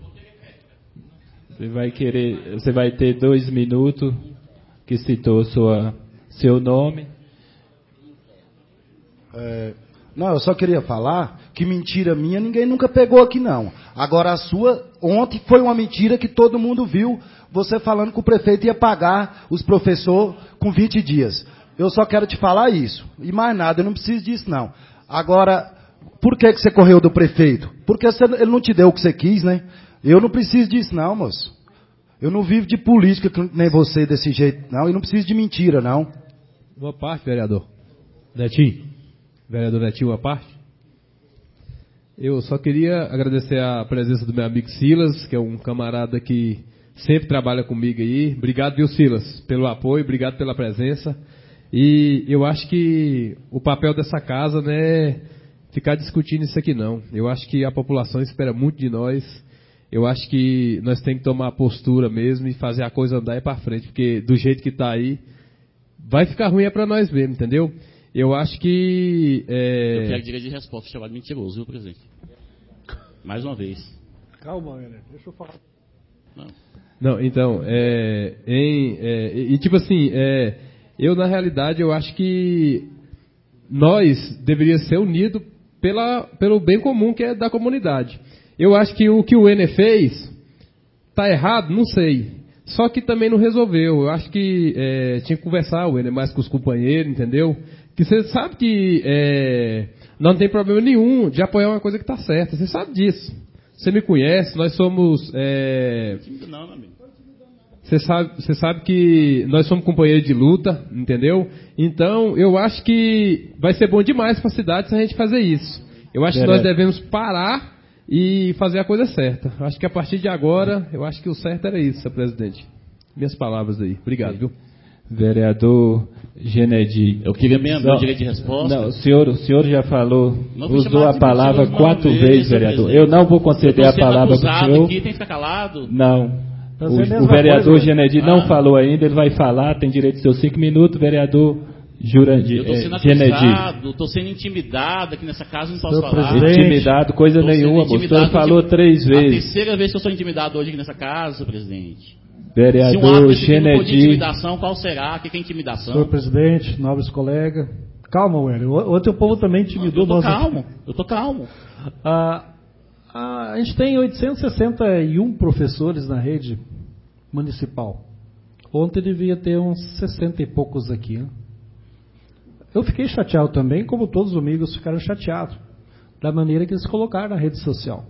Você vai querer, você vai ter dois minutos que citou sua, seu nome. É, não, eu só queria falar que mentira minha ninguém nunca pegou aqui não. Agora a sua, ontem foi uma mentira que todo mundo viu, você falando que o prefeito ia pagar os professores com vinte dias. Eu só quero te falar isso. E mais nada, eu não preciso disso não. Agora, por que, que você correu do prefeito? Porque você, ele não te deu o que você quis, né? Eu não preciso disso, não, moço. Eu não vivo de política, nem você desse jeito, não. E não preciso de mentira, não. Uma parte, vereador. Netinho. Vereador Netinho, uma parte. Eu só queria agradecer a presença do meu amigo Silas, que é um camarada que sempre trabalha comigo aí. Obrigado, viu, Silas, pelo apoio, obrigado pela presença. E eu acho que o papel dessa casa não é ficar discutindo isso aqui, não. Eu acho que a população espera muito de nós. Eu acho que nós temos que tomar a postura mesmo e fazer a coisa andar e para frente, porque do jeito que está aí, vai ficar ruim é para nós mesmo, entendeu? Eu acho que... É... Eu quero direito de resposta, chamado mentiroso, viu, presidente? Mais uma vez. Calma, Helena, deixa eu falar. Não. Não, então, é, em, é, e tipo assim, é, eu na realidade eu acho que nós deveríamos ser unidos pela, pelo bem comum que é da comunidade. Eu acho que o que o Ene fez está errado, não sei. Só que também não resolveu. Eu acho que é, tinha que conversar o Ene mais com os companheiros, entendeu? Que você sabe que é, não tem problema nenhum de apoiar uma coisa que está certa. Você sabe disso. Você me conhece, nós somos... É, não, não, amigo. Você sabe, você sabe que nós somos companheiros de luta, entendeu? Então, eu acho que vai ser bom demais para a cidade se a gente fazer isso. Eu acho que nós devemos parar e fazer a coisa certa. Eu acho que a partir de agora, eu acho que o certo era isso, senhor presidente. Minhas palavras aí. Obrigado, viu? Vereador Genedi. Eu queria mesmo meu direito de resposta. Não, o senhor, o senhor já falou, não usou a palavra quatro vezes, vereador. Eu não vou conceder a palavra para o senhor. Aqui, tem que ficar calado. Não. O, o vereador coisa, Genedi ah. não falou ainda, ele vai falar, tem direito de seus cinco minutos, vereador Jurandir. Eu estou sendo acusado, estou sendo intimidado aqui nessa casa, não posso Seu falar. Presidente, intimidado, coisa nenhuma, o senhor falou três vezes. A terceira vez que eu sou intimidado hoje aqui nessa casa, presidente. Vereador Se um ato Genedi. de intimidação, qual será? O que é intimidação? Senhor presidente, nobres colegas. Calma, Wélio. Ontem o povo também intimidou. Eu estou calmo, eu estou calmo. Ah, a gente tem oitocentos e sessenta e um professores na rede municipal. Ontem devia ter uns sessenta e poucos aqui. Né? Eu fiquei chateado também, como todos os amigos ficaram chateados, da maneira que eles colocaram na rede social.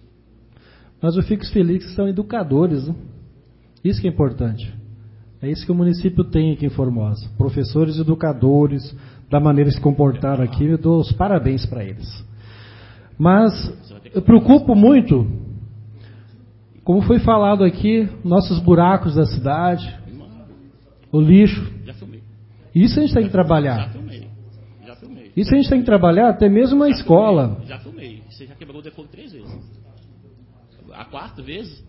Mas eu fico feliz que são educadores. Né? Isso que é importante. É isso que o município tem aqui em Formosa. Professores educadores, da maneira que se comportaram aqui, eu dou os parabéns para eles. Mas eu preocupo muito, como foi falado aqui, nossos buracos da cidade, o lixo. Isso a gente tem que trabalhar. Já filmei. Já filmei. Isso a gente tem que trabalhar até mesmo na escola. Já filmei. Você já quebrou o decoro três vezes. A quarta vez?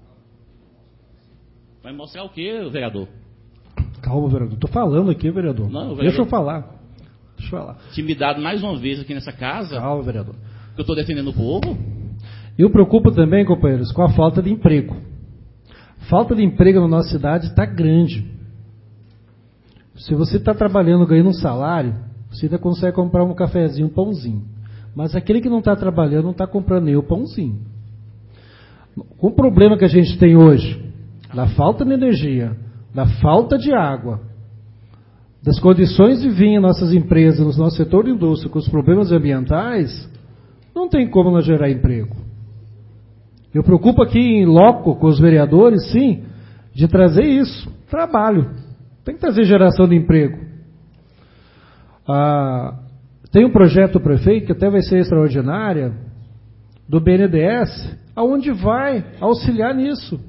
Vai mostrar o que, vereador? Calma, vereador. Estou falando aqui, vereador. Não, vereador. Deixa eu falar. Deixa eu falar. Intimidado mais uma vez aqui nessa casa. Calma, vereador. Eu estou defendendo o povo. Eu preocupo também, companheiros, com a falta de emprego. Falta de emprego na nossa cidade está grande. Se você está trabalhando, ganhando um salário, você ainda consegue comprar um cafezinho, um pãozinho. Mas aquele que não está trabalhando não está comprando nem o pãozinho. O problema que a gente tem hoje, da falta de energia, da falta de água, das condições de vir em nossas empresas, no nosso setor de indústria, com os problemas ambientais, não tem como nós gerar emprego. Eu preocupo aqui em loco com os vereadores, sim, de trazer isso, trabalho. Tem que trazer geração de emprego. Ah, tem um projeto do prefeito, que até vai ser extraordinária, do B N D E S, aonde vai auxiliar nisso.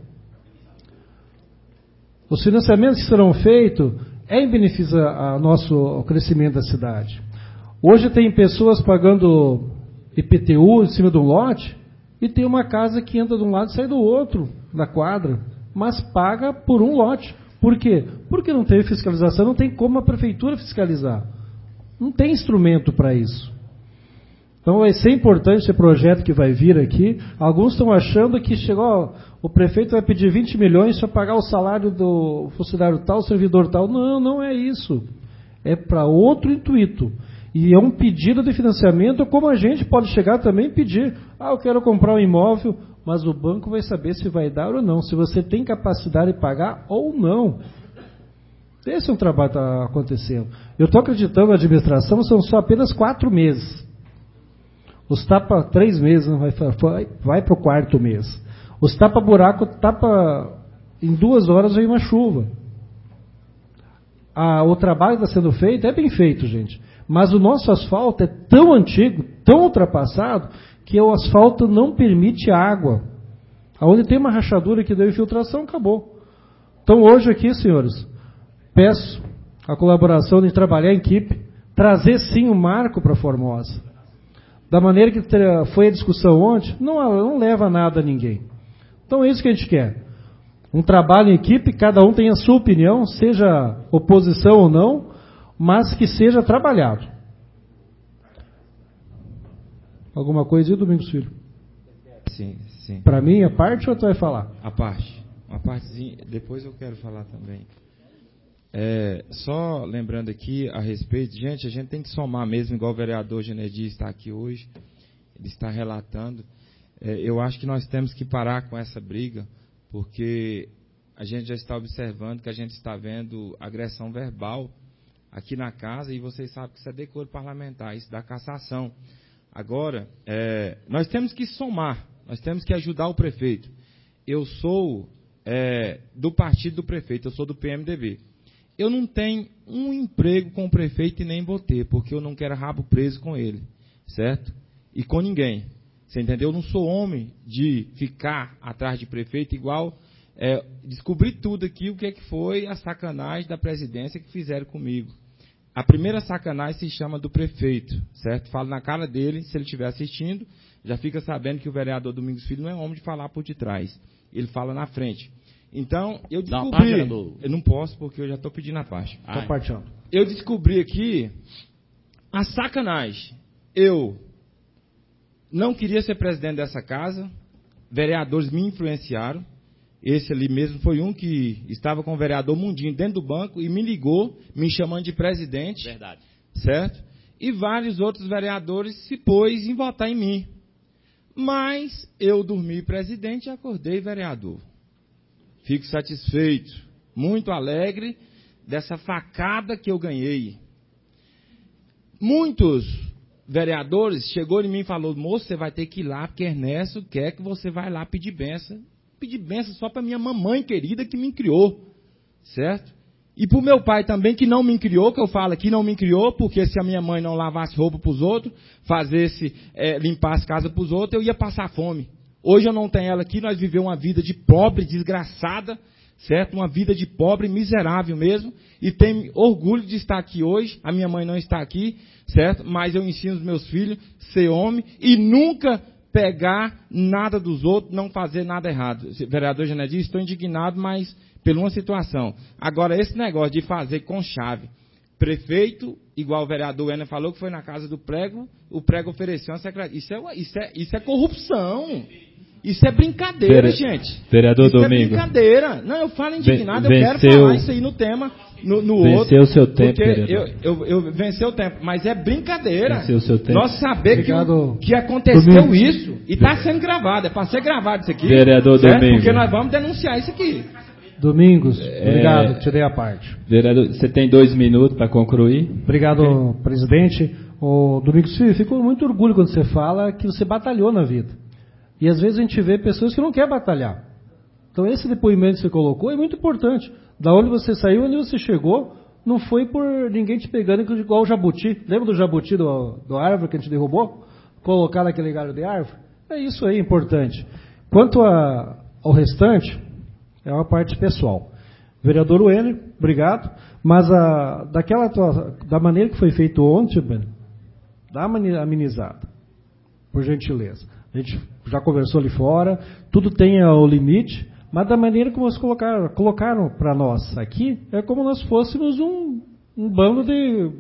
Os financiamentos que serão feitos é em benefício ao nosso ao crescimento da cidade. Hoje tem pessoas pagando I P T U em cima de um lote, e tem uma casa que entra de um lado e sai do outro, da quadra, mas paga por um lote. Por quê? Porque não teve fiscalização, não tem como a prefeitura fiscalizar. Não tem instrumento para isso. Então vai ser importante esse projeto que vai vir aqui. Alguns estão achando que chegou, o prefeito vai pedir vinte milhões para pagar o salário do funcionário tal, servidor tal. Não, não é isso. É para outro intuito. E é um pedido de financiamento, como a gente pode chegar também e pedir. Ah, eu quero comprar um imóvel, mas o banco vai saber se vai dar ou não, se você tem capacidade de pagar ou não. Esse é um trabalho que está acontecendo. Eu estou acreditando na administração, são só apenas quatro meses. Os está para três meses, vai, vai, vai para o quarto mês. Os tapa-buraco tapa em duas horas vem uma chuva. Ah, o trabalho que está sendo feito é bem feito, gente. Mas o nosso asfalto é tão antigo, tão ultrapassado, que o asfalto não permite água. Onde tem uma rachadura que deu infiltração, acabou. Então hoje aqui, senhores, peço a colaboração de trabalhar em equipe, trazer sim o marco para Formosa. Da maneira que foi a discussão ontem, não, não leva a nada a ninguém. Então é isso que a gente quer. Um trabalho em equipe, cada um tem a sua opinião, seja oposição ou não, mas que seja trabalhado. Alguma coisa aí, Domingos Filho? Sim, sim. Para mim, a parte ou tu vai falar? A parte. Uma partezinha, depois eu quero falar também. É, só lembrando aqui a respeito, gente, a gente tem que somar mesmo, igual o vereador Genedi está aqui hoje, ele está relatando. É, eu acho que nós temos que parar com essa briga, porque a gente já está observando que a gente está vendo agressão verbal aqui na casa, e vocês sabem que isso é decoro parlamentar, isso dá cassação. Agora, é, nós temos que somar, nós temos que ajudar o prefeito. Eu sou é, do partido do prefeito, eu sou do P M D B. Eu não tenho um emprego com o prefeito e nem vou ter, porque eu não quero rabo preso com ele, certo? E com ninguém. Você entendeu? Eu não sou homem de ficar atrás de prefeito igual, é, descobri tudo aqui, o que é que foi a sacanagem da presidência que fizeram comigo. A primeira sacanagem se chama do prefeito, certo? Falo na cara dele, se ele estiver assistindo, já fica sabendo que o vereador Domingos Filho não é homem de falar por detrás. Ele fala na frente. Então, eu descobri... Não, eu não posso, porque eu já estou pedindo a parte. Estou partilhando. Eu descobri aqui a sacanagem. Eu não queria ser presidente dessa casa, vereadores me influenciaram. Esse ali mesmo foi um que estava com o vereador Mundinho dentro do banco e me ligou, me chamando de presidente. Verdade. Certo? E vários outros vereadores se pôs em votar em mim. Mas eu dormi presidente e acordei vereador. Fico satisfeito, muito alegre dessa facada que eu ganhei. Muitos vereadores chegou em mim e falou: moço, você vai ter que ir lá, porque Ernesto quer que você vá lá pedir bênção. Pedir bênção só para minha mamãe querida que me criou, certo? E para o meu pai também, que não me criou, que eu falo aqui, não me criou, porque se a minha mãe não lavasse roupa para os outros, fazesse, é, limpasse casa para os outros, eu ia passar fome. Hoje eu não tenho ela aqui, nós vivemos uma vida de pobre, desgraçada, certo? Uma vida de pobre, miserável mesmo, e tenho orgulho de estar aqui hoje. A minha mãe não está aqui, certo? Mas eu ensino os meus filhos a ser homem e nunca pegar nada dos outros, não fazer nada errado. Vereador Genedi, estou indignado, mas por uma situação. Agora, esse negócio de fazer com chave, prefeito, igual o vereador Ener falou, que foi na casa do prego, o prego ofereceu uma secretaria. Isso é, isso é, isso é corrupção. Isso é brincadeira, Vere... gente. Vereador isso Domingo. é brincadeira. Não, eu falo indignado, Venceu... eu quero falar isso aí no tema, no, no venceu outro. Venceu o seu tempo, porque vereador. eu, eu, eu venceu o tempo, mas é brincadeira. Venceu o seu tempo. Nós sabemos que, o- que aconteceu Domingo. isso, e está sendo gravado, é para ser gravado isso aqui. Vereador certo? Domingo. Porque nós vamos denunciar isso aqui. Domingos, É... obrigado, tirei a parte. Vereador, você tem dois minutos para concluir. Obrigado, okay. Presidente. O Domingos Filho, fico com muito orgulho quando você fala que você batalhou na vida. E às vezes a gente vê pessoas que não querem batalhar. Então esse depoimento que você colocou é muito importante. Da onde você saiu, onde você chegou, não foi por ninguém te pegando igual o jabuti. Lembra do jabuti do, do árvore que a gente derrubou? Colocar naquele galho de árvore? É isso aí, importante. Quanto a, ao restante, é uma parte pessoal. Vereador Wenner, obrigado. Mas a, daquela da maneira que foi feito ontem, dá uma amenizada, por gentileza. A gente já conversou ali fora, tudo tem o limite, mas da maneira como eles colocaram, colocaram para nós aqui, é como nós fôssemos um, um bando de...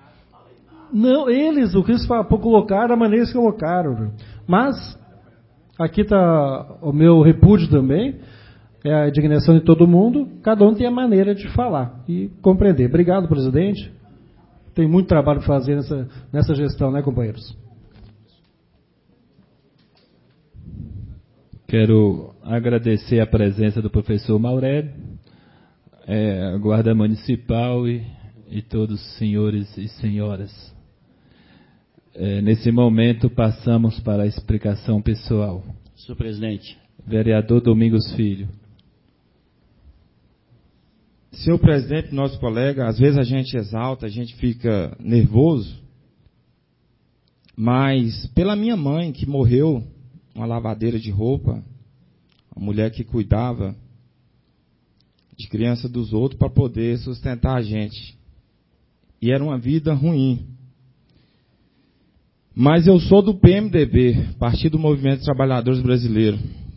Não, eles, o que eles colocaram, da maneira que eles colocaram. Mas, aqui está o meu repúdio também, é a indignação de todo mundo, cada um tem a maneira de falar e compreender. Obrigado, presidente. Tem muito trabalho para fazer nessa, nessa gestão, né, companheiros? Quero agradecer a presença do professor Maurélio, é, a Guarda Municipal e, e todos os senhores e senhoras. É, nesse momento, passamos para a explicação pessoal. Senhor presidente, Vereador Domingos Filho. Senhor presidente, nosso colega, às vezes a gente exalta, a gente fica nervoso, mas pela minha mãe, que morreu, uma lavadeira de roupa, uma mulher que cuidava de criança dos outros para poder sustentar a gente. E era uma vida ruim. Mas eu sou do P M D B, Partido do Movimento dos Trabalhadores Brasileiro.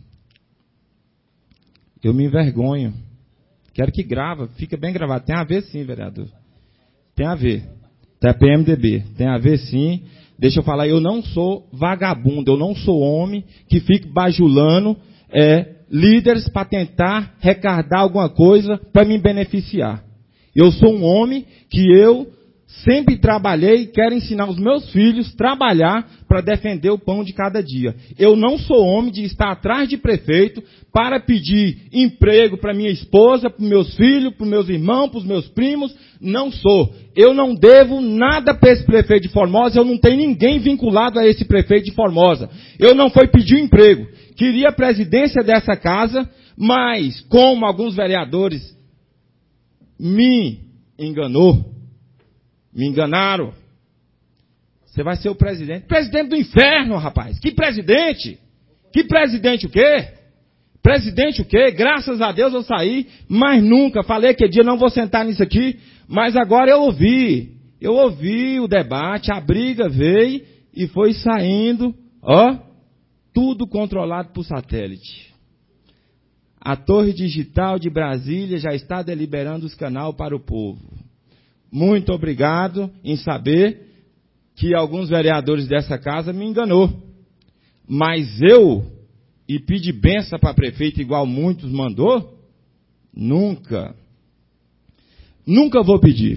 Eu me envergonho. Quero que grava, fica bem gravado. Tem a ver sim, vereador. Tem a ver. Tem a P M D B. Tem a ver sim. Deixa eu falar, eu não sou vagabundo, eu não sou homem que fica bajulando é, líderes para tentar recardar alguma coisa para me beneficiar. Eu sou um homem que eu sempre trabalhei e quero ensinar os meus filhos a trabalhar para defender o pão de cada dia. Eu não sou homem de estar atrás de prefeito para pedir emprego para minha esposa, para meus filhos, para meus irmãos, para os meus primos. Não sou. Eu não devo nada para esse prefeito de Formosa, eu não tenho ninguém vinculado a esse prefeito de Formosa. Eu não fui pedir emprego. Queria a presidência dessa casa, mas como alguns vereadores me enganou, me enganaram. Você vai ser o presidente. Presidente do inferno, rapaz. Que presidente? Que presidente o quê? Presidente o quê? Graças a Deus eu saí, mas nunca. Falei que dia não vou sentar nisso aqui, mas agora eu ouvi. Eu ouvi o debate, a briga veio e foi saindo, ó, tudo controlado por satélite. A Torre Digital de Brasília já está deliberando os canais para o povo. Muito obrigado em saber que alguns vereadores dessa casa me enganou. Mas eu, e pedir benção para prefeito igual muitos mandou, nunca. Nunca vou pedir.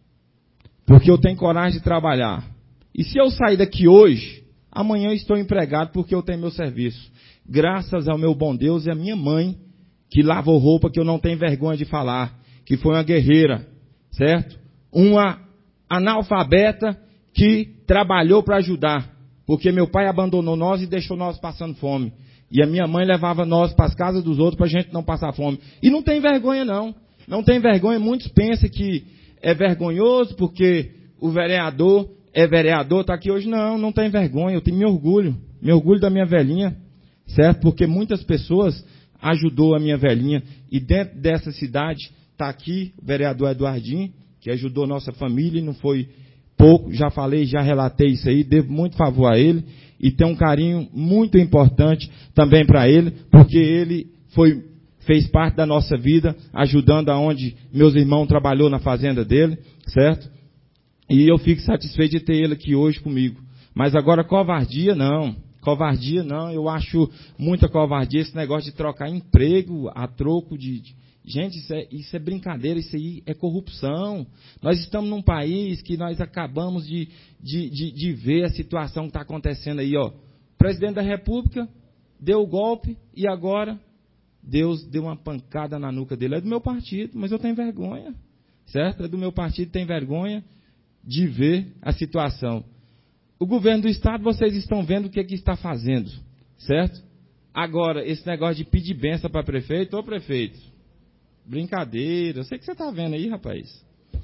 Porque eu tenho coragem de trabalhar. E se eu sair daqui hoje, amanhã eu estou empregado porque eu tenho meu serviço. Graças ao meu bom Deus e à minha mãe, que lavou roupa que eu não tenho vergonha de falar, que foi uma guerreira, certo? Uma analfabeta que trabalhou para ajudar, porque meu pai abandonou nós e deixou nós passando fome. E a minha mãe levava nós para as casas dos outros para a gente não passar fome. E não tem vergonha não, não tem vergonha. Muitos pensam que é vergonhoso porque o vereador é vereador, está aqui hoje. Não, não tem vergonha, eu tenho meu orgulho, meu orgulho da minha velhinha, certo? Porque muitas pessoas ajudou a minha velhinha. E dentro dessa cidade está aqui o vereador Eduardinho, que ajudou nossa família e não foi pouco, já falei, já relatei isso aí, devo muito favor a ele e tenho um carinho muito importante também para ele, porque ele foi, fez parte da nossa vida, ajudando aonde meus irmãos trabalhou na fazenda dele, certo? E eu fico satisfeito de ter ele aqui hoje comigo. Mas agora covardia não, covardia não, eu acho muita covardia esse negócio de trocar emprego a troco de... de Gente, isso é, isso é brincadeira, isso aí é corrupção. Nós estamos num país que nós acabamos de, de, de, de ver a situação que está acontecendo aí. Ó. O presidente da República deu o golpe e agora Deus deu uma pancada na nuca dele. É do meu partido, mas eu tenho vergonha. Certo? É do meu partido, tem vergonha de ver a situação. O governo do Estado, vocês estão vendo o que, é que está fazendo. Certo? Agora, esse negócio de pedir benção para prefeito, ô prefeito, brincadeira, eu sei que você está vendo aí, rapaz.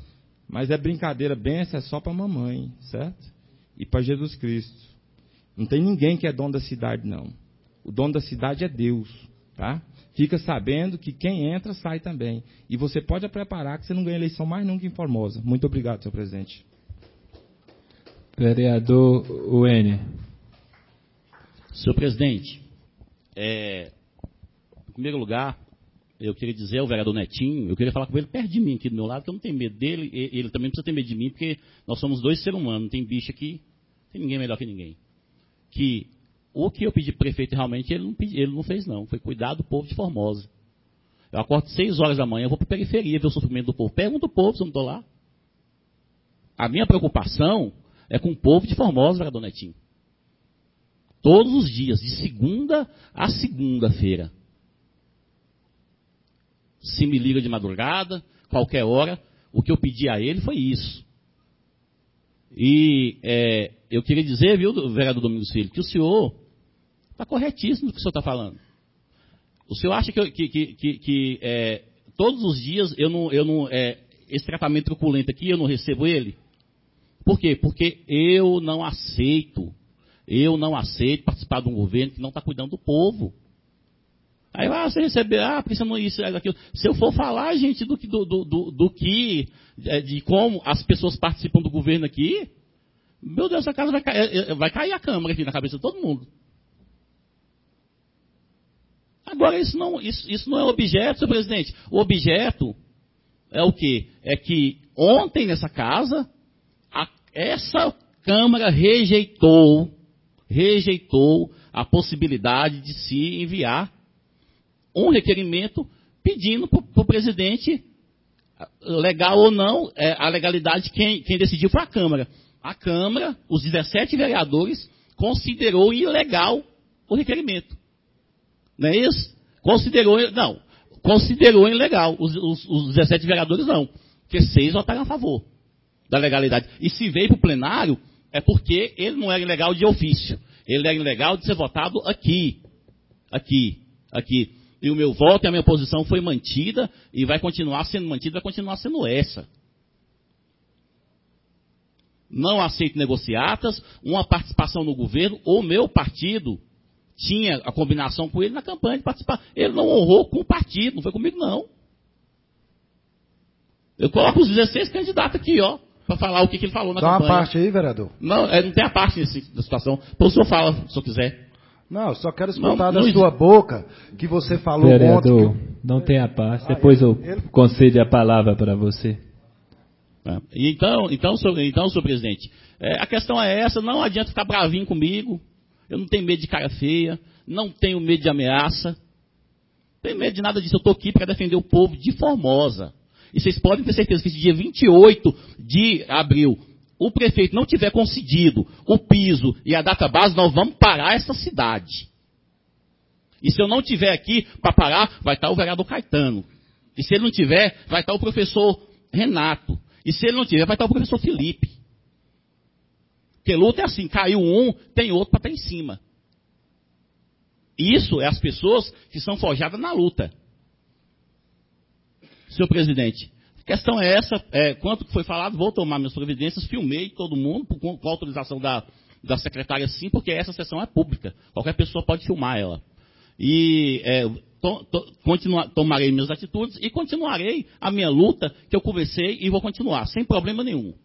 Mas é brincadeira, benção é só para a mamãe, certo? E para Jesus Cristo. Não tem ninguém que é dono da cidade, não. O dono da cidade é Deus, tá? Fica sabendo que quem entra, sai também. E você pode preparar que você não ganha eleição mais nunca em Formosa. Muito obrigado, senhor presidente. Vereador Uene. Senhor presidente, é, em primeiro lugar, eu queria dizer ao vereador Netinho, eu queria falar com ele perto de mim, aqui do meu lado, que eu não tenho medo dele, ele também não precisa ter medo de mim, porque nós somos dois seres humanos, não tem bicho aqui, não tem ninguém melhor que ninguém. Que o que eu pedi para o prefeito realmente, ele não, pedi, ele não fez não, foi cuidar do povo de Formosa. Eu acordo seis horas da manhã, eu vou para a periferia ver o sofrimento do povo. Pergunta o povo se eu não estou lá. A minha preocupação é com o povo de Formosa, vereador Netinho. Todos os dias, de segunda a segunda-feira. Se me liga de madrugada, qualquer hora, o que eu pedi a ele foi isso. E é, eu queria dizer, viu, vereador Domingos Filho, que o senhor está corretíssimo no que o senhor está falando. O senhor acha que, eu, que, que, que, que é, todos os dias eu não, eu não é, esse tratamento truculento aqui, eu não recebo ele? Por quê? Porque eu não aceito, eu não aceito participar de um governo que não está cuidando do povo. Aí, ah, você recebe, ah, porque você não isso, aquilo. Se eu for falar, gente, do que, do, do, do, do que, de como as pessoas participam do governo aqui, meu Deus, essa casa vai cair, vai cair a câmara aqui na cabeça de todo mundo. Agora, isso não, isso, isso não é objeto, senhor presidente. O objeto é o quê? É que ontem nessa casa, a, essa Câmara rejeitou, rejeitou a possibilidade de se enviar um requerimento pedindo para o presidente, legal ou não, é, a legalidade, quem, quem decidiu foi a Câmara. A Câmara, os dezessete vereadores, considerou ilegal o requerimento. Não é isso? Considerou, não, considerou ilegal. Os, os, os dezessete vereadores não, porque seis votaram a favor da legalidade. E se veio para o plenário, é porque ele não era ilegal de ofício. Ele era ilegal de ser votado aqui. Aqui. Aqui. E o meu voto e a minha posição foi mantida e vai continuar sendo mantida, vai continuar sendo essa. Não aceito negociatas, uma participação no governo. O meu partido tinha a combinação com ele na campanha de participar. Ele não honrou com o partido, não foi comigo não. Eu coloco os dezesseis candidatos aqui, ó, para falar o que, que ele falou na Dá campanha. Dá uma parte aí, vereador. Não, é, não tem a parte nessa situação. Depois o senhor fala, se o senhor quiser. Não, eu só quero escutar não, da não sua boca que você falou vereador, ontem. Que... não tem a parte. Depois eu ele... concedo a palavra para você. É. Então, então, senhor, então, senhor presidente, é, a questão é essa, não adianta ficar bravinho comigo. Eu não tenho medo de cara feia, não tenho medo de ameaça, não tenho medo de nada disso. Eu estou aqui para defender o povo de Formosa. E vocês podem ter certeza que esse dia vinte e oito de abril, o prefeito não tiver concedido o piso e a data base, nós vamos parar essa cidade. E se eu não tiver aqui para parar, vai estar o vereador Caetano. E se ele não tiver, vai estar o professor Renato. E se ele não tiver, vai estar o professor Felipe. Porque luta é assim, caiu um, tem outro para estar em cima. Isso é as pessoas que são forjadas na luta. Senhor presidente, a questão é essa, é, quanto que foi falado, vou tomar minhas providências, filmei todo mundo, com, com autorização da, da secretária sim, porque essa sessão é pública, qualquer pessoa pode filmar ela. E é, to, to, continua, tomarei minhas atitudes e continuarei a minha luta, que eu conversei e vou continuar, sem problema nenhum.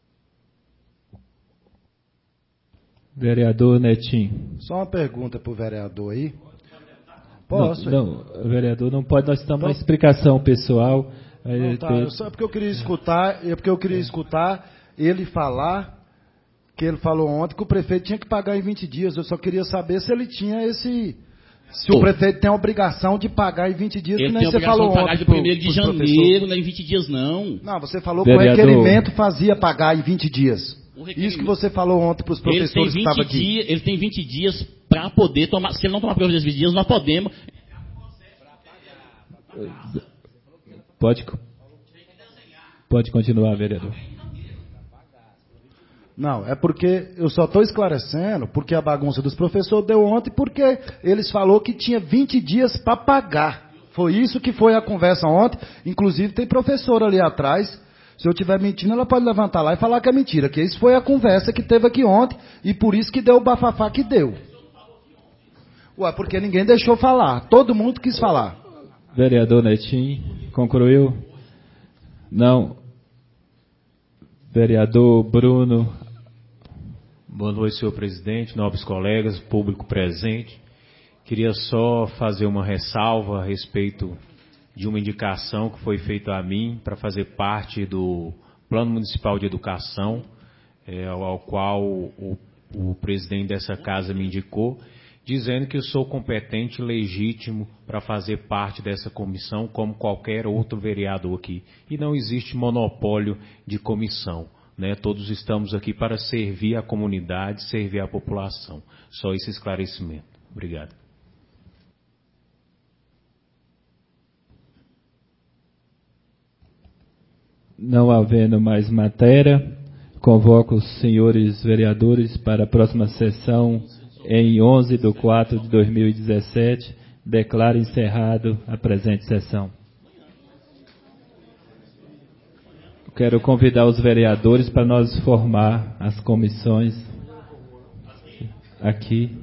Vereador Netinho. Só uma pergunta para o vereador aí. Posso? Não, não, vereador, não pode, nós estamos uma explicação pessoal. Não, tá, só porque eu queria escutar, é porque eu queria escutar ele falar, que ele falou ontem que o prefeito tinha que pagar em vinte dias. Eu só queria saber se ele tinha esse... Se o prefeito tem a obrigação de pagar em vinte dias, ele que nem você falou ontem. Ele tem a obrigação de pagar de primeiro de janeiro, não é em vinte dias não. Não, você falou que o requerimento fazia pagar em vinte dias. Isso que você falou ontem para os professores que estavam aqui. Dia, ele tem vinte dias para poder tomar. Se ele não tomar providência vinte dias, nós podemos. Pode, pode continuar, vereador. Não, é porque eu só estou esclarecendo, porque a bagunça dos professores deu ontem, porque eles falaram que tinha vinte dias para pagar. Foi isso que foi a conversa ontem. Inclusive tem professor ali atrás. Se eu estiver mentindo, ela pode levantar lá e falar que é mentira. Que isso foi a conversa que teve aqui ontem e por isso que deu o bafafá que deu. Ué, porque ninguém deixou falar. Todo mundo quis falar. Vereador Netinho, concluiu? Não. Vereador Bruno. Boa noite, senhor presidente, nobres colegas, público presente. Queria só fazer uma ressalva a respeito de uma indicação que foi feita a mim para fazer parte do Plano Municipal de Educação, é, ao qual o, o presidente dessa casa me indicou, dizendo que eu sou competente e legítimo para fazer parte dessa comissão como qualquer outro vereador aqui. E não existe monopólio de comissão, né? Todos estamos aqui para servir a comunidade, servir a população. Só esse esclarecimento. Obrigado. Não havendo mais matéria, convoco os senhores vereadores para a próxima sessão em onze de quatro de dois mil e dezessete, Declaro encerrado a presente sessão. Quero convidar os vereadores para nós formar as comissões aqui.